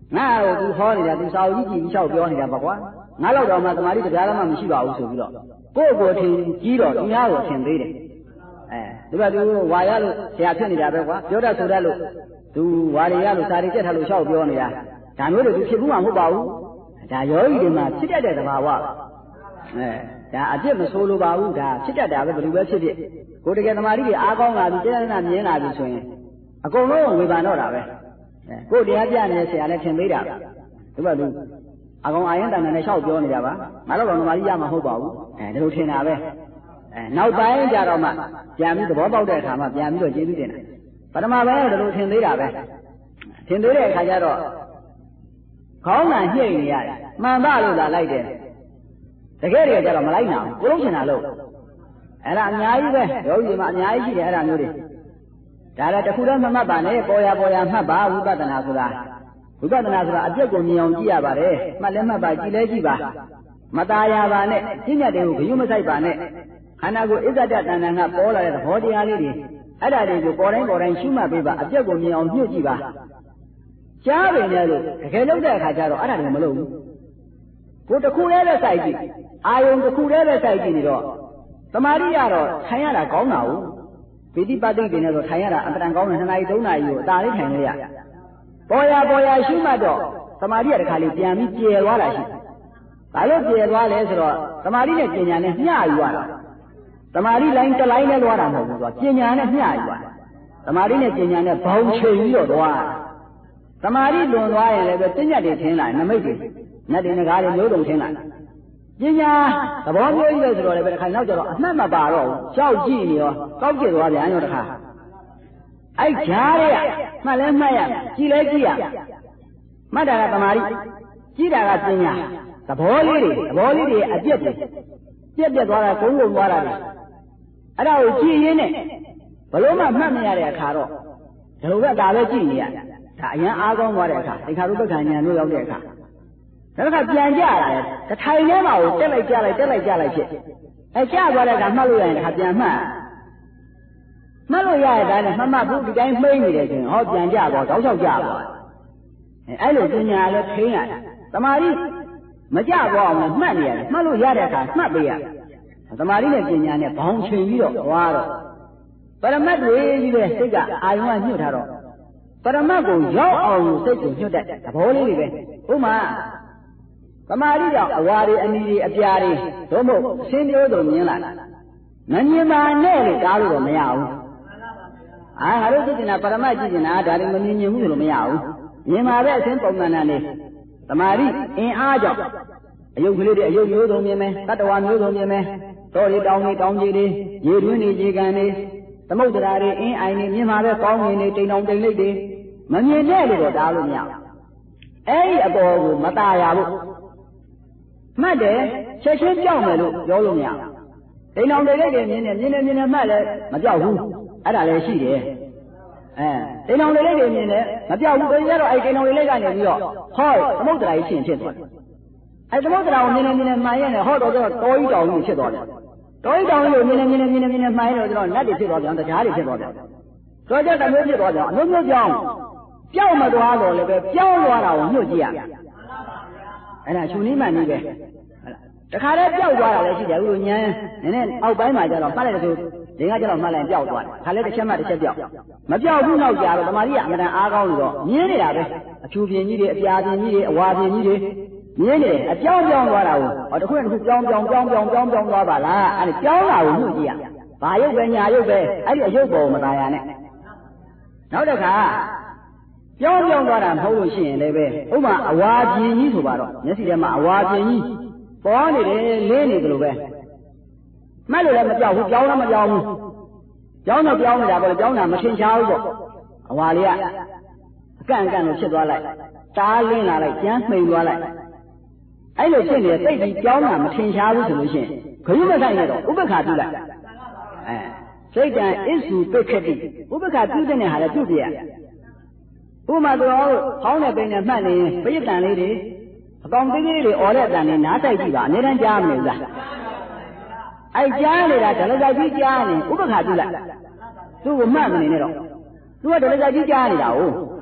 ငါ့ကိုသူဟောနေတာသူစာအုပ်ကြီးကြည့်ပြီးလျှောက်ပြောနေတာပါကွာငါလောက်တော့မှသမာဓိတရားလည်းမရှိပါဘူးဆိုပြီးတော့ကိုယ့်ကိုယ်ထင်ကြီးတော့သူများကိုထင်သေးတယ်ဒီကသူဝါရလို့ဆရာဖြစ်နေတာပဲကွာပြောတတ်ဆိုတတ်လို့သူဝါရီရလို့စာရီတက်ထားလို့လျှောက်ပြောနေတာဒါမျိုးတွေသူဖြစ်ဘူးမှမဟုတ်ပါဘူးဒါယောဂီတွေမှာဖြစ်တတ်တဲ့သဘာဝဒါအပြစ်မဆိုးလို့ပါဘူးဒါဖြစ်တတ်တာပဲဘယ်လိုပဲဖြစ်ဖြစ်ကိုယ်တကယ်သမာဓိတွေအားကောင်းလာပြီတရားနာမြင်လာပြီဆိုရင်အကုန်လုံးဝေဖန်တော့တာပဲကိုယ်တရားပြနေတဲ့ဆရာလည်းထင်သေးတာဒီကသူအကောင်အာရင်တန်နဲ့လျှောက်ပြောနေကြပါငါတော့သမာဓိရမှာမဟုတ်ပါဘူးဒီလိုထင်တာပဲနောက်ပိုင်းကြတော့မှပြန်ပြီးသဘောပေါက်တဲ့အခါမှပြန်ပြီးတော့ကျေးဇူးတင်တယ်ပထမပိုင်းကဒီလိုထင်သေးတာပဲထင်သေးတဲ့အခါကျတော့ခေါင်းကညှိနေရတယ်မှန်ပါလို့လာလိုက်တယ်တကယ်တည်းကျတော့မလိုက်နိုင်ဘူးကိုလုံးချင်တာလို့အဲ့ဒါအများကြီးပဲယောဂီမှာအများကြီးရှိတယ်အဲ့ဒါမျိုးတွေဒါလည်းတစ်ခုတည်းမမှတ်ပါနဲ့ပေါ်ရမှတ်ပါဝိပဿနာဆိုတာအပြစ်ကိုမြင်အောင်ကြည့်ရပါတယ်မှတ်လည်းမှတ်ပါကြည့်လည်းကြည့်ပါမตายပါနဲ့ပြည့်ညတ်တွေကိုဂရုမစိုက်ပါနဲ့ခန္ဓာကိုယ်အစ္ဆဒတဏ္ဍာကပေါ်လာတဲ့သဘောတရားလေးတွေအဲ့ဒါတွေကိုပေါ်တိုင်းရှုမှတ်ပေးပါအပြစ်ကိုမြင်အောင်ညှို့ကြည့်ပါကြားပင်လည်းလို့တကယ်လို့တဲ့အခါကျတော့အဲ့ဒါတွေမလုပ်ဘူးကိုတစ်ခုတည်းပဲစိုက်ကြည့်အာယုံတစ်ခုတည်းပဲစိုက်ကြည့်နေတော့သမာဓိရတော့ထိုင်ရတာကောင်းတာဟုတ်ပိဋိပတ်တိတွေနဲ့ဆိုထိုင်ရတာအတန်ကောင်းတယ်2 နာရီ 3 နာရီကိုအသာလေးထိုင်လို့ရပေါ်ရရှုမှတ်တော့သမာဓိရတခါလေးပြန်ပြီးကျေသွားတာရှိဘာလို့ကျေသွားလဲဆိုတော့သမာဓိနဲ့ပညာနဲ့မျှယူရတာသမာဓိလိုင်းတစ်လိုင်းနဲ့သွားတာမဟုတ်ဘူးဆိုတော့ပညာနဲ့မျှယူရတာသမာဓိနဲ့ပညာနဲ့ဘောင်ချိန်ပြီးတော့သွားသမာဓိလွန်သွားရင်လည်းပဲသိညတ်တွေထင်းလာနမိတ်တွေနတ်တွေငကားတွေမျိုးစုံထင်းလာပညာသဘောမျိုးကြီးပဲဆိုတော့လည်းပဲတစ်ခါနောက်ကျတော့အမှတ်မပါတော့ဘူးကြောက်ကြည့်နေရောကောက်ကျသွားပြန်ရောတစ်ခါအဲ့ကြားရမှတ်လဲမှတ်ရကြည့်လဲကြည့်ရမှတ်တာကသမာဓိကြည့်တာကပညာသဘောလေးတွေအပြည့်တွေပြက်သွားတာကုန်းကုန်သွားတာလေအဲ့ဒါကိုကြည့်ရင်းနဲ့ဘလို့မှမှတ်မရတဲ့အခါတော့ဒီလိုပဲဒါပဲကြည့်နေရဒါအရင်အားကောင်းသွားတဲ့အခါသင်္ခါရုပ္ပကဉာဏ်တို့ရောက်တဲ့အခါဒါကပြန်ကြလာတယ်တထိုင်ထဲမှာကိုတက်လိုက်ဖြစ်အဲကျသွားတဲ့အခါမှတ်လို့ရရင်တစ်ခါပြန်မှတ်လို့ရတဲ့ဒါနဲ့မှတ်ဘူးဒီတိုင်းမှိမ့်နေတယ်ဆိုရင်ဟောပြန်ကြတော့တောက်လျှောက်ကြသွားအဲ့လိုပညာလည်းထိန်းရတယ်သမာဓိမကြသွားအောင်မှတ်နေရတယ်မှတ်လို့ရတဲ့အခါမှတ်ပေးရသမာဓိနဲ့ပညာနဲ့ဘောင်ချိန်ပြီးတော့သွားတော့ပရမတ်တွေကြီးပဲစိတ်ကအာယုံကညှို့ထားတော့ပရမတ်ကိုရောက်အောင်စိတ်ကိုညှို့တတ်သဘောလေးတွေပဲဥမာသမာဓိကြောင့်အဝါတွေအနီတွေအပြာတွေတို့မို့အရှင်းပြောဆိုမြင်လာမမြင်ပါနဲ့လို့တားလို့တော့မရဘူးငါတို့ကြည့်နေတာပရမတ်ကြည့်နေတာဒါတွေမမြင်ဘူးလို့မရဘူးမြင်ပါပဲအရှင်းပုံမှန်နဲ့သမာဓိအင်အားကြောင့်အယုတ်ကလေးတွေအယုတ်မျိုးစုံမြင်မယ်တတ္တဝါမျိုးစုံမြင်မယ်တော်တွေတောင်းကြီးတွေရေတွင်းတွေရေကန်တွေသမုဒ္ဒရာတွေအင်းအိုင်တွေမြင်ပါပဲကောင်းငင်တွေတိမ်တောင်တိမ်လိပ်တွေမမြင်တဲ့လို့တော့တားလို့မရဘူးအဲ့ဒီအပေါ်ကိုမตายရဘူးမှတ်တယ်ချက်ချင်းကြောက်မယ်လို့ပြောလို့မရဘူးတိမ်တောင်တိမ်လိပ်တွေမြင်နေမှတ်လဲမကြောက်ဘူးအဲ့ဒါလည်းရှိတယ်တိမ်တောင်တိမ်လိပ်တွေမြင်တယ်မကြောက်ဘူးဘယ်ရတော့အဲ့တိမ်တောင်တိမ်လိပ်ကနေပြီးတော့ဟောသမုဒ္ဒရာကြီးရှင်ဖြစ်သွားတယ်အဲ့သမုဒ္ဒရာကိုမြင်နေမှန်ရဲ့ဟောတော့တောကြီးတောင်ကြီးဖြစ်သွားတယ်တောကြီးတောင်ကြီးကိုမြင်နေမှန်ရဲ့တော့နတ်တွေဖြစ်သွားပြန်တရားတွေဖြစ်သွားပြန်ဆိုကြတဲ့မျိုးဖြစ်သွားပြန်အမျိုးမျိုးကြောက်မသွားတော့လည်းပဲပြောင်းသွားတာကိုညှို့ကြည့်ရအဲ့ဒါရှင်နိမန်ကြီးပဲတခါတည်းပျောက်သွားတာလည်းရှိတယ်ဥလိုညံနည်းနည်းအောက်ပိုင်းမှာကျတော့မှတ်လိုက်တဲ့ဒီကကျတော့မှတ်လိုက်ပျောက်သွားတယ်ခါလဲတစ်ချက်မှတစ်ချက်ပျောက်မပျောက်ဘူးနောက်ကြတော့တမာကြီးကအမှန်တန်အားကောင်းလို့တော့မြင်နေတာပဲအချူပြင်းကြီးတွေအပြာပြင်းကြီးတွေအဝါပြင်းကြီးတွေမြင်နေတယ်အပြောင်းသွားတာကိုတစ်ခုတစ်ခုပြောင်းသွားပါလားအဲ့ဒီပြောင်းလာကိုညှို့ကြည့်ရဘာရုပ်ပဲညာရုပ်ပဲအဲ့ဒီအရုပ်ပေါ်မตายရနဲ့နောက်တစ်ခါပြောင်းသွားတာမဟုတ်လို့ရှိရင်လည်းပဲဥပမာအဝါပြင်းကြီးဆိုပါတော့မျက်စိထဲမှာအဝါပြင်းကြီးပေါ်နေတယ်လင်းနေတယ်လို့ပဲမှတ်လို့လည်းမပြောင်းဘူးပြောင်းလည်းမပြောင်းဘူးပြောင်းနေတာပေါ့လေပြောင်းတာမထင်ရှားဘူးပေါ့အဝါလေးကအကန့်လို့ဖြစ်သွားလိုက်တားလင်းလာလိုက်ကျန်းမှိန်သွားလိုက်အဲ့လိုဖြစ်နေတဲ့သိပြီးပြောင်းတာမထင်ရှားဘူးဆိုလို့ရှိရင်ခရုမဆိုင်ရတော့ဥပ္ပခါပြုလိုက်စိတ်တံအစ္စုပိက္ခတိဥပ္ပခါပြုတဲ့ဟာလည်းပြုပြရဥပမာတော်ဟောင်းတဲ့ပိန်နဲ့မှတ်နေပရိသန်လေးတွေအကောင်သေးသေးတွေអော်တဲ့အတန်နဲ့နားတိုက်ကြည့်ပါအများတန်းကြားမနေဘူးလားအဲ့ကြားနေတာဒလဇကြီးကြားနေဥပ္ပခါပြုလိုက်သူ့ကိုမှတ်မနေနဲ့တော့သူကဒလဇကြီးကြားနေတာဟုတ်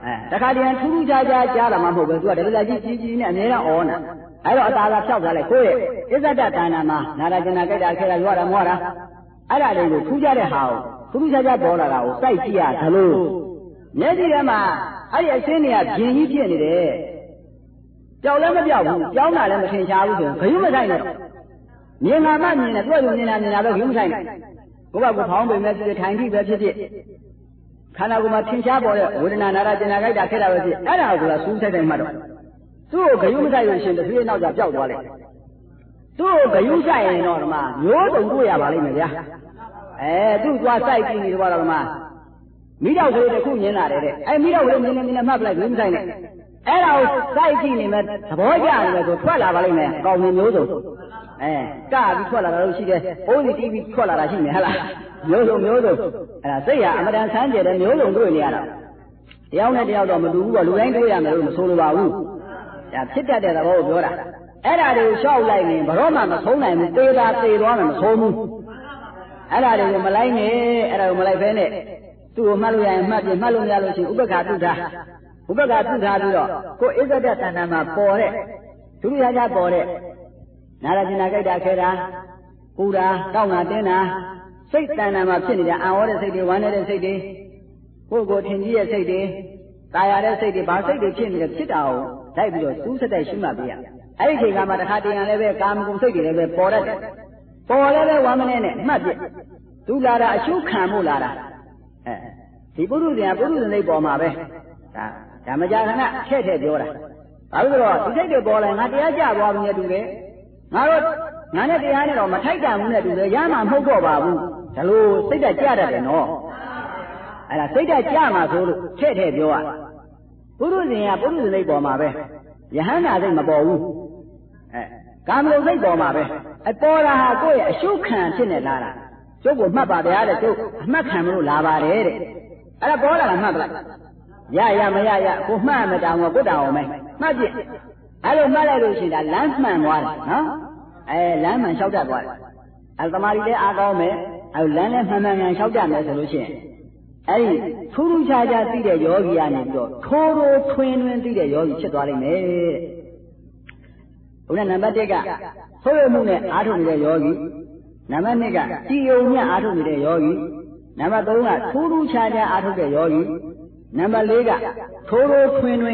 တခါတည်းထူးထူးခြားခြားကြားလာမှမဟုတ်ပဲသူကတပည့်သားကြီးကြီးနဲ့အမြဲတမ်းအော်နေအဲ့တော့အသာသာဖြောက်သွားလိုက်ကိုယ့်ရဲ့အစ္ဆဒတဏ္ဍာမှာနာရကျင်နာကြိုက်တာခဲတာရွာတာမောတာအဲ့ဒါလေးကိုထူးခြားတဲ့ဟာကိုထူးထူးခြားခြားပေါ်လာတာကိုစိုက်ကြည့်ရသလိုမျက်စိထဲမှာအဲ့ဒီအစင်းတွေကပြင်ကြီးဖြစ်နေတယ်ကြောက်လည်းမကြောက်ဘူးကြောင်းတာလည်းမထင်ရှားဘူးဆိုရင်ဂယုမဆိုင်နဲ့မြင်လာမှမြင်တယ်တွေ့လို့မြင်တာပဲဂယုမဆိုင်နဲ့ကိုယ့်ဘက်ကဖောင်းပိန်ပဲဖြစ်ဖြစ်ထိုင်ကြည့်ပဲဖြစ်ဖြစ်ခန္ဓာကိုယ်မှာထင်ရှားပေါ်တဲ့ဝေဒနာနာရကျင်နာကြိုက်တာခဲတာပဲဖြစ်အဲ့ဒါကိုကစူးစိုက်တိုင်းမှတော့သူ့ကိုဂယုမဆိုင်လို့ရှင်တစ်ပြေးနောက်ကပျောက်သွားလိုက်သူ့ကိုဂယုဆိုင်ရင်တော့ဒီမှာမျိုးစုံတွေ့ရပါလိမ့်မယ်ဗျာသူ့သွားစိုက်ကြည့်နေတော့ဒီမှာမိတော့ကလေးတစ်ခုမြင်လာတယ်တဲ့မိတော့ကလေးမြင်နေမှတ်ပလိုက်ဂယုမဆိုင်နဲ့အဲ့ဒါကိုစိုက်ကြည့်နေမယ်သဘောကျနေမယ်ဆိုထွက်လာပါလိမ့်မယ်ကောင်းနေမျိုးစုံကပြီးထွက်လာတာလို့ရှိတယ်အိုးစီတီးပြီးထွက်လာတာရှိမယ်ဟဲ့လားမျိုးစုံအဲ့ဒါစိတ်ဟာအမတန်ဆန်းကျယ်တဲ့မျိုးစုံတွေ့နေရတာတယောက်နဲ့တယောက်တော့မတူဘူးပေါ့လူတိုင်းတွေ့ရမယ်လို့မဆိုလိုပါဘူးဒါဖြစ်တတ်တဲ့သဘောကိုပြောတာအဲ့ဒါတွေကိုရှောက်လိုက်ရင်ဘရောမှမဆုံးနိုင်ဘူးသေတာသေသွားမယ်မဆုံးဘူးအဲ့ဒါတွေကိုမလိုက်နဲ့အဲ့ဒါကိုမလိုက်ဘဲနဲ့သူ့ကိုမှတ်လို့ရရင်မှတ်ပြီးမှတ်လို့မရလို့ရှိရင်ဥပက္ခတုထားပြီးတော့ကိုယ်အစ္ဆဒတဏ္ဍာမှာပေါ်တဲ့ဒုတိယကြပေါ်တဲ့နာရကျင်နာကြိုက်တာခဲတာပူတာတောက်တာတင်းတာစိတ်တဏ္ဍာမှာဖြစ်နေတဲ့အံ့ဩတဲ့စိတ်တွေဝမ်းနေတဲ့စိတ်တွေကိုယ်ထင်ကြီးရဲ့စိတ်တွေตายရတဲ့စိတ်တွေဘာစိတ်တွေဖြစ်နေတယ်ဖြစ်တာကိုလိုက်ပြီးတော့စူးစက်တဲ့ရှုမှတ်ပေးရအဲ့ဒီချိန်ကမှတစ်ခါတည်းရလည်းပဲကာမဂုဏ်စိတ်တွေလည်းပဲပေါ်တတ်တယ်ပေါ်လည်းပဲဝမ်းမနဲ့နဲ့မှတ်ပြသူလာတာအရှုခံဖို့လာတာဒီပုရုဇဉ်ကပုရုဇဉ်စိတ်ပေါ်မှာပဲဒါမကြာခဏထည့်ပြောတာဘာလို့လဲဆိုတော့ဒီစိတ်တွေပေါ်လာငါတရားကြသွားပြီနဲ့တူတယ်ငါနဲ့တရားနဲ့တော့မထိုက်တန်ဘူးနဲ့တူတယ်ရမှာမဟုတ်တော့ပါဘူးဒါလို့စိတ်ဓာတ်ကြတတ်တယ်နော်အဲ့ဒါစိတ်ဓာတ်ကြမှာဆိုလို့ထည့်ပြောရပုရုဇဉ်ကပုရုဇဉ်စိတ်ပေါ်မှာပဲယဟန္တာစိတ်မပေါ်ဘူးကာမဂုဏ်စိတ်ပေါ်မှာပဲပေါ်လာဟာကိုယ့်ရဲ့အရှုခံဖြစ်နေလာတာကျုပ်ကိုမှတ်ပါဗျာတဲ့ကျုပ်အမှတ်ခံမလို့လာပါတယ်တဲ့အဲ့ဒါပေါ်လာတာမှတ်ပလိုက်ရမရကိုမှတ်မတောင်ကိုကိုတောင်အောင်မယ်မှတ်ပြအဲ့လိုမှတ်လိုက်လို့ရှိရင်ဒါလမ်းမှန်သွားတယ်နော်လမ်းမှန်လျှောက်တတ်သွားတယ်အဲ့သမာဓိလည်းအားကောင်းမယ်အဲ့လမ်းလည်းမှန်လျှောက်တတ်မယ်ဆိုလို့ရှိရင်အဲ့ဒီထူးထူးခြားခြားသိတဲ့ယောဂီကနေပြီးတော့ထိုးထွင်းသိတဲ့ယောဂီဖြစ်သွားလိမ့်မယ်တဲ့ဘုရားနံပါတ်1ကဆိုးရမှုနဲ့အားထုတ်နေတဲ့ယောဂီနံပါတ်2ကကြည်ယုံမြအားထုတ်နေတဲ့ယောဂီနံပါတ်3ကထူးထူးခြားခြားအားထုတ်တဲ့ယောဂီနံပါတ်4ကထိုးထွင်း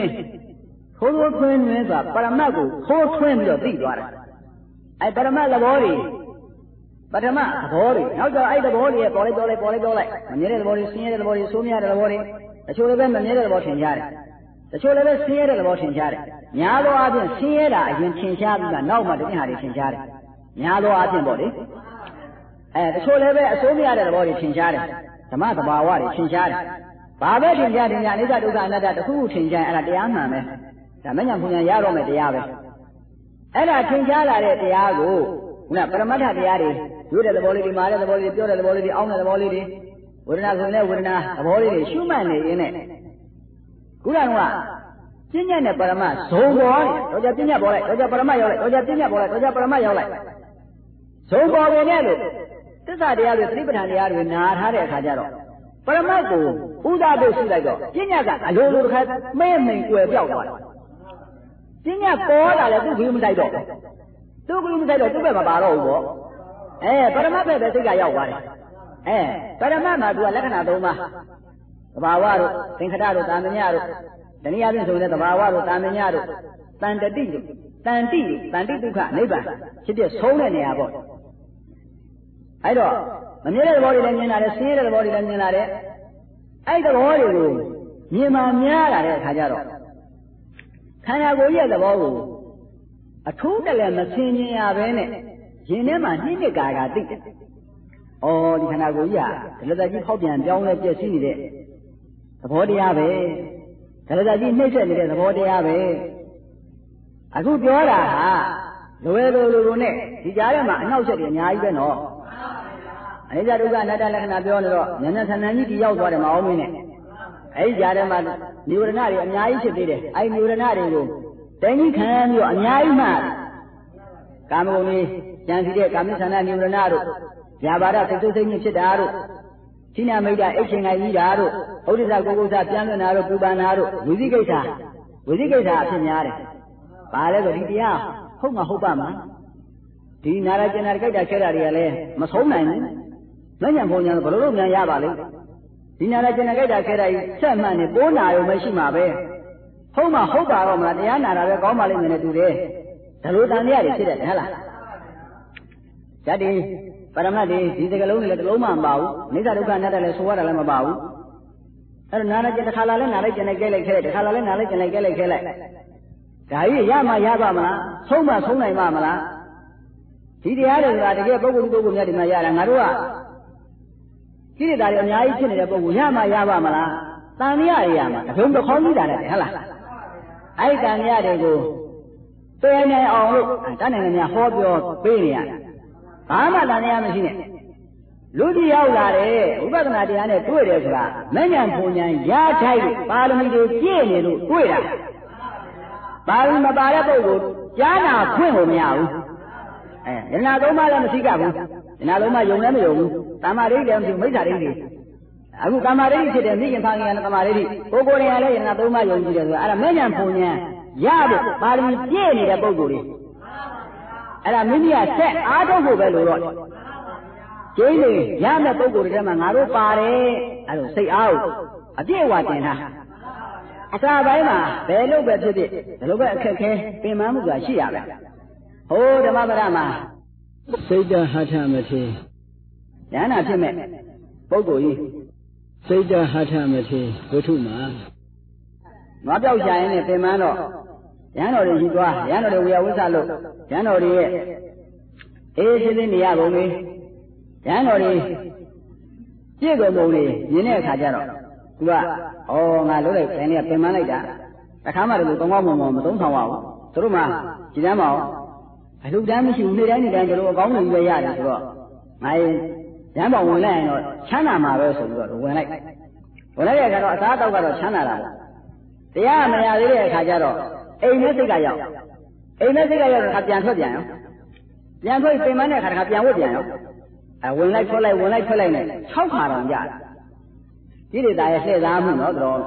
ဆိုတာပရမတ်ကိုထိုးထွင်းပြီးတော့သိသွားတယ်အဲ့ပရမတ်သဘောတွေပထမသဘောတွေနောက်တော့အဲ့သဘောတွေပေါ်လိုက်မမြဲတဲ့သဘောတွေဆင်းရဲတဲ့သဘောတွေဆိုးမြတဲ့သဘောတွေတချို့လည်းပဲမမြဲတဲ့သဘောထင်ရှားတယ်တချို့လည်းပဲဆင်းရဲတဲ့သဘောထင်ရှားတယ်များသောအားဖြင့်ဆင်းရဲတာအရင်ထင်ရှားပြီးမှနောက်မှတတိယဟာတွေထင်ရှားတယ်များသောအားဖြင့်ပေါ့လေတချို့လည်းပဲအဆိုးမြတဲ့သဘောတွေထင်ရှားတယ်ဓမ္မသဘာဝတွေထင်ရှားတယ်ဘာပဲထင်ရှားအနိစ္စဒုက္ခအနတ္တတစ်ခုထင်ရှားအဲ့ဒါတရားမှန်ပဲဒါမညာဘုညာရတော့မယ်တရားပဲအဲ့ဒါထင်ရှားလာတဲ့တရားကိုခုနပရမတ္ထတရားတွေရွတဲ့သဘောလေးတွေမာတဲ့သဘောလေးတွေပြောတဲ့သဘောလေးတွေအောင်းတဲ့သဘောလေးတွေဝေဒနာဆိုရင်လည်းဝေဒနာသဘောလေးတွေရှုမှတ်နေရင်းနဲ့ခုနကပြဉ္ညာနဲ့ပရမဇုံပေါ်တော့ကြပြဉ္ညာပေါ်လိုက်တော့ကြပရမရောက်လိုက်တော့ကြပြဉ္ညာပေါ်လိုက်တော့ကြပရမရောက်လိုက်ဇုံပေါ်နေတယ်လို့သစ္စာတရားတွေသတိပဋ္ဌာန်တရားတွေနာထားတဲ့အခါကျတော့ပရမတ်ကိုဥဒဖို့ရှိလိုက်တော့ပြဉ္ညာကအလိုလိုတစ်ခါမဲမိန်ွယ်ပြောက်သွားတယ်ပြဉ္ညာပေါ်လာတယ်သူ့ဘီမတိုက်တော့သူ့ဘီမတိုက်တော့သူ့ဘက်မပါတော့ဘူးပေါ့ပရမတ်ဘက်ပဲစိတ်ကရောက်သွားတယ်ပရမတ်မှာသူကလက္ခဏာ၃ပါးသဘာဝတို့သင်္ခတတို့တာမညတို့တနည်းအားဖြင့်ဆိုရင်သဘာဝတို့တာမညတို့တန်တတိတို့တန်တိဒုက္ခနိဗ္ဗာန်ဖြစ်ဖြစ်ဆုံးတဲ့နေရာပေါ့အဲ့တော့မမြဲတဲ့သဘောတွေလည်းမြင်လာတယ်ဆင်းရဲတဲ့သဘောတွေလည်းမြင်လာတယ်အဲ့သဘောတွေကိုမြင်မှများလာတဲ့အခါကျတော့ခန္ဓာကိုယ်ရဲ့သဘောကိုအထူးတလည်းမဆင်ញင်ရဘဲနဲ့ရင်ထဲမှာနှိမ့်နှစ်ကာသိတယ်။အော်ဒီခန္ဓာကိုယ်ကြီးကဒလတကြီးဖောက်ပြန်ပြောင်းလဲပြည့်စည်နေတဲ့သဘောတရားပဲ။ဒလတကြီးနှိမ့်ဆက်နေတဲ့သဘောတရားပဲ။အခုပြောတာဟာလွယ်လိုနဲ့ဒီကြားထဲမှာအနှောက်အယှက်တွေအများကြီးပဲနော်။အနိစ္စဒုက္ခအနတ္တလက္ခဏာပြောနေတော့ဉာဏ်ဆန္ဒကြီးဒီရောက်သွားတယ်မအောင်မင်းနဲ့အဲဒီကြားထဲမှာနိဝရဏတွေအများကြီးဖြစ်သေးတယ်အဲဒီနိဝရဏတွေကိုတိုင်းကြီးခံပြီးတော့အများကြီးမှကာမဂုဏ်ကြီးကြံစီတဲ့ကာမိဆန္ဒနိဝရဏတို့ဗျာပါဒစိတ်ဆိုးစိတ်ညစ်ဖြစ်တာတို့ခိနာမိတ်တာအိတ်ချင်းငိုင်ကြီးတာတို့ဥဒိစ္စကိုကုသပြန်လွင်တာတို့ပူပန်တာတို့ဝိသိကိစ္စအဖြစ်များတယ်ဘာလဲဆိုဒီတရားဟုတ်မှာဟုတ်ပါမှာဒီနာရကျင်နာကြိုက်တာခဲတာတွေကလည်းမဆုံးနိုင်ဘူးမညံဘုံညာဘယ်လိုလုပ်မြန်ရပါလိမ့်ဒီနာရကျင်နာကြိုက်တာခဲတာကြီးဆက်မှန်နေပိုးနာရုံမရှိမှာပဲဟုတ်မှာဟုတ်ပါတော့မလားတရားနာတာပဲကောင်းပါလိမ့်မယ်နဲ့တူတယ်ဒါလိုတန်တရားတွေဖြစ်တယ်ဟဲ့လားဇတ်ဒီပရမတ်ဒီစကလုံးတွေလည်းတစ်လုံးမှမပါဘူးအိဋ္ဌဒုက္ခအနတ္တလည်းဆိုရတာလည်းမပါဘူးအဲ့တော့နာရကျင်တစ်ခါလာလဲနာလိုက်ကျင်လိုက်ကြဲလိုက်ခဲလိုက်တစ်ခါလာလဲနာလိုက်ကျင်လိုက်ကြဲလိုက်ခဲလိုက်ဒါကြီးရမှရပါမလားဆုံးမဆုံးနိုင်ပါမလားဒီတရားတွေကတကယ်ပုဂ္ဂိုလ်များဒီမှာရတာငါတို့ကကိလေသာတွေအများကြီးဖြစ်နေတဲ့ပုဂ္ဂိုလ်ရမှရပါမလားတန်မြရရမှာအထုံးတစ်ခေါင်းကြီးတာနဲ့ဟဲ့လားအဲ့ဒီတန်မြတွေကိုပယ်နိုင်အောင်လို့တတ်နိုင်တယ်များဟောပြောပေးနေရတယ်ဘာမှတန်မြမရှိနဲ့လူကြီးရောက်လာတယ်ဥပဒနာတရားနဲ့တွေ့တယ်ဆိုတာမဉ္ဇဉ်ဘုံဉဏ်ရထိုက်ပါရမီတွေပြည့်နေလို့တွေ့တာပါရမီမပါတဲ့ပုဂ္ဂိုလ်ကြားနာခွင့်ကိုမရဘူးယန္နာသုံးပါးလည်းမရှိကြဘူးယန္နာသုံးပါးယုံလည်းမယုံဘူးတမ္မာဒိဋ္ဌိလည်းမရှိဘူးမိစ္ဆာဒိဋ္ဌိအခုတမ္မာဒိဋ္ဌိဖြစ်တယ်မိခင်ဖခင်ကလည်းတမ္မာဒိဋ္ဌိကိုယ်ကိုယ်ရင်လည်းယန္နာသုံးပါးယုံကြည့်တယ်ဆိုတာအဲ့ဒါမဉ္ဇဉ်ဘုံဉဏ်ရဖို့ပါရမီပြည့်နေတဲ့ပုဂ္ဂိုလ်တွေအဲ့ဒါမိမိကဆက်အားထုတ်ဖို့ပဲလို့တော့ကျင်းနေရမယ့်ပုဂ္ဂိုလ်တွေထဲမှာငါတို့ပါတယ်အဲ့လိုစိတ်အားကိုအပြည့်အဝတင်ထားအစာပိုင်းမှာဘယ်လိုပဲဖြစ်ဖြစ်ဒီလိုပဲအခက်ခဲပင်ပန်းမှုကရှိရပဲဟိုဓမ္မပဒမှာစိတ်တဟထမထေဉာဏ်နာဖြစ်မဲ့ပုဂ္ဂိုလ်ကြီးစိတ်တဟထမထေဝိထုမှာနွားပြောက်ရှာရင်နဲ့ပင်ပန်းတော့ဉာဏ်တော်တွေယူသွားဉာဏ်တော်တွေဝေယဝိသလို့ဉာဏ်တော်တွေရဲ့အေးရှင်းရှင်းနေရကုန်ပြီဉာဏ်တော်တွေပြည့်ကုန်ပုံတွေမြင်တဲ့အခါကျတော့သူကငါလို့လိုက်ဆိုင်လေးကပင်ပန်းလိုက်တာတစ်ခါမှတည်းကောင်းကောင်းမွန်မွန်မသုံးဆောင်ပါဘူးသူတို့မှကြည်တမ်းမအောင်အလှတမ်းမရှိဘူးနေ့တိုင်းဒီလိုအကောင်းကြီးပဲရတယ်ဆိုတော့ငါရမ်းပေါဝင်လိုက်ရင်တော့ချမ်းသာမှာပဲဆိုပြီးတော့ဝင်လိုက်တဲ့အခါတော့အစားအသောက်ကတော့ချမ်းသာတာပေါ့တရားမရသေးတဲ့အခါကျတော့အိမ်နဲ့စိတ်ကရောက်တဲ့အခါပြန်ထွက်ပြန်ရောပြန်ထွက်ပင်ပန်းတဲ့အခါပြန်ဝတ်ပြန်ရောဝင်လိုက်ထွက်လိုက်နဲ့6ခါတော့ရတယ်ဒီဒေတာရဲ့လှည့်သားမှုနော်တော်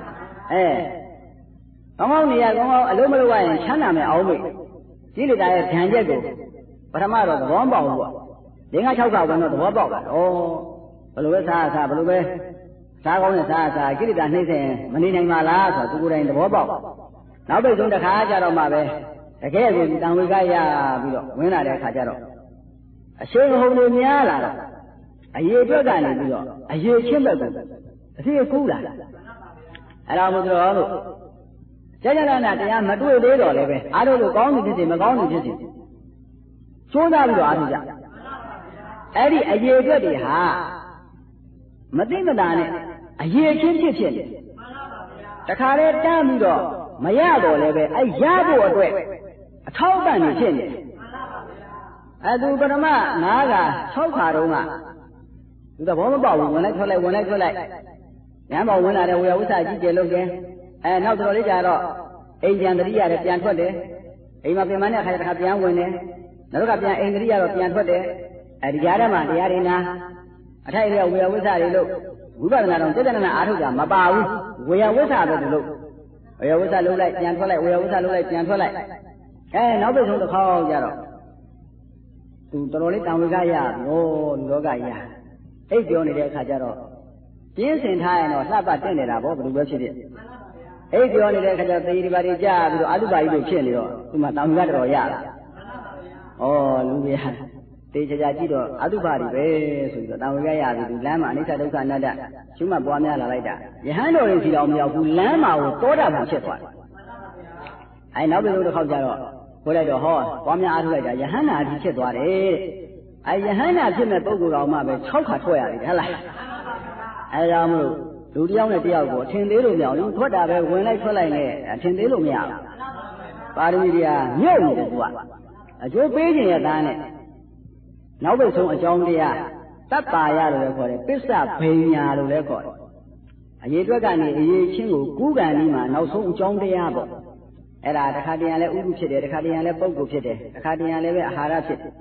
ကောင်းကောင်းနေရကောင်းကောင်းအလုံးမလုပ်ရရင်ချမ်းသာမယ်အောင်မေ့ဒီဒေတာရဲ့ဓာန်ချက်ကိုပထမတော့သဘောပေါက်ဘူးပေါ့5-6ခါဝင်တော့သဘောပေါက်တာဘယ်လိုပဲစားဘယ်လိုပဲစားကောင်းနဲ့စားကိလေသာနှိမ့်စေမနေနိုင်ပါလားဆိုတော့သူကိုယ်တိုင်သဘောပေါက်နောက်ပိတ်ဆုံးတစ်ခါကြတော့မှပဲတကယ်ကိုတန်ဝေကရပြီးတော့ဝင်လာတဲ့အခါကျတော့အရှိန်ဟုန်တွေများလာတော့အရေအတွက်ကနေပြီးတော့အရေချင်းဘက်ကအစီအကူးလာအဲ့ဒါမို့တော့လို့ကြာကြာနာတရားမတွေ့သေးတော့လည်းပဲအားလုံးကိုကောင်းနေဖြစ်စီမကောင်းနေဖြစ်စီကျိုးစားပြီးတော့အားထုတ်ကြအဲ့ဒီအရေအတွက်တွေဟာမသိမသာနဲ့အရေချင်းဖြစ်နေတခါလေတန်းပြီးတော့မရတော့လည်းပဲအဲ့ရဖို့အတွက်အထောက်အပံ့နေဖြစ်နေသူပထမ9က6ခါတုန်းကသူသဘောမပေါက်ဘူးဝင်လိုက်ထွက်လိုက်ဉာဏ်ပေါ်ဝင်လာတဲ့ဝေယဝိသကြီးကျယ်လုပ်တယ်နောက်တော်လေးကြတော့အိမ်ပြန်တတိယလည်းပြန်ထွက်တယ်အိမ်မှာပြန်မတဲ့အခါကျတော့ပြန်ဝင်တယ်နောက်ကပြန်အိမ်တတိယတော့ပြန်ထွက်တယ်ဒီကြားထဲမှာတရားတွေနာအထိုက်ရဝေယဝိသတွေလို့ဝိပဿနာတော့စေတနာအားထုတ်ကြမပါဘူးဝေယဝိသပဲသူလို့ဝေယဝိသလုပ်လိုက်ပြန်ထွက်လိုက်ဝေယဝိသလုပ်လိုက်ပြန်ထွက်လိုက်နောက်ပိတ်ဆုံးတစ်ခေါက်ကြတော့သူတော်တော်လေးတန်ဝေကရပြီလူလောကရအိပ်ပြောနေတဲ့အခါကျတော့ပြင်းစင်ထားရင်တော့လှပတက်နေတာပေါ့ဘယ်လိုပဲဖြစ်ဖြစ်အိပ်ပြောနေတဲ့အခါကျတော့သေဒီပါတွေကြာပြီးတော့အတုပါကြီးတို့ဖြစ်နေတော့သူမှတန်ဝေကတော်ရလာလူကြီးတေချာကြည့်တော့အတုပါတွေပဲဆိုပြီးတော့တန်ဝေကရပြီသူလမ်းမှာအနိစ္စဒုက္ခအနတ္တရှုမှတ်ပွားများလာလိုက်တာယဟန်တော်ရင်စီတော်မရောက်ဘူးလမ်းမှာကိုတောတာမှဖြစ်သွားတယ်နောက်ပြီးတော့တစ်ခေါက်ကျတော့ခေါ်လိုက်တော့ပွားများအားထုတ်လိုက်တာယဟန်နာကြီးဖြစ်သွားတယ်ယဟန်နာဖြစ်မဲ့ပုဂ္ဂိုလ်တော်မှပဲ6ခါထွက်ရတယ်ဟဲ့လားဒါမှမဟုတ်လူတစ်ယောက်နဲ့တစ်ယောက်ကိုအထင်သေးလို့မရဘူးထွက်တာပဲဝင်လိုက်ထွက်လိုက်နဲ့အထင်သေးလို့မရဘူးပါရမီတွေကမြုပ်နေတယ်သူကအကျိုးပေးခြင်းရဲ့သားနဲ့နောက်ပိတ်ဆုံးအကြောင်းတရားတတ္တာယလို့လည်းခေါ်တယ်ပစ္စဘိညာလို့လည်းခေါ်တယ်အရေးအတွက်ကနေအရေးချင်းကိုကူးကန်ပြီးမှနောက်ဆုံးအကြောင်းတရားပေါ့အဲ့ဒါတစ်ခါတည်းရန်လဲဥပုဖြစ်တယ်တစ်ခါတည်းရန်လဲပုဂ္ဂိုလ်ဖြစ်တယ်တစ်ခါတည်းရန်လဲပဲအာဟာရဖြစ်တယ်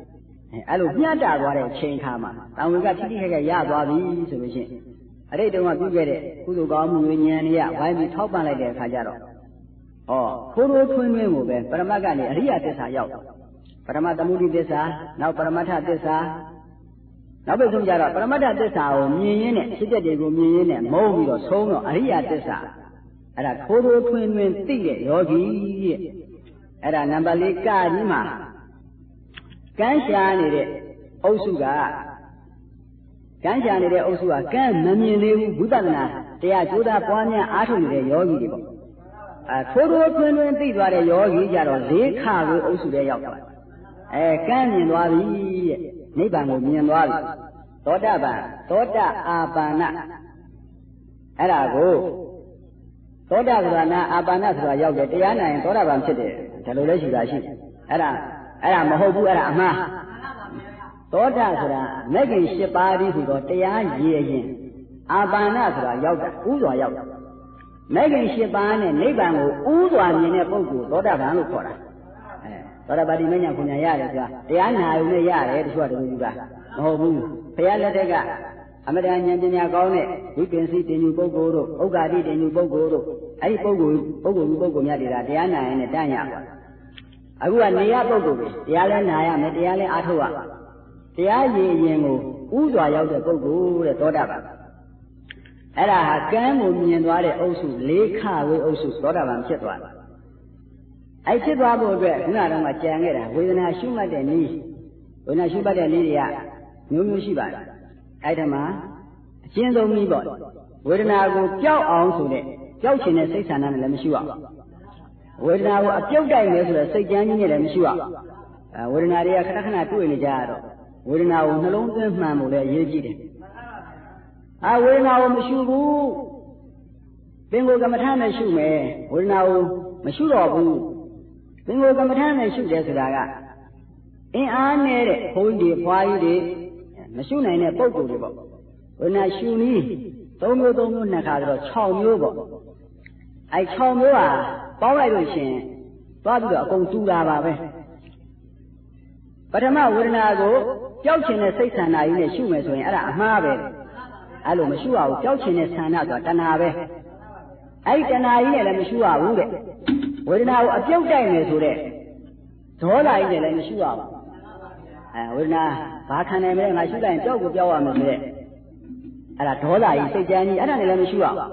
အဲ့လိုမျှတသွားတဲ့အချိန်ခါမှာတန်ဝေကတိတိခက်ခက်ရသွားပြီဆိုလို့ရှိရင်အဲ့ဒီတုန်းကပြုခဲ့တဲ့ကုသိုလ်ကောင်းမှုတွေဉာဏ်တွေကဝိုင်းပြီးထောက်ပံ့လိုက်တဲ့အခါကျတော့ထိုးထိုးထွင်းထွင်းကိုပဲပရမတ်ကနေအရိယသစ္စာရောက်ပရမတ်သမုဒိသစ္စာနောက်ပရမတ္ထသစ္စာနောက်ပြီးဆုံးကြတော့ပရမတ္ထသစ္စာကိုမြင်ရင်းနဲ့ဖြစ်တဲ့တွေကိုမြင်ရင်းနဲ့မုန်းပြီးတော့ဆုံးတော့အရိယသစ္စာအဲ့ဒါထိုးထိုးထွင်းထွင်းသိတဲ့ယောဂီရဲ့အဲ့ဒါနံပါတ်၄ကကြီးမှာကမ်းရှားနေတဲ့အုပ်စုကကမ်းရှားနေတဲ့အုပ်စုကကမ်းမမြင်သေးဘူးဝိပဿနာတရားကျိုးသားပွားများအားထုတ်နေတဲ့ယောဂီတွေပေါ့ထိုးထိုးထွင်းထွင်းသိသွားတဲ့ယောဂီကြတော့၄ခါကိုအုပ်စုထဲရောက်သွားကမ်းမြင်သွားပြီတဲ့နိဗ္ဗာန်ကိုမြင်သွားပြီသောတာပန်သောတာအာပန္နအဲ့ဒါကိုသောတာဆိုတာနာအာပန္နဆိုတာရောက်တယ်တရားနာရင်သောတာပန်ဖြစ်တယ်ဒါလိုလဲရှိတာရှိအဲ့ဒါမဟုတ်ဘူးအဲ့ဒါအမှားသောတာဆိုတာမဂ္ဂင်၈ပါးဒီဟူသောတရားရည်ရင်အာပန္နဆိုတာရောက်တာဥစွာရောက်တာမဂ္ဂင်၈ပါးနဲ့နိဗ္ဗာန်ကိုဥစွာမြင်တဲ့ပုဂ္ဂိုလ်သောတာပန်လို့ခေါ်တာသောတာပတိမဉ္ဇဉ်ခွန်ညာရတယ်ဆိုတာတရားနာရုံနဲ့ရတယ်တချို့ကတူတူကမဟုတ်ဘူးဘုရားလက်ထက်ကအမတန်ဉာဏ်ပညာကောင်းတဲ့ဝိပင်စီတင်ယူပုဂ္ဂိုလ်တို့ဥက္ကာတိတင်ယူပုဂ္ဂိုလ်တို့အဲ့ဒီပုဂ္ဂိုလ်များတွေကတရားနာရင်လည်းတန်းရပါအခုကနေရပုဂ္ဂိုလ်ပဲတရားလဲနာရမယ်တရားလဲအားထုတ်ရတရားရည်ရင်ကိုဥစွာရောက်တဲ့ပုဂ္ဂိုလ်တဲ့သောတာပန်အဲ့ဒါဟာကံကိုမြင်သွားတဲ့အုပ်စု၄ခဝေအုပ်စုသောတာပန်ဖြစ်သွားတယ်အဲ့ဖြစ်သွားဖို့အတွက်ခုနကတော့ကြံခဲ့တာဝေဒနာရှုမှတ်တဲ့နည်းဝေဒနာရှုမှတ်တဲ့နည်းတွေကမျိုးမျိုးရှိပါတယ်အဲ့ဒါမှာအကျဉ်းဆုံးနည်းပေါ့ဝေဒနာကိုကြောက်အောင်ဆိုတဲ့ကြောက်ချင်တဲ့စိတ်ဆန္ဒနဲ့လည်းမရှိရဝေဒနာကိုအပြုတ်တိုက်မယ်ဆိုတဲ့စိတ်ကြမ်းကြီးနဲ့လည်းမရှိရဝေဒနာတွေကခဏခဏတွေ့နေကြရတော့ဝေဒနာကိုနှလုံးသွင်းမှန်ဖို့လည်းအရေးကြီးတယ်ဝေဒနာကိုမရှုဘူးပင်ကိုကမ္မထာနဲ့ရှုမယ်ဝေဒနာကိုမရှုတော့ဘူးပင်ကိုကမ္မထာနဲ့ရှုတယ်ဆိုတာကအင်အားနဲ့တဲ့ဘုန်းကြီးတွေဖွားကြီးတွေမရှုနိုင်တဲ့ပုံကိုယ်တွေပေါ့ဝေဒနာရှုနည်း၃မျိုးနှစ်ခါဆိုတော့6မျိုးပေါ့အဲ6မျိုးဟာပေါင်းလိုက်လို့ရှင်သွားပြီးတော့အကုန်တူတာပါပဲပထမဝေဒနာကိုကြောက်ချင်တဲ့စိတ်ဆန္ဒကြီးနဲ့ရှုမယ်ဆိုရင်အဲ့ဒါအမှားပဲအဲ့လိုမရှုရဘူးကြောက်ချင်တဲ့ဆန္ဒဆိုတာတဏှာပဲအဲ့ဒီတဏှာကြီးနဲ့လည်းမရှုရဘူးတဲ့ဝေဒနာကိုအပြုတ်တိုက်မယ်ဆိုတဲ့ဒေါသကြီးနဲ့လည်းမရှုရဘူးဝေဒနာဘာခံနိုင်မလဲငါရှုလိုက်ရင်ကြောက်ကိုကြောက်ရမယ်ဆိုတဲ့အဲ့ဒါဒေါသကြီးစိတ်ကြမ်းကြီးအဲ့ဒါနဲ့လည်းမရှုရဘူး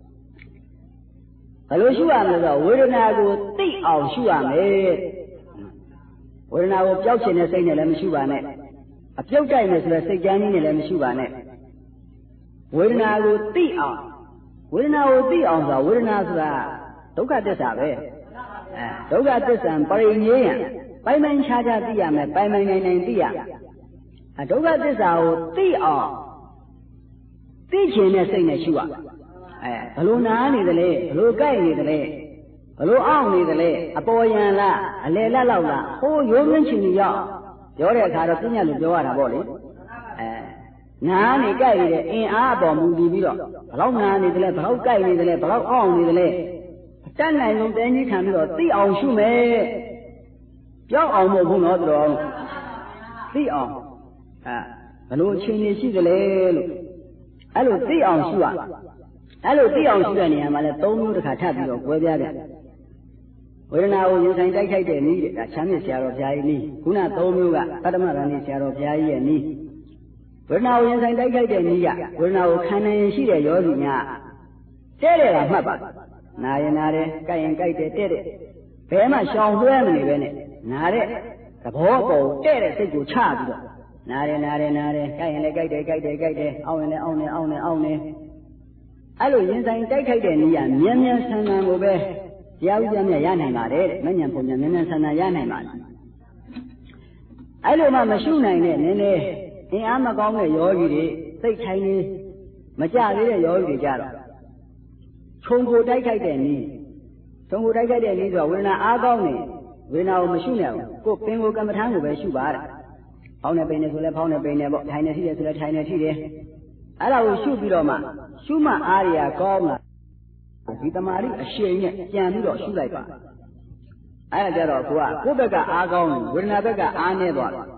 ဘယ်လိုရှုရမလဲဆိုတော့ဝေဒနာကိုသိအောင်ရှုရမယ်ဝေဒနာကိုကြောက်ချင်တဲ့စိတ်နဲ့လည်းမရှုပါနဲ့အပြုတ်တိုက်မယ်ဆိုတဲ့စိတ်ကြမ်းကြီးနဲ့လည်းမရှုပါနဲ့ဝေဒနာကိုသိအောင်ဝေဒနာကိုသိအောင်ဆိုတာဝေဒနာဆိုတာဒုက္ခသစ္စာပဲဒုက္ခသစ္စာပရိညေယံပိုင်ပိုင်ခြားခြားသိရမယ်ပိုင်ပိုင်နိုင်သိရဒုက္ခသစ္စာကိုသိအောင်သိချင်တဲ့စိတ်နဲ့ရှုရဘလို့နားနေတယ်လေဘလို့ကြိုက်နေတယ်လေဘလို့အောင့်နေတယ်လေအပေါ်ယံလားအလယ်လက်လောက်လားဟိုးရိုးရင်းချင်ကြီးရောက်ပြောတဲ့အခါတော့ပြညာလို့ပြောရတာပေါ့လေနားနေကြိုက်နေတဲ့အင်အားအပေါ်မူတည်ပြီးတော့ဘလောက်နားနေတယ်လဲဘလောက်ကြိုက်နေတယ်လဲဘလောက်အောင့်နေတယ်လဲတတ်နိုင်ဆုံးတဲကြီးခံပြီးတော့သိအောင်ရှုမယ်ကြောက်အောင်မဟုတ်ဘူးနော်တော်သိအောင်ဘလို့အချိန်ကြီးရှိတယ်လေလို့အဲ့လိုသိအောင်ရှုရအဲ့လိုသိအောင်ရှုတဲ့နေရာမှာလဲ၃မျိုးတစ်ခါထပ်ပြီးတော့꿰ပြတယ်ဝေဒနာကိုရင်ဆိုင်တိုက်ခိုက်တဲ့နည်းတဲ့ဒါချမ်းမြေဆရာတော်ဘုရားကြီးနည်းခုန၃မျိုးကပထမရဏိဆရာတော်ဘုရားကြီးရဲ့နည်းဝေဒနာကိုရင်ဆိုင်တိုက်ခိုက်တဲ့နည်းကဝေဒနာကိုခံနိုင်ရှိတဲ့ယောဂီများတဲ့တယ်ကမှတ်ပါနာရင်နာတယ်ကြိုက်ရင်ကြိုက်တယ်တဲ့တယ်ဘယ်မှရှောင်လွှဲမနေပဲနဲ့နာတဲ့သဘောပေါ်တဲ့တဲ့စိတ်ကိုချပြီးတော့နာတယ်ကြိုက်ရင်လည်းကြိုက်တယ်အောင်းရင်လည်းအောင်းတယ်အဲ့လိုရင်ဆိုင်တိုက်ခိုက်တဲ့နည်းကမြန်ဆန်ကိုပဲတရားဥပဒေနဲ့ရနိုင်ပါတယ်တဲ့မဉ္ဇဉ်ပုံမြန်ဆန်ရနိုင်ပါတယ်အဲ့လိုမှမရှုနိုင်တဲ့နည်းနည်းအင်အားမကောင်းတဲ့ယောဂီတွေစိတ်ထိုင်နေမကြသေးတဲ့ယောဂီတွေကြတော့ခြုံကိုတိုက်ခိုက်တဲ့နည်းခြုံကိုတိုက်ခိုက်တဲ့နည်းဆိုတော့ဝေဒနာအားကောင်းနေဝေဒနာကိုမရှုနိုင်ဘူးကိုယ်ပင်ကိုကမ္မထာကိုပဲရှုပါတဲ့ဖောင်းနေပိန်နေဆိုလဲဖောင်းနေပိန်နေပေါ့ထိုင်နေထိတယ်ဆိုလဲထိုင်နေထိတယ်အဲ့ဒါကိုရှုပြီးတော့မှရှုမှအားရကောင်းလာဒီတမာရီအရှိန်နဲ့ပြန်ပြီးတော့ရှုလိုက်ပါအဲ့ဒါကြတော့ကိုယ်ဘက်ကအားကောင်းဝေဒနာဘက်ကအားနည်းသွားတယ်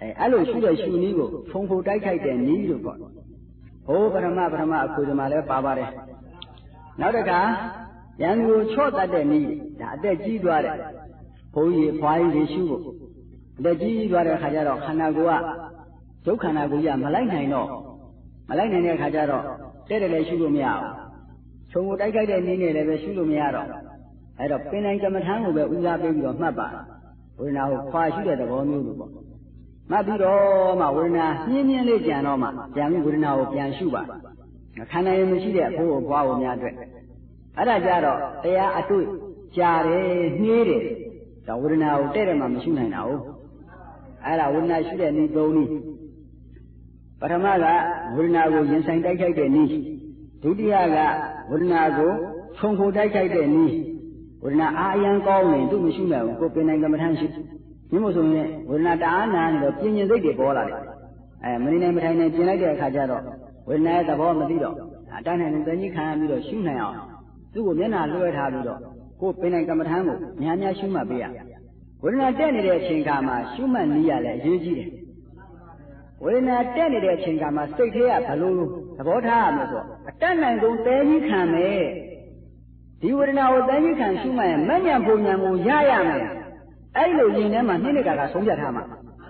အဲ့လိုရှုတဲ့ရှုနည်းကိုဖုံဖုံတိုက်ခိုက်တဲ့နည်းလို့ပေါ့ဟိုပထမအခုဒီမှာလည်းပါပါတယ်နောက်တစ်ခါဉာဏ်ကိုချော့တတ်တဲ့နည်းဒါအသက်ကြီးသွားတဲ့ဘုန်းကြီးဖွားကြီးရှုဖို့အသက်ကြီးသွားတဲ့အခါကျတော့ခန္ဓာကိုယ်ကဒုက္ခနာကိုမလိုက်နိုင်တဲ့အခါကျတော့တဲ့တယ်လည်းရှုလို့မရဘူးခြုံကိုတိုက်ခိုက်တဲ့နည်းနဲ့လည်းပဲရှုလို့မရတော့အဲ့တော့ပင်တိုင်းကမ္မထမ်းကိုပဲဦးစားပေးပြီးတော့မှတ်ပါဝေဒနာကိုခွာရှုတဲ့သဘောမျိုးလို့ပေါ့မှတ်ပြီးတော့မှဝေဒနာမြင်းမြင်းလေးကြံတော့မှပြန်ပြီးဝေဒနာကိုပြန်ရှုပါခန္ဓာရင်မရှိတဲ့အဖို့အပွားကိုများအတွက်အဲ့ဒါကြတော့တရားအတွေ့ကြားတယ်နှေးတယ်ဒါဝေဒနာကိုတဲ့တယ်မှမရှုနိုင်တာဟုတ်အဲ့ဒါဝေဒနာရှုတဲ့နည်း၃နည်းပထမကဝေဒနာကိုရင်ဆိုင်တိုက်ခိုက်တဲ့နည်းဒုတိယကဝေဒနာကိုခြုံခိုတိုက်ခိုက်တဲ့နည်းဝေဒနာအာယံကောင်းရင်သူမရှိနိုင်ဘူးကိုပင်နိုင်ကမ္မထမ်းရှိမြင်မို့ဆိုရင်ဝေဒနာတအားနာနေတော့ပြင်းရင်စိတ်တွေပေါ်လာတယ်မနေနိုင်မထိုင်နိုင်ပြင်လိုက်တဲ့အခါကျတော့ဝေဒနာရဲ့သဘောမသိတော့အတန်းနိုင်တဲ့ကြီးခံပြီးတော့ရှုနိုင်အောင်သူ့ကိုမျက်နှာလွှဲထားပြီးတော့ကိုပင်နိုင်ကမ္မထမ်းကိုများများရှုမှတ်ပေးရဝေဒနာတက်နေတဲ့အချိန်ခါမှာရှုမှတ်နည်းရလဲအရေးကြီးတယ်ဝေဒနာတက်နေတဲ့အချိန်ခါမှာစိတ်ထဲကဘလို့သဘောထားရမယ်ဆိုအတတ်နိုင်ဆုံးတဲကြီးခံမယ်ဒီဝေဒနာကိုတဲကြီးခံရှုမှတ်ရင်မဉ္ဇဉ်ပုံဉဏ်ကိုရရမယ်အဲ့လိုရင်ထဲမှာနှိမ့်နေတာကဆုံးဖြတ်ထားမှာ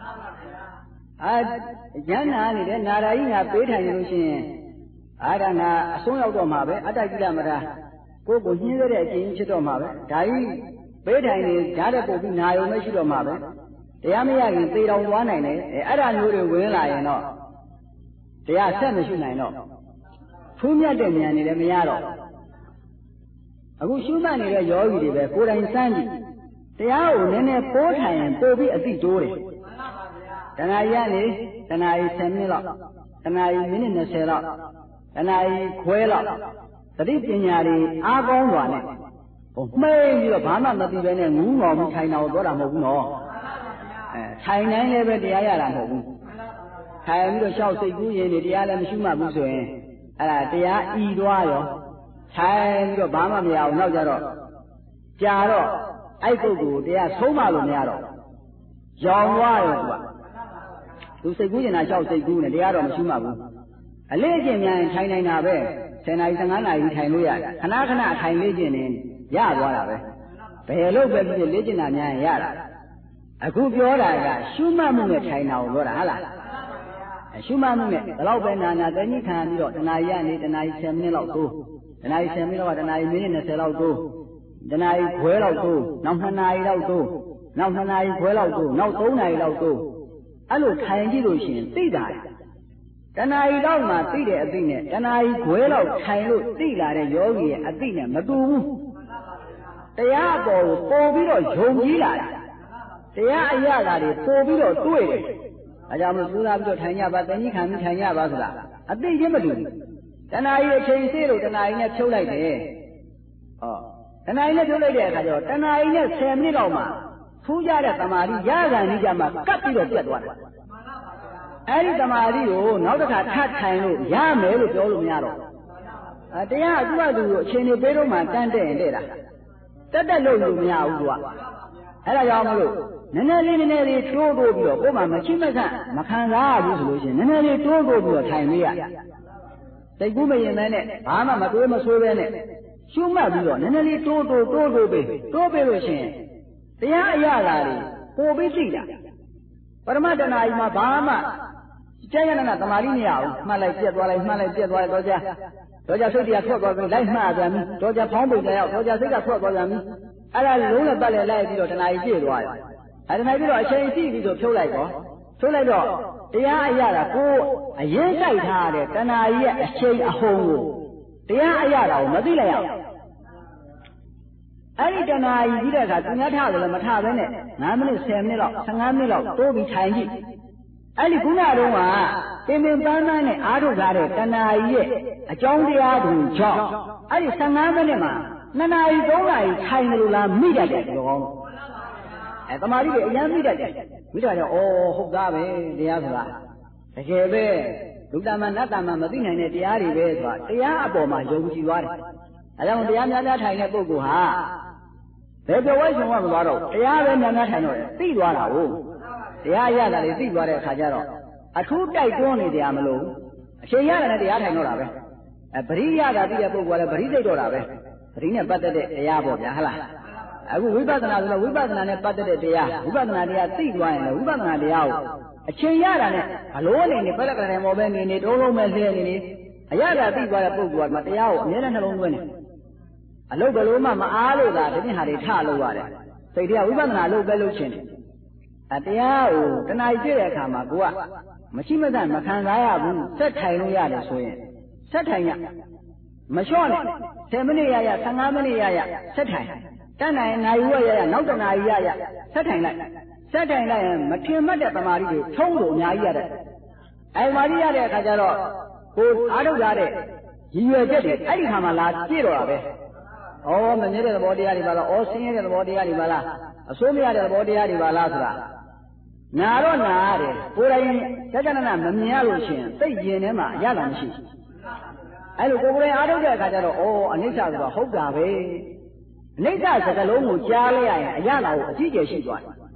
ဉာဏ်နာနေတဲ့နာရာကြီးငါပေးထိုင်လို့ရှိရင်အာဒါနာအဆုံးရောက်တော့မှာပဲအတ္တကိလမတာကိုယ်ကိုညှင်းရတဲ့အကျင့်ဖြစ်တော့မှာပဲဒါကြီးပေးထိုင်နေဓာတ်တဲ့ပုတ်ပြီးနာယုံမရှိတော့မှာပဲတရားမရရင်သေတော်သွားနိုင်တယ်အဲ့ဒါမျိုးတွေဝင်လာရင်တော့တရားဆက်မရှိနိုင်တော့ဖူးမြတ်တဲ့ဉာဏ်တွေလည်းမရတော့အခုရှုမှတ်နေတဲ့ယောဂီတွေပဲကိုယ်တိုင်စမ်းကြည့်တရားကိုနည်းနည်းပိုးထိုင်ရင်ပို့ပြီးအသိတိုးတယ်တဏှာကြီးကနေတဏှာကြီး10မိနစ်လောက်တဏှာကြီးမိနစ်20လောက်တဏှာကြီးခွဲလောက်သတိပညာတွေအားကောင်းသွားတယ်မှိတ်ပြီးတော့ဘာမှမသိဘဲနဲ့ငူးငေါ်ပြီးထိုင်တာကိုပြောတာမဟုတ်ဘူးနော်ထိုင်နိုင်လည်းပဲတရားရတာမဟုတ်ဘူးထိုင်ပြီးတော့ရှောက်စိတ်ကူးရင်တရားလည်းမရှိမှဘူးဆိုရင်အဲ့ဒါတရားဤသွားရောထိုင်ပြီးတော့ဘာမှမရအောင်နောက်ကြတော့ကြာတော့အဲ့ပုဂ္ဂိုလ်တရားဆုံးမလို့မရတော့ရောင်သွားရောသူစိတ်ကူးရင်သာရှောက်စိတ်ကူးနေတရားတော့မရှိမှဘူးအလေးကျင့်များရင်ထိုင်နိုင်တာပဲ10နာရီ15နာရီထိုင်လို့ရတယ်ခဏခဏထိုင်လေးကျင့်နေရသွားတာပဲဘယ်လို့ပဲဖြစ်လေ့ကျင့်တာများရင်ရတာအခုပြောတာကရှုမှတ်မှုနဲ့ထိုင်တာကိုပြောတာဟုတ်လားရှုမှတ်မှုနဲ့ဘယ်တော့ပဲနာနာတဏှိခံပြီးတော့တဏှာကြီးကနေတဏှာကြီး10မိနစ်လောက်တိုးတဏှာကြီး10မိနစ်လောက်ကတဏှာကြီးမိနစ်20လောက်တိုးတဏှာကြီးခွဲလောက်တိုးနောက်2နာရီလောက်တိုးနောက်2နာရီခွဲလောက်တိုးနောက်3နာရီလောက်တိုးအဲ့လိုထိုင်ကြည့်လို့ရှိရင်သိတာတဏှာကြီးလောက်မှသိတဲ့အသိနဲ့တဏှာကြီးခွဲလောက်ထိုင်လို့သိလာတဲ့ယောဂီရဲ့အသိနဲ့မတူဘူးတရားအပေါ်ကိုပို့ပြီးတော့ယုံကြည်လာတယ်တရားအရာတွေပို့ပြီးတော့တွေ့တယ်အဲကြောင့်မလို့စူးစမ်းပြီးတော့ထိုင်ကြပါတဏှိခံပြီးထိုင်ကြပါဆိုတာအသိချင်းမတူဘူးတဏှာကြီးအချိန်စေးလို့တဏှာကြီးနဲ့ဖြုတ်လိုက်တယ်တဏှာကြီးနဲ့ဖြုတ်လိုက်တဲ့အခါကျတော့တဏှာကြီးနဲ့10မိနစ်လောက်မှထူးကြတဲ့သမာဓိရခံနေကြမှာကပ်ပြီးတော့ပြတ်သွားတယ်အဲ့ဒီသမာဓိကိုနောက်တစ်ခါထပ်ထိုင်လို့ရမယ်လို့ပြောလို့မရတော့တရားအတူအတူကိုအချိန်တွေပေးတော့မှတန်းတဲ့ရင်တဲ့တာတက်လို့လို့မရဘူးကွာအဲ့ဒါကြောင့်မလို့နည်းနည်းလေးတိုးပြီးတော့ကိုယ်မှမချိမခန့်မခံစားရဘူးဆိုလို့ရှိရင်နည်းနည်းလေးတိုးပြီးတော့ထိုင်လို့ရစိတ်ကူးမရင်မဲနဲ့ဘာမှမတွေးမဆွေးပဲနဲ့ရှုမှတ်ပြီးတော့နည်းနည်းလေးတိုးပေးလို့ရှိရင်တရားအရာလာတွေပို့ပြီးသိတာပရမတ္တနာကြီးမှာဘာမှကျဲရနာသမာဓိမရဘူးမှတ်လိုက်ပြက်သွားလိုက်မှတ်လိုက်ပြက်သွားလိုက်တော့ကြစိတ်တရားထွက်သွားပြီးလိုက်မှတ်ပြန်ပြီတော့ကြဖောင်းပိတ်ကြရောက်တော့ကြစိတ်ကထွက်သွားပြန်ပြီအဲ့ဒါလုံးနဲ့ပတ်လဲလိုက်ပြီးတော့တဏှာကြီးပြည့်သွားတယ်အဲ့ဒါပြီးတော့အချိန်ရှိပြီဆိုဖြုတ်လိုက်တော့တရားအရာတာကိုအရင်ကြိုက်ထားတဲ့တဏှာကြီးရဲ့အချိန်အဟုန်ကိုတရားအရာတာကိုမသိလိုက်ရဘူးအဲ့ဒီတဏှာကြီးပြီးတဲ့အခါသူများထားတယ်လည်းမထားဘဲနဲ့9မိနစ်10မိနစ်လောက်15မိနစ်လောက်တိုးပြီးထိုင်ကြည့်အဲ့ဒီခုနတုန်းကပင်ပန်းနဲ့အားထုတ်ထားတဲ့တဏှာကြီးရဲ့အကြောင်းတရားတွေကြောင့်အဲ့ဒီ15မိနစ်မှာ2နာရီ3နာရီထိုင်လို့လားမိတတ်တယ်ပြောကောင်းသမာဓိတွေအရင်မိတတ်တယ်မိတာကြောင့်ဟုတ်သားပဲတရားဆိုတာတကယ်ပဲလူတမနတ်တမမသိနိုင်တဲ့တရားတွေပဲဆိုတာတရားအပေါ်မှာယုံကြည်သွားတယ်အဲကြောင့်တရားများများထိုင်တဲ့ပုဂ္ဂိုလ်ဟာဘယ်ပြောဝဲရှင်ကမသွားတော့တရားပဲများများထိုင်တော့သိသွားတာဟုတ်တရားရတာတွေသိသွားတဲ့အခါကျတော့အထူးတိုက်တွန်းနေတရားမလို့အချိန်ရတာနဲ့တရားထိုင်တော့တာပဲပရိယတာသိတဲ့ပုဂ္ဂိုလ်ကလည်းပရိသိတ်တော့တာပဲပရိနဲ့ပတ်သက်တဲ့တရားပေါ့ဗျာဟုတ်လားအခုဝိပဿနာဆိုတော့ဝိပဿနာနဲ့ပတ်သက်တဲ့တရားဝိပဿနာတရားသိသွားရင်လည်းဝိပဿနာတရားကိုအချိန်ရတာနဲ့ဘလို့အနေနဲ့ပက်လက်ကလေးမော်ပဲနေတုံးလုံးပဲလှည့်နေအရသာသိသွားတဲ့ပုဂ္ဂိုလ်ကတရားကိုအမြဲတမ်းနှလုံးသွင်းနေအလုပ်ဘယ်လိုမှမအားလို့သာဒီပြင်ဟာတွေထလို့ရတယ်စိတ်တရားဝိပဿနာလုပ်ပဲလုပ်ချင်တယ်တရားကိုတဏှာကြီးပြည့်တဲ့အခါမှာကိုကမရှိမသမခံစားရဘူးဆက်ထိုင်လို့ရတယ်ဆိုရင်ဆက်ထိုင်ရမလျှော့နဲ့10မိနစ်ရ15မိနစ်ရဆက်ထိုင်တန်းနိုင်နိုင်ဝရနောက်တနာရီရဆက်ထိုင်လိုက်ရင်မထင်မှတ်တဲ့တမာရီတွေထုံးလို့အများကြီးရတဲ့မာရီရတဲ့အခါကျတော့ကိုအားထုတ်ရတဲ့ရည်ရွယ်ချက်တွေအဲ့ဒီခါမှလာပြည့်တော့တာပဲမမြဲတဲ့သဘောတရားတွေပါလားဆင်းရဲတဲ့သဘောတရားတွေပါလားအဆိုးမရတဲ့သဘောတရားတွေပါလားဆိုတာနာတော့နာရတယ်ကိုယ်တိုင်စက္ကနနာမမြင်ရလို့ရှိရင်သိကျင်ထဲမှာရတာမရှိဘူးအဲ့လိုကိုယ်တိုင်အားထုတ်တဲ့အခါကျတော့အနိစ္စဆိုတော့ဟုတ်တာပဲအနိစ္စစကားလုံးကိုကြားလိုက်ရရင်အရသာကိုအကြည့်ကျယ်ရှိသွားတယ်ဒါ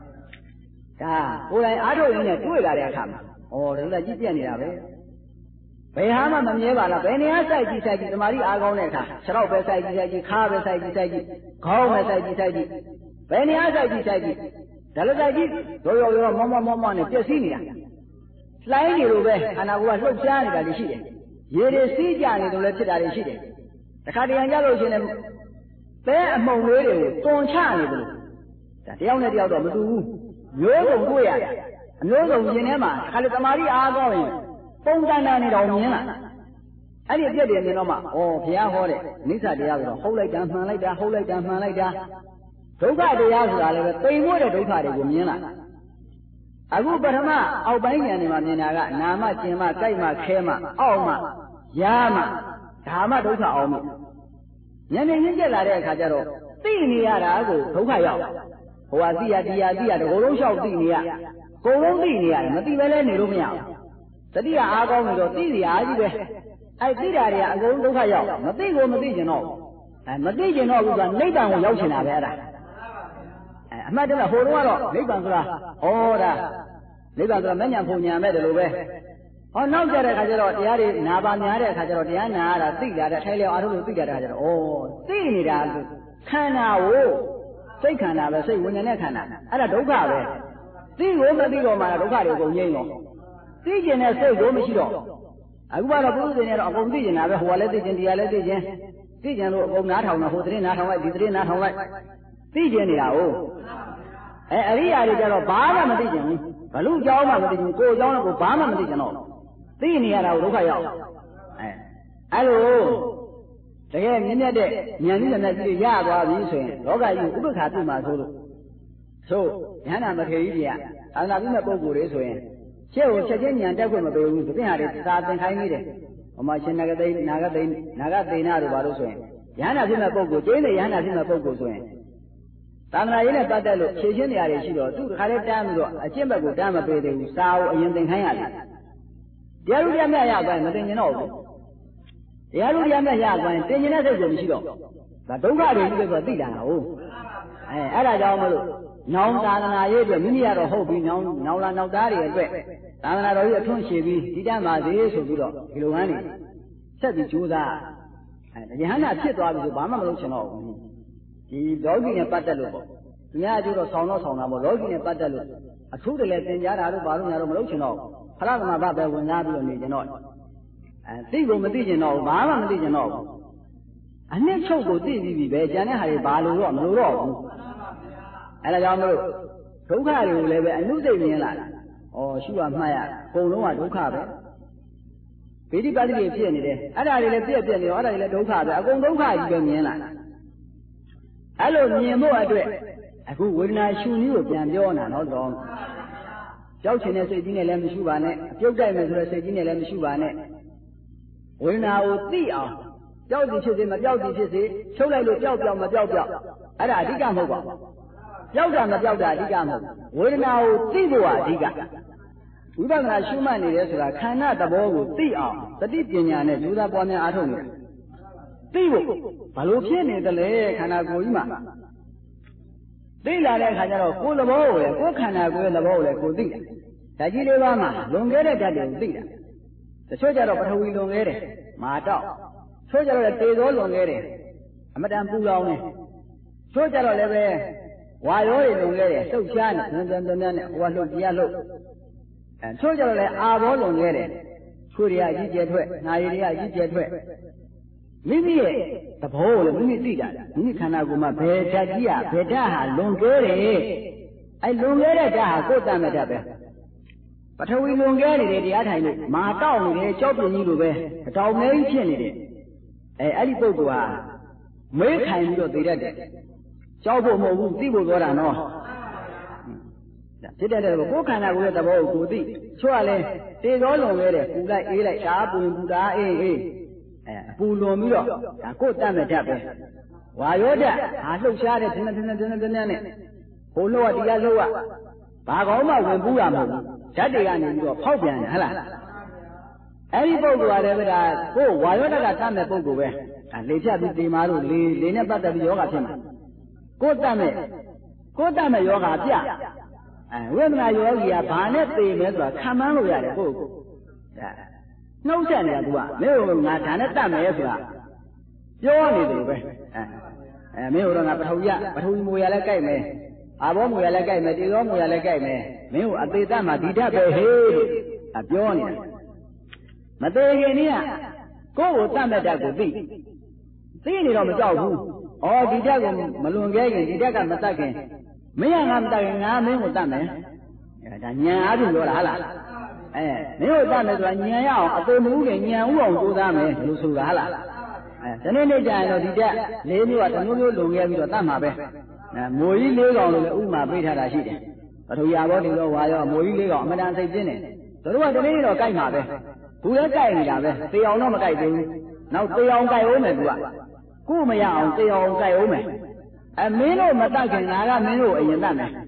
ကိုယ်တိုင်အားထုတ်ရင်းနဲ့တွေ့လာတဲ့အခါမှာဒါလည်းကြည့်ပြနေတာပဲဘယ်ဟာမှမမြဲပါလားဘယ်နေရာစိုက်ကြည့်သမာဓိအားကောင်းတဲ့အခါခြေထောက်ပဲစိုက်ကြည့်ခါးပဲစိုက်ကြည့်ခေါင်းပဲစိုက်ကြည့်ဘယ်နေရာစိုက်ကြည့်ဒါလည်းစိုက်ကြည့်ရောမောနဲ့ပြည့်စည်နေတာလှိုင်းနေလို့ပဲခန္ဓာကိုယ်ကလှုပ်ရှားနေတာတွေရှိတယ်ရေတွေစီးကြနေလို့လည်းဖြစ်တာတွေရှိတယ်တခါတရံကြလို့ရှိရင်ပဲအမှုံလေးတွေကိုတွန်ချနေတယ်ဒါတယောက်နဲ့တယောက်တော့မတူဘူးမျိုးစုံတွေ့ရတယ်အမျိုးစုံရင်ထဲမှာခါလေတမာရီအားကောင်းရင်ပုံတန်တာနေတော့မြင်လာအဲ့ဒီအပြည့်တွေမြင်တော့မှဘုရားဟောတဲ့နိစ္စတရားဆိုတော့ဟုတ်လိုက်တာမှန်လိုက်တာဟုတ်လိုက်တာမှန်လိုက်တာဒုက္ခတရားဆိုတာလည်းပဲသိမ်မွေ့တဲ့ဒုက္ခတွေကိုမြင်လာအခုပထမအောက်ပိုင်းဉာဏ်တွေမှာမြင်တာကနာမကျင်မကြိုက်မခဲမအောက်မယားမဓမ္မဒုက္ခအောင်မြင်ဉာဏ်နဲ့ရင့်ကျက်လာတဲ့အခါကျတော့သိနေရတာကိုဒုက္ခရောက်ဟိုဟာသိရတရားသိရတကိုယ်လုံးလျှောက်သိနေရကိုယ်လုံးသိနေရတယ်မသိပဲလဲနေလို့မရဘူးတတိယအားကောင်းနေတော့သိစီအားကြီးပဲအဲ့သိတာတွေကအကုန်ဒုက္ခရောက်မသိကိုမသိကျင်တော့မသိကျင်တော့ဘူးကနိဗ္ဗာန်ကိုရောက်ချင်တာပဲအဲ့ဒါအမှတ်တမဲ့ဟိုတုန်းကတော့နိဗ္ဗာန်ဆိုတာဒါနိဗ္ဗာန်ဆိုတာမဉ္ဇဉ်ဖုန်ညာမဲ့တယ်လို့ပဲနောက်ကြတဲ့အခါကျတော့တရားတွေနာပါများတဲ့အခါကျတော့တရားနာရတာသိလာတဲ့ထိုင်လျောက်အားထုတ်လို့သိကြတဲ့အခါကျတော့သိနေတာခန္ဓာကိုစိတ်ခန္ဓာပဲစိတ်ဝိညာဉ်နဲ့ခန္ဓာအဲ့ဒါဒုက္ခပဲသိကိုမသိတော့မှဒုက္ခတွေအကုန်ငြိမ်းတော့သိကျင်တဲ့စိတ်ကိုမရှိတော့အခုကတော့ပုရုသေနဲ့တော့အကုန်သိကျင်တာပဲဟိုကလည်းသိကျင်တရားလည်းသိကျင်လို့အကုန်နားထောင်တာဟိုသတင်းနားထောင်လိုက်ဒီသတင်းနားထောင်လိုက်သိကျင်နေတာဟုတ်အရိယာတွေကျတော့ဘာမှမသိကျင်ဘူးဘလူเจ้าမှမသိကျင်ကိုယ်เจ้าနဲ့ကိုဘာမှမသိကျင်တော့သိနေရတာကိုဒုက္ခရောက်အဲ့လိုတကယ်မြင့်မြတ်တဲ့ဉာဏ်ကြီးနဲ့ကြီးရသွားပြီဆိုရင်လောကကြီးဥပ္ပခါပြုမှာဆိုလို့ဉာဏ်နာမထေရကြီးတွေကအာနာပြုမဲ့ပုဂ္ဂိုလ်တွေဆိုရင်ရှေ့ကိုချက်ချင်းဉာဏ်တက်ခွင့်မပေးဘူးဒီပြင်ဟာတွေသာသင်ခိုင်းနေတယ်ဟိုမှာရှင်နာဂသိနာဂသိနာတို့ဘာလို့ဆိုရင်ဉာဏ်နာပြုမဲ့ပုဂ္ဂိုလ်ကျင်းတဲ့ဉာဏ်နာပြုမဲ့ပုဂ္ဂိုလ်ဆိုရင်သာသနာရေးနဲ့ပတ်သက်လို့ဖြည့်ရှင်းနေရတယ်ရှိတော့သူတခါလေးတန်းပြီးတော့အကျင့်ဘက်ကိုတန်းမပေးသေးဘူးစာအုပ်အရင်သင်ခိုင်းရတယ်တရားလူတရားမြတ်ရသွားရင်မသိကျင်တော့ဘူးတရားလူတရားမြတ်ရသွားရင်တင်ကျင်တဲ့စိတ်ကိုမရှိတော့ဒါဒုက္ခတွေကြီးပဲဆိုသိလာတာဟုတ်အဲ့ဒါကြောင့်မလို့နောင်သာသနာရေးအတွက်မိမိကတော့ဟုတ်ပြီနောင်လာနောက်သားတွေအတွက်သာသနာတော်ကြီးအထွန်းရှည်ပြီးဒီတတ်ပါစေဆိုပြီးတော့ဒီလိုဟန်နေဆက်ပြီးကြိုးစားယဟန္တာဖြစ်သွားပြီဆိုဘာမှမလုပ်ချင်တော့ဘူးဒီလောကီနဲ့ပတ်သက်လို့ပေါ့သူများအကျိုးတော့ဆောင်းတာပေါ့လောကီနဲ့ပတ်သက်လို့အထူးတလည်းသင်ကြားတာတို့ဘာလို့ညာတော့မလုပ်ချင်တော့ဖလားကမ္ဘာပဲဝင်စားပြီးတော့နေကြတော့သိကိုမသိချင်တော့ဘူးဘာမှမသိချင်တော့ဘူးအနှစ်ချုပ်ကိုသိပြီးပြီပဲကျန်တဲ့ဟာတွေဘာလို့တော့မလို့တော့ဘူးအဲ့ဒါကြောင့်မလို့ဒုက္ခတွေကိုလည်းပဲအနုစိတ်မြင်လာတာရှုရမှတ်ရအကုန်လုံးကဒုက္ခပဲဗေဒိပါတိတွေဖြစ်နေတယ်အဲ့ဒါတွေလည်းပြည့်နေရောအဲ့ဒါတွေလည်းဒုက္ခပဲအကုန်ဒုက္ခကြီးပဲမြင်လာအဲ့လိုမြင်ဖို့အတွက်အခုဝေဒနာရှုနည်းကိုပြန်ပြောနေတာနော်တော့ကြောက်ချင်တဲ့စိတ်ကြီးနဲ့လည်းမရှုပါနဲ့အပြုတ်တိုက်မယ်ဆိုတဲ့စိတ်ကြီးနဲ့လည်းမရှုပါနဲ့ဝေဒနာကိုသိအောင်ကြောက်သည်ဖြစ်စေမကြောက်သည်ဖြစ်စေချုပ်လိုက်လို့ကြောက်မကြောက်အဲ့ဒါအဓိကမဟုတ်ပါဘူးကြောက်တာမကြောက်တာအဓိကမဟုတ်ဝေဒနာကိုသိဖို့ကအဓိကဝိပဿနာရှုမှတ်နေတယ်ဆိုတာခန္ဓာသဘောကိုသိအောင်သတိပညာနဲ့ကြိုးစားပွားများအားထုတ်နေတယ်သိဖို့ဘာလို့ဖြစ်နေတယ်လဲခန္ဓာကိုယ်ကြီးမှာသိလာတဲ့အခါကျတော့ကိုယ်သဘောကိုလေကိုယ်ခန္ဓာကိုယ်ရဲ့သဘောကိုလေကိုသိတာဓာတ်ကြီးလေးပါးမှာလွန်ခဲ့တဲ့ဓာတ်တွေကိုသိတာတချို့ကြတော့ပထဝီလွန်ခဲ့တယ်မာတော့ချို့ကြတော့တေသောလွန်ခဲ့တယ်အမတန်ပူလောင်နေချို့ကြတော့လည်းပဲဝါရောတွေလွန်ခဲ့တယ်လှုပ်ရှားနေနဲ့ဟိုကလှုပ်တရားလှုပ်ချို့ကြတော့လည်းအာဘောလွန်ခဲ့တယ်ချို့တွေကအကြီးကျယ်ထွက်နာရီတွေကအကြီးကျယ်ထွက်မိမိရဲ့သဘောကိုလည်းမိမိသိတာမိမိခန္ဓာကိုယ်မှာဘယ်ဓာတ်ကြီးอ่ะဘယ်ဓာတ်ဟာလွန်ခဲ့တယ်အဲလွန်ခဲ့တဲ့ဓာတ်ဟာကိုယ်တတ်မဲ့ဓာတ်ပဲပထဝီလွန်ခဲ့နေတဲ့တရားထိုင်လို့မာတောက်နေတယ်ကြောက်ပြင်းကြီးလိုပဲအတောင်မဲကြီးဖြစ်နေတယ်အဲ့ဒီပုဂ္ဂိုလ်ဟာမေးခိုင်ပြီးတော့သိတတ်တယ်ကြောက်ဖို့မဟုတ်ဘူးသိဖို့ပြောတာနော်ဖြစ်တဲ့ကိုယ်ခန္ဓာကိုယ်ရဲ့သဘောကိုကိုသိချို့ကလည်းတေသောလွန်ခဲ့တယ်ပူလိုက်အေးလိုက်ဓာပူရင်ပူတာအေးအပူလွန်ပြီးတော့ဒါကိုယ်တတ်မဲ့ဓာတ်ပဲဝါရောဓာတ်ဟာလှုပ်ရှားတဲ့တင်းနဲ့ဟိုလှုပ်ကတရားလှုပ်ကဘာကောင်းမှဝင်ပူးရမဟုတ်ဘူးဓာတ်တွေကနေပြီးတော့ဖောက်ပြန်တယ်ဟလားအဲ့ဒီပုဂ္ဂိုလ်ကလည်းပဲဒါကိုယ်ဝါရောဓာတ်ကတတ်မဲ့ပုဂ္ဂိုလ်ပဲလေဖြတ်ပြီးတေမာတို့လေနဲ့ပတ်သက်ပြီးယောဂဖြစ်မှာကိုယ်တတ်မဲ့ယောဂပြဝိပဿနာယောဂီကဘာနဲ့သိမဲဆိုတာခံမှန်းလို့ရတယ်ကိုယ့်ကိုနှုတ်ဆက်နေတာ तू ကမင်းတို့ငါဒါနဲ့တတ်မယ်ဆိုတာပြောနေတယ်ပဲမင်းတို့ငါပထဝီမူရလည်းကြိုက်မယ်အာဘောမူရလည်းကြိုက်မယ်တေသောမူရလည်းကြိုက်မယ်မင်းတို့အသေးသက်မှာဒီဓာတ်ပဲဟေးလို့ပြောနေတာမသေးခင်နည်းကကိုယ့်ကိုတတ်မဲ့ဓာတ်ကိုသိနေတော့မကြောက်ဘူးဩဒီဓာတ်ကိုမလွန်ခဲ့ခင်ဒီဓာတ်ကမတတ်ခင်မင်းကငါမတတ်ခင်ငါမင်းကိုတတ်မယ်ဒါဉာဏ်အားဖြင့်ပြောတာဟာလားမင်းတို့တတ်မယ်ဆိုတာဉာဏ်ရအောင်အသေးမဟုတ်ခင်ဉာဏ်ဥအောင်ကြိုးစားမယ်လို့ဆိုတာဟာလားဒီနေ့ကြာရင်တော့ဒီတက်၄မျိုးကတစ်မျိုးလွန်ခဲ့ပြီးတော့တတ်မှာပဲမိုးကြီး၄ကောင်လို့လည်းဥမာပေးထားတာရှိတယ်ပထဝီအာဘောဒီလိုဝါရောမိုးကြီး၄ကောင်အမှန်တန်စိတ်ကျင်းတယ်တို့ကဒီနေ့တော့ကြိုက်မှာပဲဘူးလည်းကြိုက်နေတာပဲသေအောင်တော့မကြိုက်သေးဘူးနောက်သေအောင်ကြိုက်အောင်မယ်သူကကိုမရအောင်သေအောင်ကြိုက်အောင်မယ်မင်းတို့မတတ်ခင်ငါကမင်းတို့အရင်တတ်မယ်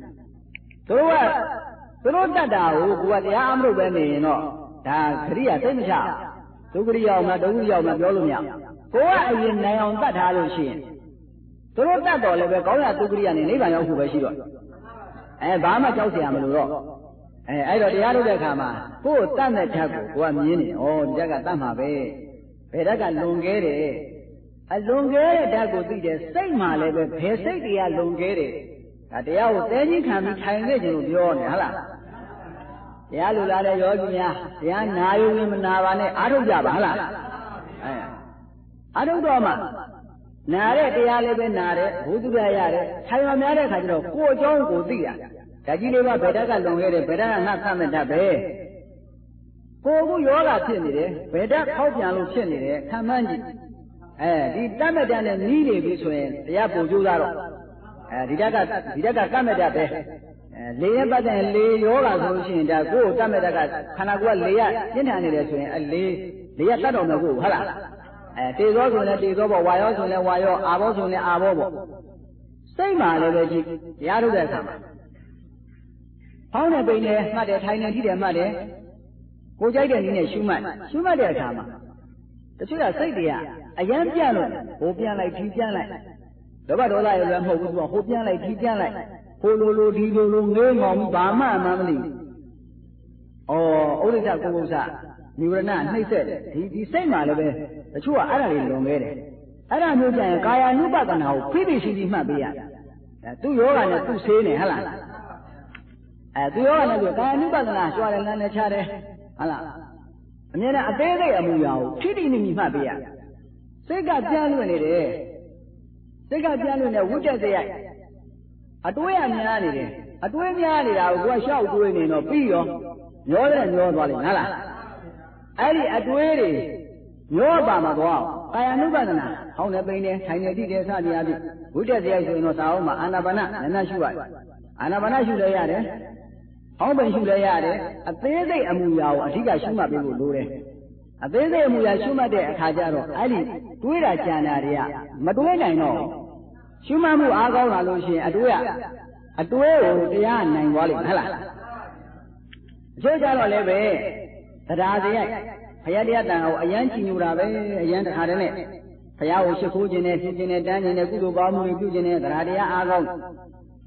သူတို့တတ်တာကိုကိုကတရားအမလို့ပဲနေရင်တော့ဒါခရိယာသိမချဒုက္ခရိယာအောင်မဒုက္ခရိယာအောင်မပြောလို့မရကိုကအရင်နိုင်အောင်တတ်ထားလို့ရှိရင်သူတို့တတ်တော်လည်းပဲကောင်းရဒုက္ခရိယာနဲ့နိဗ္ဗာန်ရောက်ဖို့ပဲရှိတော့ဘာမှကြောက်เสียမလို့တော့အဲ့တော့တရားထုတ်တဲ့အခါမှာကိုယ်တတ်တဲ့ဓာတ်ကိုကိုကမြင်နေဒီဓာတ်ကတတ်မှာပဲဘယ်ဓာတ်ကလွန်ခဲ့တယ်လွန်ခဲ့တဲ့ဓာတ်ကိုသိတယ်စိတ်မှလည်းပဲဘယ်စိတ်တရားလွန်ခဲ့တယ်ဒါတရားကိုတဲကြီးခံပြီးထိုင်နေကြလို့ပြောနေဟုတ်လားတရားလူလာတဲ့ယောဂီများတရားနာယူရင်မနာပါနဲ့အားထုတ်ကြပါဟုတ်လားအားထုတ်တော့မှနာတဲ့တရားလေးပဲနာတဲ့ဘုသူရရတယ်ထိုင်မများတဲ့ခါကျတော့ကိုယ်အကြောင်းကိုသိရဓာကြီးလေးပါဘယ်ဓာတ်ကလွန်ခဲ့တယ်ဘယ်ဓာတ်ကငါသတ်မဲ့ဓာတ်ပဲကိုယ်ကယောဂဖြစ်နေတယ်ဘယ်ဓာတ်ဖောက်ပြန်လို့ဖြစ်နေတယ်ခံမှန်းကြည့်ဒီတတ်မဲ့ဓာတ်နဲ့နီးနေပြီဆိုရင်တရားပုံကျိုးသားတော့ဒီဓာတ်ကတတ်မဲ့ဓာတ်ပဲလေနဲ့ပတ်သက်လေယောဂဆိုလို့ရှိရင်ဒါကိုယ်တတ်မဲ့ဓာတ်ကခန္ဓာကိုယ်ကလေရပြင်းထန်နေတယ်ဆိုရင်လေရတတ်တော်မယ်ကိုဟုတ်လားတေသောဆိုရင်တေသောပေါ့ဝါရောဆိုရင်ဝါရောအာဘောဆိုရင်အာဘောပေါ့စိတ်မှလည်းပဲကြည့်တရားထုတ်တဲ့အခါမှာဖောင်းတဲ့ပိန်နဲ့မှတ်တယ်ထိုင်နေကြည့်တယ်မှတ်တယ်ကိုကြိုက်တဲ့နည်းနဲ့ရှုမှတ်တဲ့အခါမှာတချို့ကစိတ်တွေကအယမ်းပြန့်လို့ဟိုပြန်လိုက်ဒီပြန်လိုက်လောဘဒေါသရဲ့လည်းမဟုတ်ဘူးသူကဟိုပြန်လိုက်ဒီပြန်လိုက်ဟိုလိုဒီလိုငေးငေါဘာမှမသိဩဥဒိစ္စကိုကုသနိဝရဏနှိမ့်ဆက်ဒီစိတ်မှလည်းပဲတချို့ကအဲ့ဒါလေးလွန်ခဲ့တယ်အဲ့ဒါမျိုးကြရင်ကာယ ानु ပဒနာကိုဖိဖိရှိရှိမှတ်ပေးရသူ့ယောဂနဲ့သူ့ဆေးနေဟလားသူယောဂနဲ့ဆိုကာယ ानु ပဒနာကြွားတယ်လမ်းနဲ့ချတယ်ဟလားအမြဲတမ်းအသေးစိတ်အမှုရာကိုထိတိနိမိမှတ်ပေးရစိတ်ကပြန်လွင့်နေတယ်စိတ်ကပြန်လွင့်နေဝိတ္တစရိုက်အတွေးရများနေတယ်အတွေးများနေတာကိုကိုကရှောက်တွေးနေတော့ပြီးရောမျောတယ်မျောသွားလိမ့်မယ်ဟလားအဲ့ဒီအတွေးတွေမျောပါမှာတော့ကာယ ानु ပဒနာဟောင်းနေပိန်နေထိုင်နေတိတယ်စသည်အဖြစ်ဝိတ္တစရိုက်ဆိုရင်တော့သာအောင်မှာအာနာပါနနည်းနည်းရှုရတယ်အာနာပါနရှုလဲရတယ်ဟောင်းပိန်ရှုလဲရတယ်အသေးစိတ်အမှုရာကိုအဓိကရှုမှတ်ပေးဖို့လိုတယ်အသေးစိတ်အမှုရာရှုမှတ်တဲ့အခါကျတော့အဲ့ဒီတွေးတာကြံတာတွေကမတွေးနိုင်တော့ရှုမှတ်မှုအားကောင်းလာလို့ရှိရင်အတွေးကိုတရားနိုင်သွားလိမ့်မယ်ဟုတ်လားအကျိုးကြတော့လည်းပဲတရားစရိုက်ဘုရားတရားတန်အောင်အယမ်းချီညူတာပဲအယမ်းတခါတည်းနဲ့ဘုရားကိုရှိခိုးခြင်းနဲ့ဖြစ်ခြင်းနဲ့တန်းခြင်းနဲ့ကုသိုလ်ကောင်းမှုတွေပြုခြင်းနဲ့တရားအားကောင်း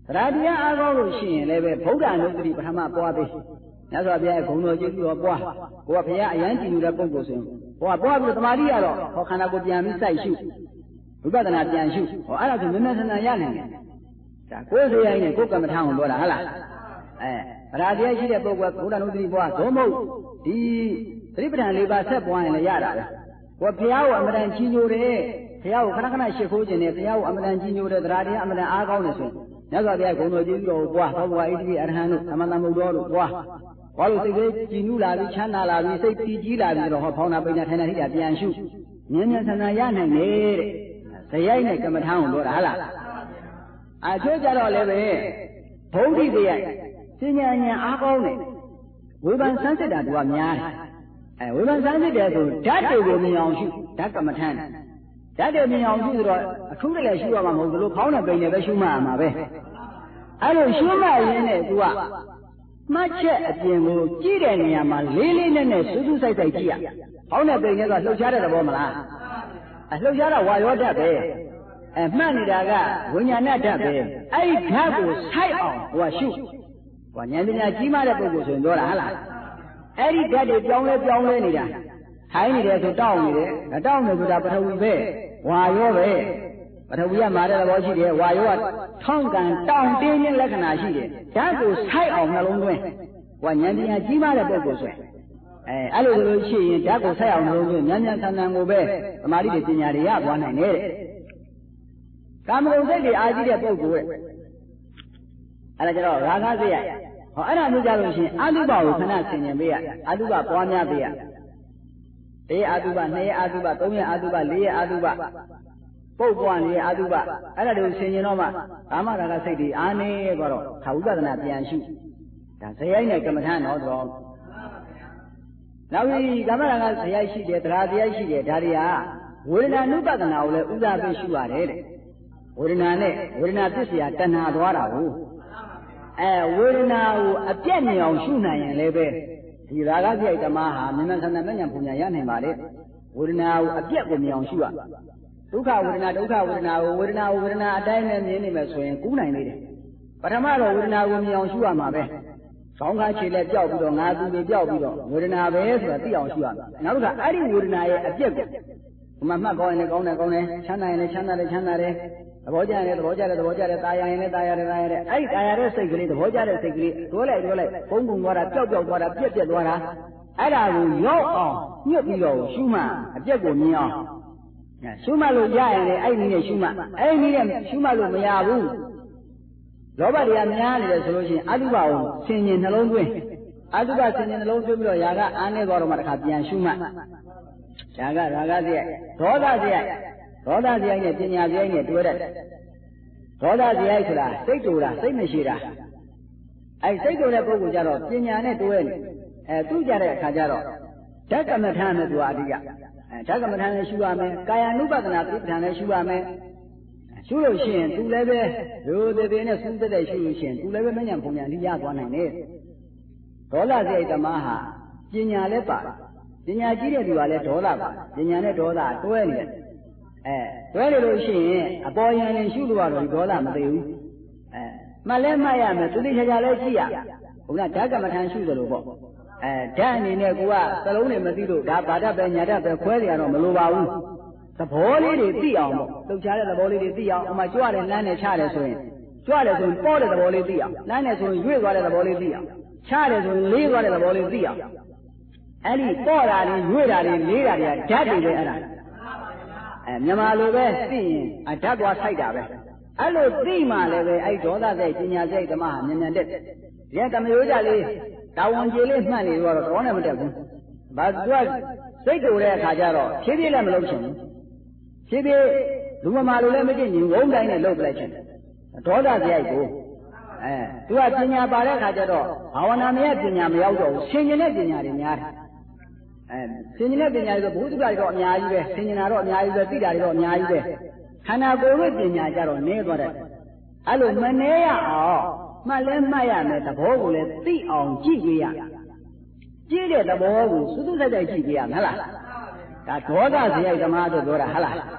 တရားတရားအားကောင်းလို့ရှိရင်လည်းပဲဗုဒ္ဓအနုတ္တိပထမပွားသေးမြတ်စွာဘုရားရဲ့ဂုဏ်တော်ကျေးဇူးတော်ပွားကိုကဘုရားအယံကြည်နေတဲ့ပုဂ္ဂိုလ်ဆိုရင်ပွားပြီးသမာဓိရတော့ဟောခန္ဓာကိုပြန်ပြီးစိုက်ရှုဝိပဿနာပြန်ရှုဟောအဲ့ဒါဆိုမင်းဆန္ဒရနိုင်တယ်ဒါကိုယ်စရိုင်းနဲ့ကိုယ်ကမ္မထာကိုပြောတာဟုတ်လားတရားတရားရှိတဲ့ပုဂ္ဂိုလ်ကဘုရားနုတ္တိပွားသို့မဟုတ်ဒီသတိပဋ္ဌာန်၄ပါးဆက်ပွားရင်လည်းရတာပဲကိုဘုရားကိုအမှန်တန်ကြီးညိုတယ်ဘုရားကိုခဏခဏရှ िख ိုးခြင်းနဲ့ဘုရားကိုအမှန်တန်ကြီးညိုတယ်တရားတရားအမှန်တန်အားကောင်းတယ်ဆိုမြတ်စွာဘုရားဂုဏ်တော်ကျေးဇူးတော်ကိုပွားသောဘဝဣတိအရဟံတို့သမန္တမုဒ္ဒောတို့ပွားလို့စိတ်လေးကြည်နူးလာပြီးချမ်းသာလာပြီးစိတ်တည်ကြည်လာပြီးတော့ဟောဖောင်းနာပိဏထိုင်နာထိတာပြန်ရှုမြင်းမြန်းဆန္ဒရနိုင်တယ်တဲ့ဇယိုက်နဲ့ကမ္မထာကိုပြောတာဟုတ်လားအကျိုးကြတော့လည်းပဲဘုဒ္ဓိတရားပညာဉာဏ်အားကောင်းတယ်ဝေဖန်ဆန်းစစ်တာသူကများတယ်ဝေဖန်ဆန်းစစ်တယ်ဆိုဓာတ်တွေကိုမြင်အောင်ရှုဓာတ်ကမ္မထာဓာတ်တွေမြင်အောင်ရှုဆိုတော့အထူးတလည်းရှုရမှာမဟုတ်ဘူးလို့ဖောင်းတဲ့ပိန်နဲ့ပဲရှုမှရမှာပဲအဲ့လိုရှုမှရင်းနဲ့သူကမှတ်ချက်အပြင်ကိုကြည့်တဲ့နေရာမှာလေးလေးနက်နက်စူးစူးဆိုင်ဆိုင်ကြည့်ရ။ဟောင်းတဲ့ပိန်ကလှုပ်ရှားတဲ့သဘောမလား။လှုပ်ရှားတာဝါရောဓာတ်ပဲ။မှတ်နေတာကဝိညာဏဓာတ်ပဲ။အဲ့ဒီဓာတ်ကိုဆိုက်အောင်ဟိုကရှု။ဟိုဉာဏ်ပညာကြီးမားတဲ့ပုဂ္ဂိုလ်ဆိုရင်ပြောတာဟုတ်လား။အဲ့ဒီဓာတ်တွေပြောင်းလဲနေတာ။ထိုင်းနေတယ်ဆိုတောင်းနေတယ်။တောင်းနေဆိုတာပထဝီပဲ။ဝါရောပဲ။ပထဝီကမာတဲ့သဘောရှိတယ်ဝါရောကထောင်းကန်တောင်းတင်းခြင်းလက္ခဏာရှိတယ်ဓာတ်ကိုဆိုက်အောင်နှလုံးသွင်းဟိုဉာဏ်ပညာကြီးမားတဲ့ပုဂ္ဂိုလ်ဆိုရင်အဲ့လိုဆိုလို့ရှိရင်ဓာတ်ကိုဆိုက်အောင်နှလုံးသွင်းဉာဏ်ဉာဏ်ဆန္ဒကိုပဲသမာဓိတွေပညာတွေရသွားနိုင်တယ်ကာမဂုဏ်စိတ်တွေအာကြီးတဲ့ပုဂ္ဂိုလ်ရဲ့အဲ့ဒါကြတော့ရာဂစိတ်ရဟောအဲ့ဒါမျိုးကြလို့ရှိရင်အတုပကိုခဏဆင်ញင်ပေးရအတုပပွားများပေးရ1ရက်အတုပ2ရက်အတုပ3ရက်အတုပ4ရက်အတုပပုတ်ပွားနေအတုပအဲ့ဒါတွေကိုဆင်ញင်တော့မှကာမရာဂစိတ်တွေအာနေကြတော့ခါဝိပဿနာပြန်ရှုဒါဇယိုက်နဲ့ကမ္မထာတော့တော့နောက်ပြီးကာမရာဂဇယိုက်ရှိတယ်တရားဇယိုက်ရှိတယ်ဒါတွေကဝေဒနာနုပဒနာကိုလည်းဥစားပြီးရှုရတယ်တဲ့ဝေဒနာနဲ့ဝေဒနာပစ္စယတဏှာသွားတာကိုဝေဒနာကိုအပြတ်မြင်အောင်ရှုနိုင်ရင်လည်းပဲဒီရာဂဇယိုက်ဓမ္မဟာမြင်မှန်ဆန္ဒမဉ္ဇဉ်ပူညာရနိုင်ပါလေဝေဒနာကိုအပြတ်ကိုမြင်အောင်ရှုရဒုက္ခဝေဒနာဒုက္ခဝေဒနာကိုဝေဒနာအတိုင်းနဲ့မြင်နေမယ်ဆိုရင်ကူးနိုင်နေတယ်ပထမတော့ဝေဒနာကိုမြင်အောင်ရှုရမှာပဲခေါင်းခါခြေလက်ပြောက်ပြီးတော့ငါသူတွေပြောက်ပြီးတော့ဝေဒနာပဲဆိုတာသိအောင်ရှုရမှာနောက်တစ်ခါအဲ့ဒီဝေဒနာရဲ့အပြက်ကိုဒီမှာမှတ်ကောင်းရင်လည်းကောင်းတယ်ချမ်းသာရင်လည်းချမ်းသာတယ်သဘောကျရင်လည်းသဘောကျတယ်ตายရင်လည်းตายရတယ်အဲ့ဒီตายရတဲ့စိတ်ကလေးသဘောကျတဲ့စိတ်ကလေးတွဲလိုက်ပုံသွားတာပျောက်သွားတာပြက်သွားတာအဲ့ဒါကိုရောက်အောင်ညှစ်ပြီးတော့ရှုမှအပြက်ကိုမြင်အောင်ရှုမှလို့ရရင်လည်းအဲ့ဒီနဲ့ရှုမှအဲ့ဒီနဲ့ရှုမှလို့မရဘူးလောဘတွေကများနေတယ်ဆိုလို့ရှိရင်အတုပကိုဆင်ញင်နှလုံးသွင်းအတုပဆင်ញင်နှလုံးသွင်းပြီးတော့ຢာကအာနေသွားတော့မှတစ်ခါပြန်ရှုမှຢာကရာဂစရိုက်ဒေါသစရိုက်နဲ့ပညာစရိုက်နဲ့တွဲတဲ့ဒေါသစရိုက်ဆိုတာစိတ်တူတာစိတ်မရှိတာအဲ့စိတ်တူတဲ့ပုဂ္ဂိုလ်ကြတော့ပညာနဲ့တွဲနေသူကြတဲ့အခါကျတော့ဓကမ္မထာနဲ့သူအဓိကဓကမ္မထာနဲ့ရှုရမယ်ကာယ ानु ပဒနာပြိပ္ပံနဲ့ရှုရမယ်ရှုလို့ရှိရင်သူလည်းပဲရိုးသေးသေးနဲ့စူးတဲ့ရှုလို့ရှိရင်သူလည်းပဲမဉဏ်ပုံဉဏ်လေးရသွားနိုင်တယ်ဒေါသစိတ်ဓမ္မဟာပညာလည်းပါပညာကြီးတဲ့သူကလည်းဒေါသပါပညာနဲ့ဒေါသတွဲနေတယ်တွဲနေလို့ရှိရင်အပေါ်ယံရင်ရှုလို့ကတော့ဒီဒေါသမသိဘူးမှတ်လဲမှတ်ရမယ်သူတိကျကျလည်းကြည့်ရဘုရားဓကမ္မထာရှုတယ်လို့ပေါ့ဓာတ်အနေနဲ့ကိုကသလုံးနဲ့မသိလို့ဒါဘာဓာတ်ပဲညာဓာတ်ပဲခွဲကြရတော့မလိုပါဘူးသဘောလေးတွေသိအောင်ပေါ့လှုပ်ရှားတဲ့သဘောလေးတွေသိအောင်အမှကြွတယ်လမ်းနဲ့ချတယ်ဆိုရင်ပေါ့တဲ့သဘောလေးသိအောင်လမ်းနဲ့ဆိုရင်ရွေ့သွားတဲ့သဘောလေးသိအောင်ချတယ်ဆိုရင်လေးသွားတဲ့သဘောလေးသိအောင်အဲ့ဒီပေါ့တာတွေရွေ့တာတွေလေးတာတွေကဓာတ်တွေပဲအဲ့ဒါမြန်မာလိုပဲသိရင်ဓာတ်သွားဆိုင်တာပဲအဲ့လိုသိမှလည်းပဲအဲ့ဒေါသစိတ်ပညာစိတ်ဓမ္မဟာမြန်တက်ဒီကမရိုးကြလေးတာဝန်ကျေလေးမှတ်နေတော့တော့နဲ့မတက်ဘူးဘာသူကစိတ်တူတဲ့အခါကျတော့ဖြည်းဖြည်းလည်းမလုပ်ချင်ဘူးဖြည်းဖြည်းလူမမာလိုလည်းမကြည့်ရင်ဝုန်းတိုင်းနဲ့လုပ်ပလိုက်ချင်တယ်ဒေါသစရိုက်ကိုသူကပညာပါတဲ့အခါကျတော့ဘာဝနာမရပညာမရောက်တော့ဘူးဆင်ញင်တဲ့ပညာတွေများတယ်ဆင်ញင်တဲ့ပညာတွေဆိုဘုသူကတွေတော့အများကြီးပဲဆင်ញင်တာတော့အများကြီးပဲသိတာတွေတော့အများကြီးပဲခန္ဓာကိုယ်ရဲ့ပညာကြတော့နည်းသွားတယ်အဲ့လိုမနှဲရအောင်မှတ်လဲမှတ်ရမယ်သဘောကိုလည်းသိအောင်ကြည့်ပေးရကြည့်တဲ့သဘောကိုစူးစူးဆိုင်ဆိုင်ကြည့်ပေးရမလားဒါဒေါသစရိုက်ဓမ္မတို့ပြောတာဟုတ်လား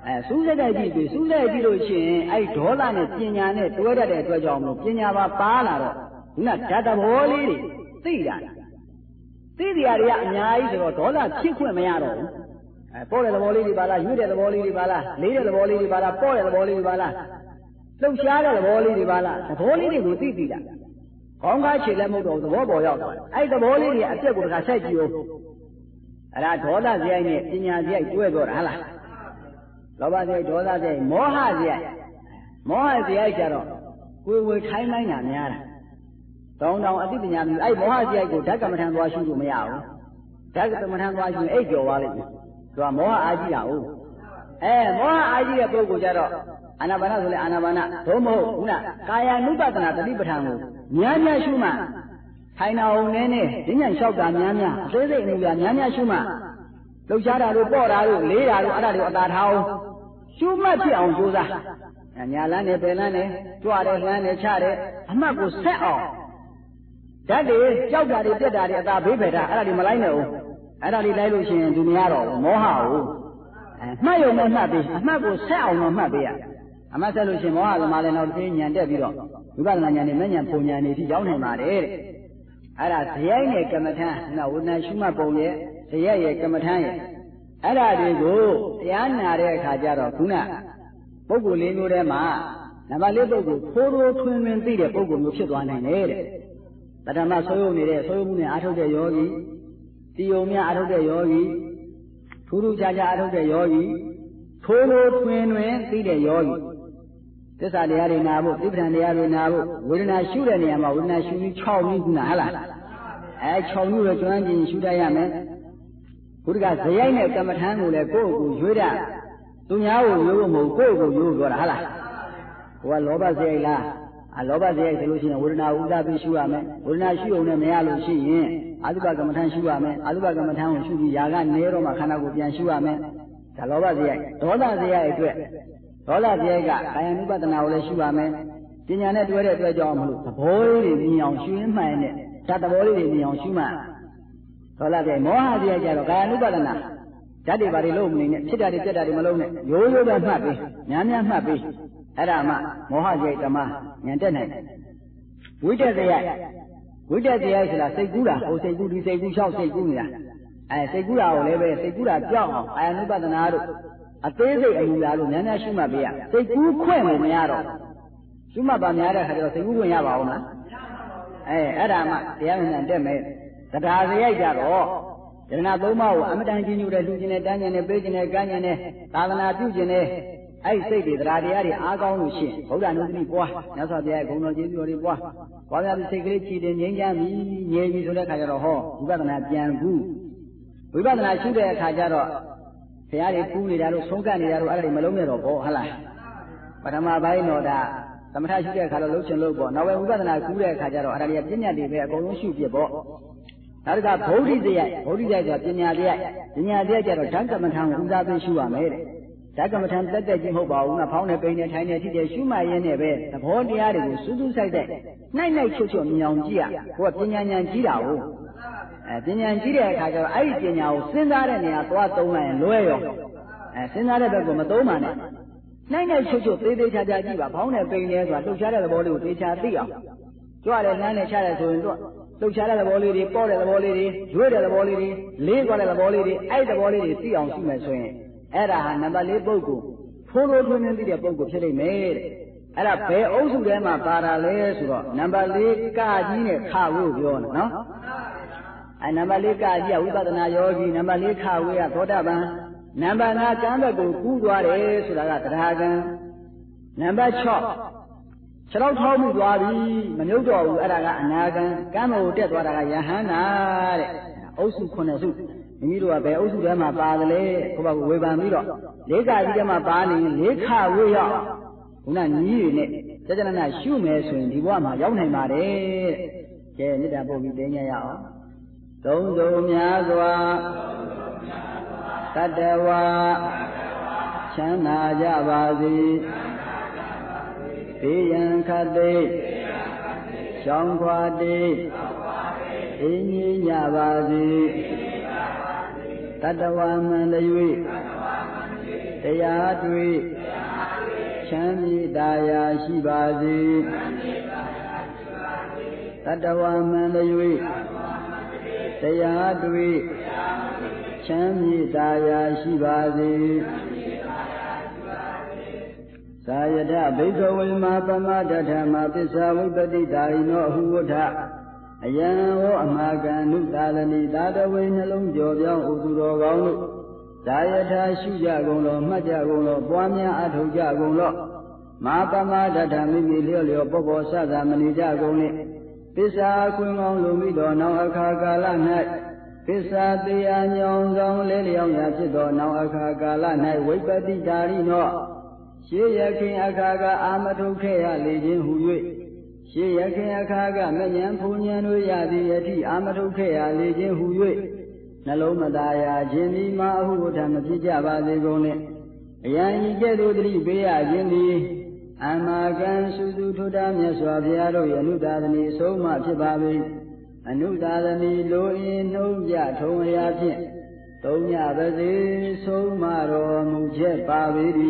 စူးစက်တဲ့ကြည့်ပြီးစူးစက်ကြည့်လို့ရှိရင်အဲ့ဒေါသနဲ့ပညာနဲ့တွဲတတ်တဲ့အတွက်ကြောင့်မလို့ပညာပါလာတော့ခုနဓာတ်သဘောလေးတွေသိတာသိတရားတွေကအများကြီးဆိုတော့ဒေါသဖြစ်ခွင့်မရတော့ဘူးပေါ်တဲ့သဘောလေးတွေပါလားရွေ့တဲ့သဘောလေးတွေပါလားလေးတဲ့သဘောလေးတွေပါလားပေါ်တဲ့သဘောလေးတွေပါလားလှုပ်ရှားတဲ့သဘောလေးတွေပါလားသဘောလေးတွေကိုသိတာခေါင်းကားခြေလည်းမဟုတ်တော့သဘောပေါ်ရောက်သွားတယ်အဲ့သဘောလေးတွေအပြက်ကိုတခါဆက်ကြည့်ဦးအဲ့ဒါဒေါသစရိုက်နဲ့ပညာစရိုက်တွဲတော့တာဟုတ်လားလောဘစရိုက်ဒေါသစရိုက်မောဟစရိုက်ကြတော့ကိုယ်ဝေထိုင်းတိုင်းတာများတာတောင်းအသိပညာမျိုးအဲ့မောဟစရိုက်ကိုဓာတ်ကမ္မထံသွားရှုလို့မရဘူးဓာတ်ကမ္မထံသွားရှုရင်အိပ်ကျော်သွားလိမ့်မယ်သူကမောဟအာကြီးတာဟုတ်မောဟအာကြီးတဲ့ပုဂ္ဂိုလ်ကြတော့အာနာပါနဆိုလဲအာနာပါနသို့မဟုတ်ခုနကာယ ानु ပတနာတတိပဋ္ဌာန်ကိုများများရှုမှထိုင်နာအောင်နဲ့ဉာဏ်လျှောက်တာများများအသေးစိတ်အမှုများများရှုမှလှုပ်ရှားတာတို့ပေါ့တာတို့လေးတာတို့အဲ့ဒါတွေအသာထားအောင်ရှုမှတ်ဖြစ်အောင်ကြိုးစားညာလန်းနဲ့ပယ်လန်းနဲ့ကြွတယ်လှမ်းတယ်ချတယ်အမှတ်ကိုဆက်အောင်ဓာတ်တွေကြောက်တာတွေပြက်တာတွေအသာဘေးဖယ်တာအဲ့ဒါတွေမလိုက်နဲ့ဦးအဲ့ဒါတွေလိုက်လို့ရှိရင်သူမရတော့ဘူးမောဟကိုမှတ်ရုံနဲ့မှတ်ပြီးအမှတ်ကိုဆက်အောင်တော့မှတ်ပေးရအမှတ်ဆက်လို့ရှိရင်မောဟသမားလည်းတော့တင်းညံတက်ပြီးတော့ဝိပဿနာဉာဏ်နဲ့မဲ့ဉာဏ်ပုံဉာဏ်တွေထိရောက်နိုင်ပါတယ်တဲ့အဲ့ဒါဇယိုက်နဲ့ကမ္မထံဝိညာဉ်ရှုမှတ်ပုံရဲ့ဇယိုက်ရဲ့ကမ္မထံရဲ့အဲ့ဒါတွေကိုတရားနာတဲ့အခါကျတော့ခုနပုဂ္ဂိုလ်လေးမျိုးထဲမှာနံပါတ်၄ပုဂ္ဂိုလ်ဖိုးထိုးထွင်းထွင်းသိတဲ့ပုဂ္ဂိုလ်မျိုးဖြစ်သွားနိုင်တယ်တဲ့ပထမဆိုးရုံနေတဲ့ဆိုးရုံမှုနဲ့အာထုတ်တဲ့ယောဂီတီယုံများအာထုတ်တဲ့ယောဂီထူးထူးခြားခြားအာထုတ်တဲ့ယောဂီထိုးထိုးထွင်းထွင်းသိတဲ့ယောဂီသစ္စာတရားတွေနာဖို့သိပ္ပံတရားတွေနာဖို့ဝေဒနာရှုတဲ့နေရာမှာဝေဒနာရှုပြီး6မျိုးခုနဟုတ်လား6မျိုးတော့ကျွမ်းကျင်ရှုတတ်ရမယ်ဘုရားဇယိုက်နဲ့ကမ္မထံကိုလည်းကိုယ့်ကိုရွေးတာသူများကိုရွေးဖို့မဟုတ်ကိုယ့်ကိုရွေးပြောတာဟုတ်လားဟိုကလောဘဇယိုက်လားလောဘဇယိုက်ဆိုလို့ရှိရင်ဝေဒနာဥဒ္ဒပြီးရှုရမယ်ဝေဒနာရှုုံနဲ့မရလို့ရှိရင်အတုပကမ္မထံရှုရမယ်အတုပကမ္မထံကိုရှုပြီးຢာကနေတော့မှခန္ဓာကိုယ်ပြန်ရှုရမယ်ဒါလောဘဇယိုက်ဒေါသဇယိုက်အတွက်ဒေါသဇယိုက်ကကာယ ानु ပတနာကိုလည်းရှုရမယ်ပညာနဲ့တွဲတဲ့အတွက်ကြောင့်မလို့သဘောလေးတွေမြင်အောင်ရှုရင်းမှန်တဲ့ဓာတ်သဘောလေးတွေမြင်အောင်ရှုမှဒေါသဇယိုက်မောဟဇယိုက်ကြတော့ကာယ ानु ပတနာဓာတ်တွေဘာတွေလုံးမနေနဲ့ဖြစ်တာတွေပြက်တာတွေမလုံးနဲ့ရိုးရိုးပဲမှတ်ပြီးများများမှတ်ပြီးအဲ့ဒါမှမောဟဇယိုက်တမဉာဏ်တက်နိုင်ဝိတ္တဇယိုက်ဆိုတာစိတ်ကူးတာဟိုစိတ်ကူးဒီစိတ်ကူး၆စိတ်ကူးနေတာစိတ်ကူးတာကိုလည်းပဲစိတ်ကူးတာကြောက်အောင်ကာယ ानु ပတနာတို့အသေးစိတ်အမှုလားလို့များများရှုမှတ်ပေးရစိတ်ကူးခွင့်ကိုမရတော့ရှုမှတ်ပါများတဲ့ခါကျတော့စိတ်ကူးခွင့်ရပါဦးမလားအဲ့ဒါမှတရားဉာဏ်တက်မယ်တရားဇယိုက်ကြတော့ယန္နာသုံးပါးကိုအမတန်ကြီးညိုတဲ့လူကျင်တဲ့တန်းကျင်တဲ့ပေးကျင်တဲ့ကမ်းကျင်တဲ့သာသနာပြုကျင်တဲ့အဲ့စိတ်တွေတရားတရားတွေအားကောင်းလို့ရှိရင်ဗုဒ္ဓနုပတိပွားမြတ်စွာဘုရားရဲ့ဂုဏ်တော်ကျေးဇူးတော်တွေပွားများပြီးစိတ်ကလေးကြည်တင်ငြိမ်းချမ်းပြီးငြိမ်ပြီးဆိုတဲ့အခါကျတော့ဟောဝိပဿနာပြန်ဘူးဝိပဿနာရှုတဲ့အခါကျတော့ဘုရားတွေပူးနေတာတို့ဆုံးကပ်နေတာတို့အဲ့ဒါတွေမလုံးနဲ့တော့ပေါ့ဟုတ်လားပထမပိုင်းတော့ဒါသမထရှုတဲ့အခါတော့လှုပ်ရှင်လို့ပေါ့နောက်ပဲဝိပဿနာကူးတဲ့အခါကျတော့အဲ့ဒါတွေကပညာတွေပဲအကုန်လုံးရှုပြပေါ့နောက်တစ်ခါဗုဒ္ဓိဇယိုက်ဆိုတာပညာဇယိုက်ကျတော့ဓမ္မကမ္မထံကိုဥစားပေးရှုရမယ်တဲ့ဓမ္မကမ္မထံတက်ကြီးမဟုတ်ပါဘူးငါဖောင်းနေပိန်နေထိုင်နေထိတဲ့ရှုမှတ်ရင်းနဲ့ပဲသဘောတရားတွေကိုစူးစူးဆိုင်ဆိုင်နိုင်ချွတ်ချွတ်မြင်အောင်ကြည့်ရဟိုကပညာဉာဏ်ကြီးတာဟုတ်ပညာကြီးတဲ့အခါကျတော့အဲ့ဒီပညာကိုစဉ်းစားတဲ့နေရာသွားသုံးလိုက်ရင်လွဲရောစဉ်းစားတဲ့ဘက်ကိုမသုံးပါနဲ့နိုင်ချွတ်ချွတ်သေးသေးချာချာကြည့်ပါဖောင်းနေပိန်နေဆိုတာလှုပ်ရှားတဲ့သဘောလေးကိုသေချာသိအောင်ကြွတယ်နှမ်းတယ်ချတယ်ဆိုရင်တော့လှုပ်ရှားတဲ့သဘောလေးတွေပေါ့တဲ့သဘောလေးတွေရွေ့တဲ့သဘောလေးတွေလေးသွားတဲ့သဘောလေးတွေအဲ့သဘောလေးတွေသိအောင်ရှုမယ်ဆိုရင်အဲ့ဒါဟာနံပါတ်၄ပုဂ္ဂိုလ်ဖိုးထိုးထွင်းထွင်းသိတဲ့ပုဂ္ဂိုလ်ဖြစ်နေမယ်တဲ့အဲ့ဒါဘယ်အုပ်စုထဲမှာပါတာလဲဆိုတော့နံပါတ်၄ကကြီးနဲ့ခဝို့ပြောနေနော်နံပါတ်၄ကကြီးကဝိပဿနာယောဂီနံပါတ်၄ခဝေးကသောတာပန်နံပါတ်5ကံဘက်ကိုကူးသွားတယ်ဆိုတာကတရားကံနံပါတ်6ခြေထောက်ထောက်မှုသွားပြီမမြုပ်တော့ဘူးအဲ့ဒါကအနာကံကံမကိုတက်သွားတာကယဟန္တာတဲ့အုပ်စု9စုမိမိတို့ကဘယ်အုပ်စုထဲမှာပါတယ်လဲဘုရားကဝေဖန်ပြီးတော့၄ကကြီးထဲမှာပါနေရင်၄ခဝေးရောက်ခုနညီးတွေနဲ့စကြနနာရှုမယ်ဆိုရင်ဒီဘဝမှာရောက်နိုင်ပါတယ်ကဲမေတ္တာပို့ပြီးသိဉာဏ်ရအောင်သုံးစုံများစွာတတ္တဝါချမ်းသာကြပါစေဘေးရန်ခတ်သိရှောင်းခွာတိအင်းကြီးကြပါစေတတ္တဝါမှန်တ၍တတရားတွေ့ချမ်းမြေ့သာယာရှိပါစေတတဝမှန်၍တရားတွေ့ချမ်းမြေ့သာယာရှိပါစေသာယတဘိက္ခဝေမာပမတထမပစ္ဆဝိပတိတာရိနောအဟုဝဋ္ဌအယံဟောအမာကံနုသာလနိသာတဝေနှလုံးကြော်ပြောင်းဥသူတော်ကောင်းတို့သာယထရှုကြကုန်လောမှတ်ကြကုန်လောပွားများအထောက်ကြကုန်လောမာပမတထမိမိလျော့လျော့ပေါ်ပေါ်ဆသမဏိကြကုန်နှင့်ပစ္စာခွင်ကောင်းလူမိတော်နောင်အခါကာလ၌ပစ္စာတရားညောင်းဆောင်လဲလျောင်းရာဖြစ်သောနောင်အခါကာလ၌ဝိပတိတာရိနောရှေးရခင်အခါကအာမထုတ်ခဲ့ရလေခြင်းဟူ၍ရှေးရခင်အခါကမဉ္ဇဉ်ဖူဉ္ဇဉ်တို့ရသည်အထိအာမထုတ်ခဲ့ရလေခြင်းဟူ၍နှလုံးမသားရခြင်းဒီမှာအဟုဝဋ္ဌမဖြစ်ကြပါစေကုန်နှင့်အယံဤကဲ့သို့သတိပေးရခြင်းသည်အမာကံစုစုထုတာမြတ်စွာဘုရားတို့ရဲ့အနုသာသနီဆုံးမဖြစ်ပါ၏အနုသာသနီလိုအင်းနှုံးပြထုံအရာဖြင့်သုံးညပါစေဆုံးမတော်မူချက်ပါပေ၏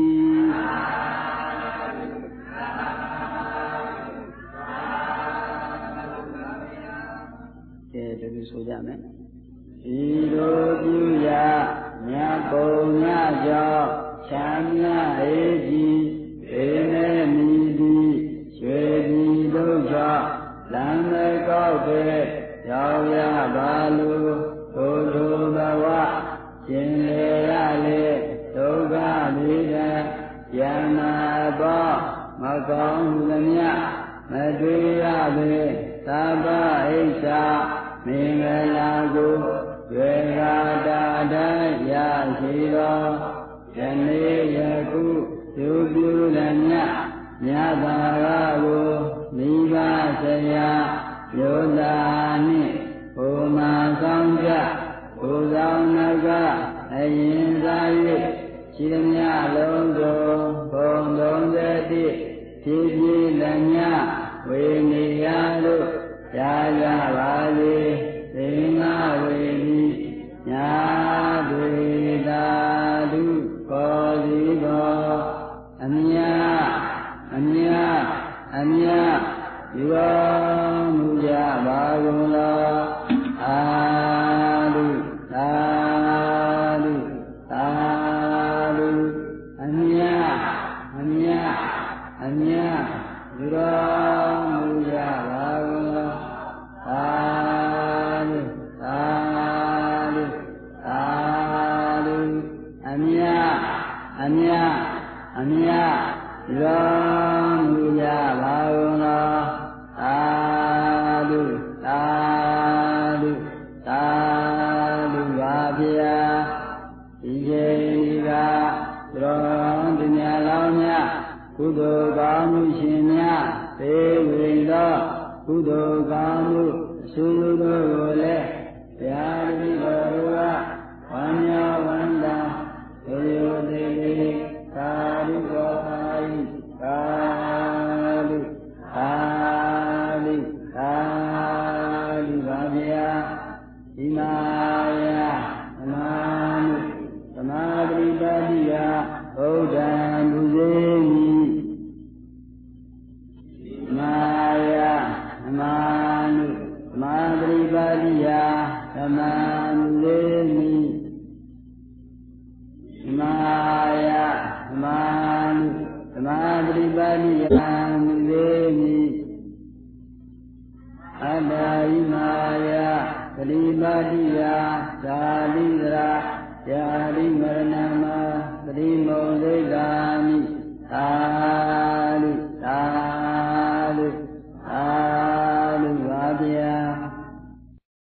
ကဲဒီလိုဆိုကြမယ်ဤလိုပြုရာမြတ်ပုံညကြောင့်ချမ်းသာအေးကြီးေနေမီဒီရွှေပြည်တို့ကြောင့်လမ်းမကောက်ပဲရောက်ရပါလို့ထိုထိုဘဝရှင်လေရလေဒုက္ခမိတဲ့ယနာပေါ်မကောင်းသမျှမတွေ့ရပေသဗ္ဗဣစ္ဆာမင်္ဂလာကိုဝေဃာတာတိုင်းရရှိသောယနေ့ယခုပြုပြုလည်းမြတ်သာရကိုမိဘဆရာယောသားနှင့်ဘုမာဆောင်ကြဘုဆောင်နကအရင်သာ၍ရှိသမျှလုံးစုံဘုံ31ဖြည်းဖြည်းလည်းဝေနေရတို့ရကြပါစေသင်္ဃဝေဒီညာတွေသာဓုကောစီတော်အမြယူတော်မူကြပါကုန်လောအာလုသာလုသာလုအမြယူတော်မူကြပါကုန်လောသာလုသာလုသာလုအမြယူတော်မူကြပါကုန်လောသာဓုသာဓုသာဓုပါဗျာဒီချိန်ကသရောင်းသူများလောင်းများကုသိုလ်ကောင်းမှုရှင်များသေဝိသောကုသိုလ်ကောင်းမှုအဆူတို့ကိုလည်းဘုရားတိတော်တို့ကဝမ်းမြောက်ဝမ်းသာသေယသေသာဓုတော်ပါ၏သာဓုသာဓုသာဓုပါဗျာဒီမာယသမာနုသမာဓိပတိယဘုဒ္ဓံဒုစေမိမာယသမာနုသမာဓိပတိယသမာနုစေမိမာယသမာနုသမာဓိပတိယသံစေမိအတ္တဟိမာယသတိပတိယဇာတိတရာယာတိမရဏမသတိမုံဒိဋ္ဌာမိသာ